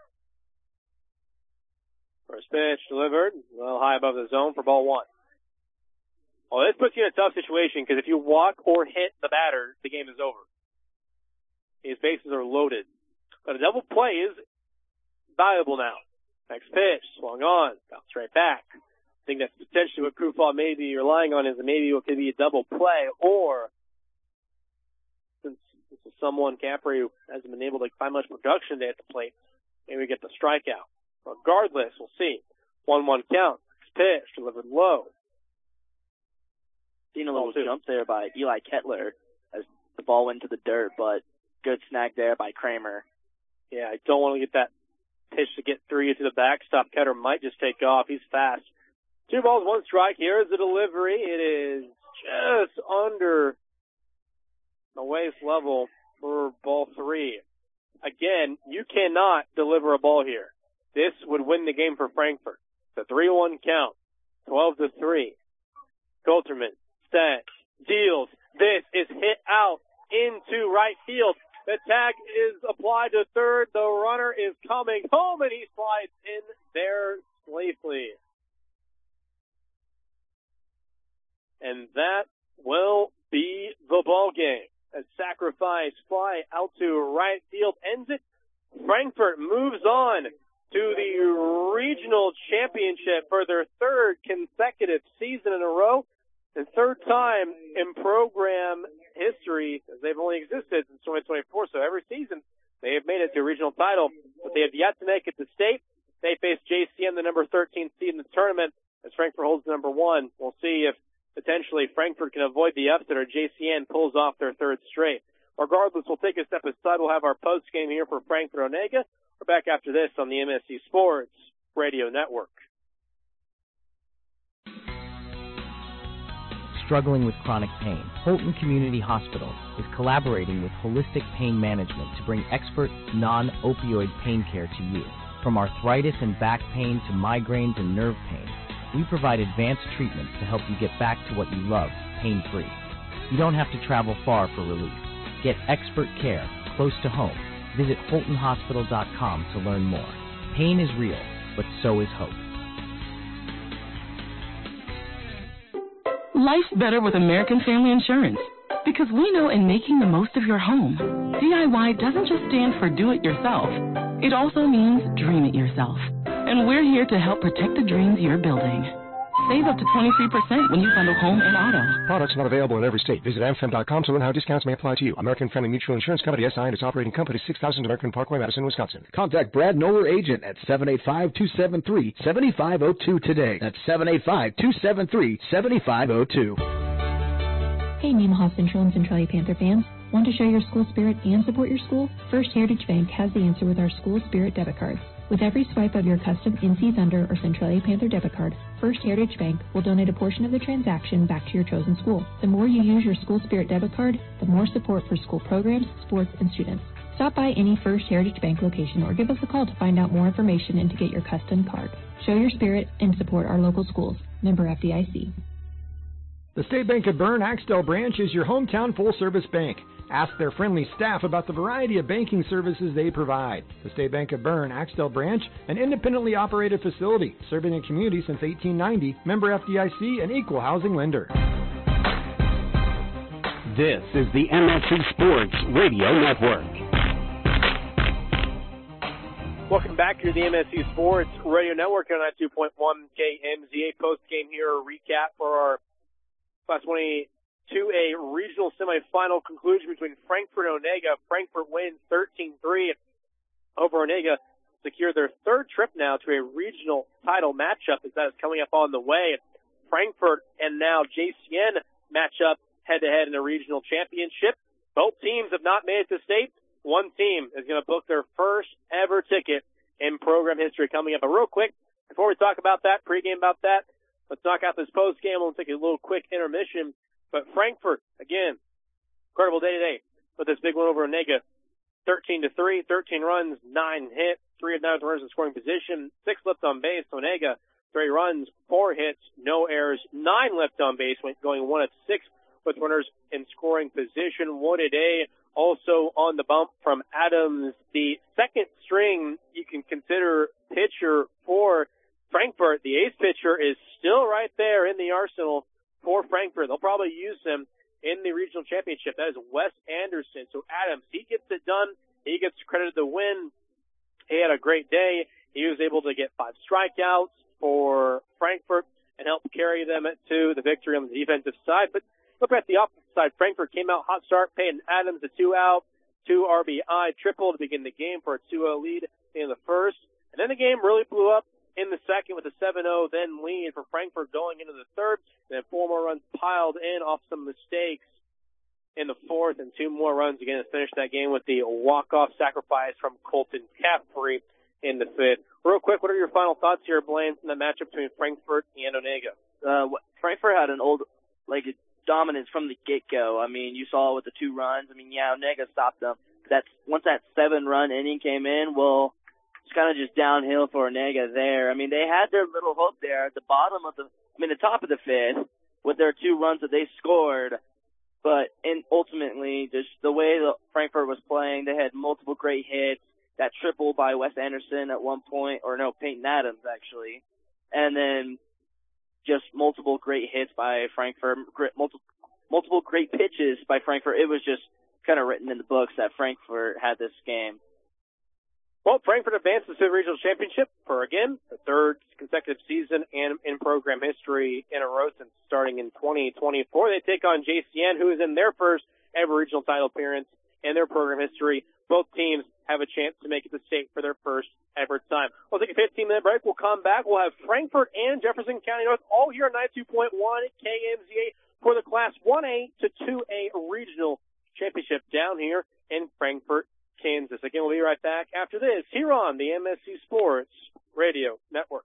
First pitch delivered, well high above the zone for ball one. Well, this puts you in a tough situation because if you walk or hit the batter, the game is over. His bases are loaded. But a double play is valuable now. Next pitch, swung on, bounced right back. I think that's potentially what Krufall may be relying on is that maybe it could be a double play, or since this is someone, Caffrey, who hasn't been able to find much production today at the plate, maybe we get the strikeout. Regardless, we'll see. one one count. Next pitch, delivered low. Seen a little jump there by Eli Kettler as the ball went to the dirt, but good snag there by Kramer. Yeah, I don't want to get that pitch to get three to the backstop. Kettler might just take off. He's fast. Two balls, one strike. Here's the delivery. It is just under the waist level for ball three. Again, you cannot deliver a ball here. This would win the game for Frankfort. It's a three one count. twelve to three. Coulterman stands, deals. This is hit out into right field. The tag is applied to third. The runner is coming home, and he slides in there safely. And that will be the ball game. A sacrifice fly out to right field ends it. Frankfort moves on to the regional championship for their third consecutive season in a row, and third time in program history, as they've only existed since twenty twenty-four. So every season they have made it to a regional title, but they have yet to make it to state. They face J C N, the number thirteen seed in the tournament, as Frankfort holds the number one. We'll see if potentially Frankfort can avoid the upset or J C N pulls off their third straight. Regardless, we'll take a step aside. We'll have our post game here for Frankfort Onega. We're back after this on the M S C Sports Radio Network. Struggling with chronic pain, Holton Community Hospital is collaborating with Holistic Pain Management to bring expert, non-opioid pain care to you. From arthritis and back pain to migraines and nerve pain, we provide advanced treatments to help you get back to what you love, pain-free. You don't have to travel far for relief. Get expert care close to home. Visit Holton Hospital dot com to learn more. Pain is real, but so is hope. Life's better with American Family Insurance. Because we know in making the most of your home, D I Y doesn't just stand for do it yourself. It also means dream it yourself. And we're here to help protect the dreams you're building. Save up to twenty-three percent when you bundle home and auto. Products not available in every state. Visit am fam dot com to learn how discounts may apply to you. American Family Mutual Insurance Company, S I and its operating company, six thousand American Parkway, Madison, Wisconsin. Contact Brad Noller, agent at seven eight five, two seven three, seven five zero two today. That's seven eight five, two seven three, seven five zero two. Hey, Nemaha Central and Centralia Panther fans. Want to show your school spirit and support your school? First Heritage Bank has the answer with our School Spirit debit cards. With every swipe of your custom N C Thunder or Centralia Panther debit card, First Heritage Bank will donate a portion of the transaction back to your chosen school. The more you use your School Spirit debit card, the more support for school programs, sports, and students. Stop by any First Heritage Bank location or give us a call to find out more information and to get your custom card. Show your spirit and support our local schools. Member F D I C. The State Bank of Bern Axtell branch is your hometown full-service bank. Ask their friendly staff about the variety of banking services they provide. The State Bank of Bern Axtell branch, an independently operated facility, serving the community since eighteen ninety, member F D I C, and equal housing lender. This is the M S C Sports Radio Network. Welcome back to the M S C Sports Radio Network on ninety-two point one K M Z A. Post-game here, a recap for our Class twenty-two A regional semifinal conclusion between Frankfort and Onega. Frankfort wins thirteen three over Onega, secure their third trip now to a regional title matchup as that is coming up on the way. Frankfort and now J C N match up head-to-head in the regional championship. Both teams have not made it to state. One team is going to book their first ever ticket in program history coming up. But real quick, before we talk about that, pregame about that, let's knock out this post-game. We'll take a little quick intermission. But Frankfort, again, incredible day today with this big one over Onega. thirteen to three, thirteen runs, nine hits, three of nine runners in scoring position, six left on base. Onega three runs, four hits, no errors, nine left on base, going one of six with runners in scoring position. Woody Day also on the bump from Adams, the second string you can consider pitcher for Frankfort. The ace pitcher is still right there in the arsenal for Frankfort. They'll probably use him in the regional championship. That is Wes Anderson. So Adams, he gets it done. He gets credited the win. He had a great day. He was able to get five strikeouts for Frankfort and help carry them to the victory on the defensive side. But look at the offensive side. Frankfort came out hot start. Peyton Adams, a two-out, two R B I triple to begin the game for a two oh lead in the first. And then the game really blew up in the second with a seven oh then lead for Frankfort going into the third. And then four more runs piled in off some mistakes in the fourth, and two more runs again to finish that game with the walk-off sacrifice from Colton Caffrey in the fifth. Real quick, what are your final thoughts here, Blaine, from the matchup between Frankfort and Onega? Uh, Frankfort had an old, like, dominance from the get-go. I mean, you saw with the two runs. I mean, yeah, Onega stopped them. That's once that seven-run inning came in, well, it's kind of just downhill for Onega there. I mean, they had their little hook there at the bottom of the, I mean, the top of the fifth with their two runs that they scored. But in ultimately, just the way that Frankfort was playing, they had multiple great hits. That triple by Wes Anderson at one point, or no, Peyton Adams actually, and then just multiple great hits by Frankfort, multiple multiple great pitches by Frankfort. It was just kind of written in the books that Frankfort had this game. Well, Frankfort advances to the regional championship for, again, the third consecutive season and in program history in a row since starting in twenty twenty-four. They take on J C N, who is in their first ever regional title appearance in their program history. Both teams have a chance to make it to state for their first ever time. We'll take a fifteen-minute break. We'll come back. We'll have Frankfort and Jefferson County North all here on ninety-two point one K M Z A for the Class one A to two A regional championship down here in Frankfort, Kansas. Again, we'll be right back after this here on the M S C Sports Radio Network.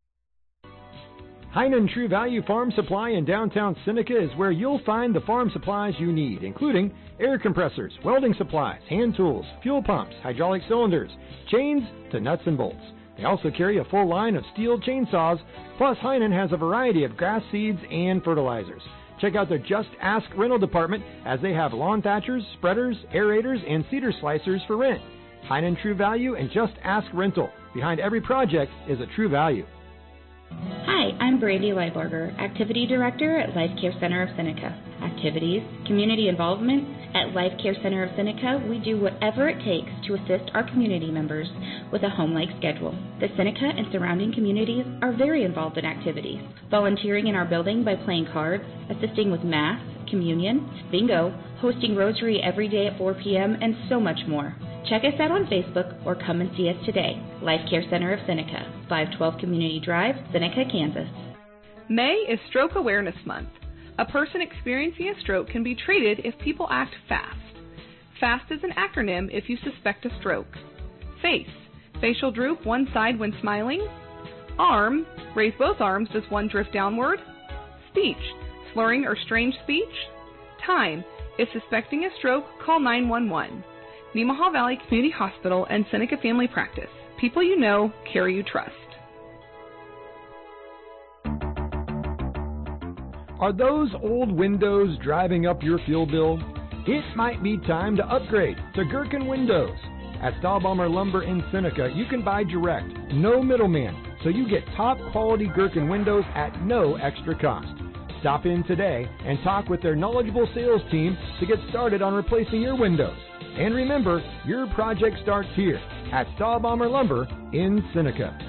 Heinen True Value Farm Supply in downtown Seneca is where you'll find the farm supplies you need, including air compressors, welding supplies, hand tools, fuel pumps, hydraulic cylinders, chains to nuts and bolts. They also carry a full line of steel chainsaws, plus Heinen has a variety of grass seeds and fertilizers. Check out their Just Ask rental department as they have lawn thatchers, spreaders, aerators, and cedar slicers for rent. Heinen True Value and Just Ask Rental. Behind every project is a true value. Hi, I'm Brandy Leiberger, Activity Director at Life Care Center of Seneca. Activities, community involvement. At Life Care Center of Seneca, we do whatever it takes to assist our community members with a home-like schedule. The Seneca and surrounding communities are very involved in activities, volunteering in our building by playing cards, assisting with mass, communion, bingo, hosting rosary every day at four p.m., and so much more. Check us out on Facebook or come and see us today. Life Care Center of Seneca, five twelve Community Drive, Seneca, Kansas. May is Stroke Awareness Month. A person experiencing a stroke can be treated if people act fast. FAST is an acronym if you suspect a stroke. Face, facial droop one side when smiling. Arm, raise both arms, does one drift downward. Speech, slurring or strange speech. Time, if suspecting a stroke, call nine one one. Nemaha Valley Community Hospital and Seneca Family Practice. People you know, care you trust. Are those old windows driving up your fuel bill? It might be time to upgrade to Gherkin Windows. At Stahlbaumer Lumber in Seneca, you can buy direct, no middleman, so you get top quality Gherkin windows at no extra cost. Stop in today and talk with their knowledgeable sales team to get started on replacing your windows. And remember, your project starts here at Stahlbaumer Lumber in Seneca.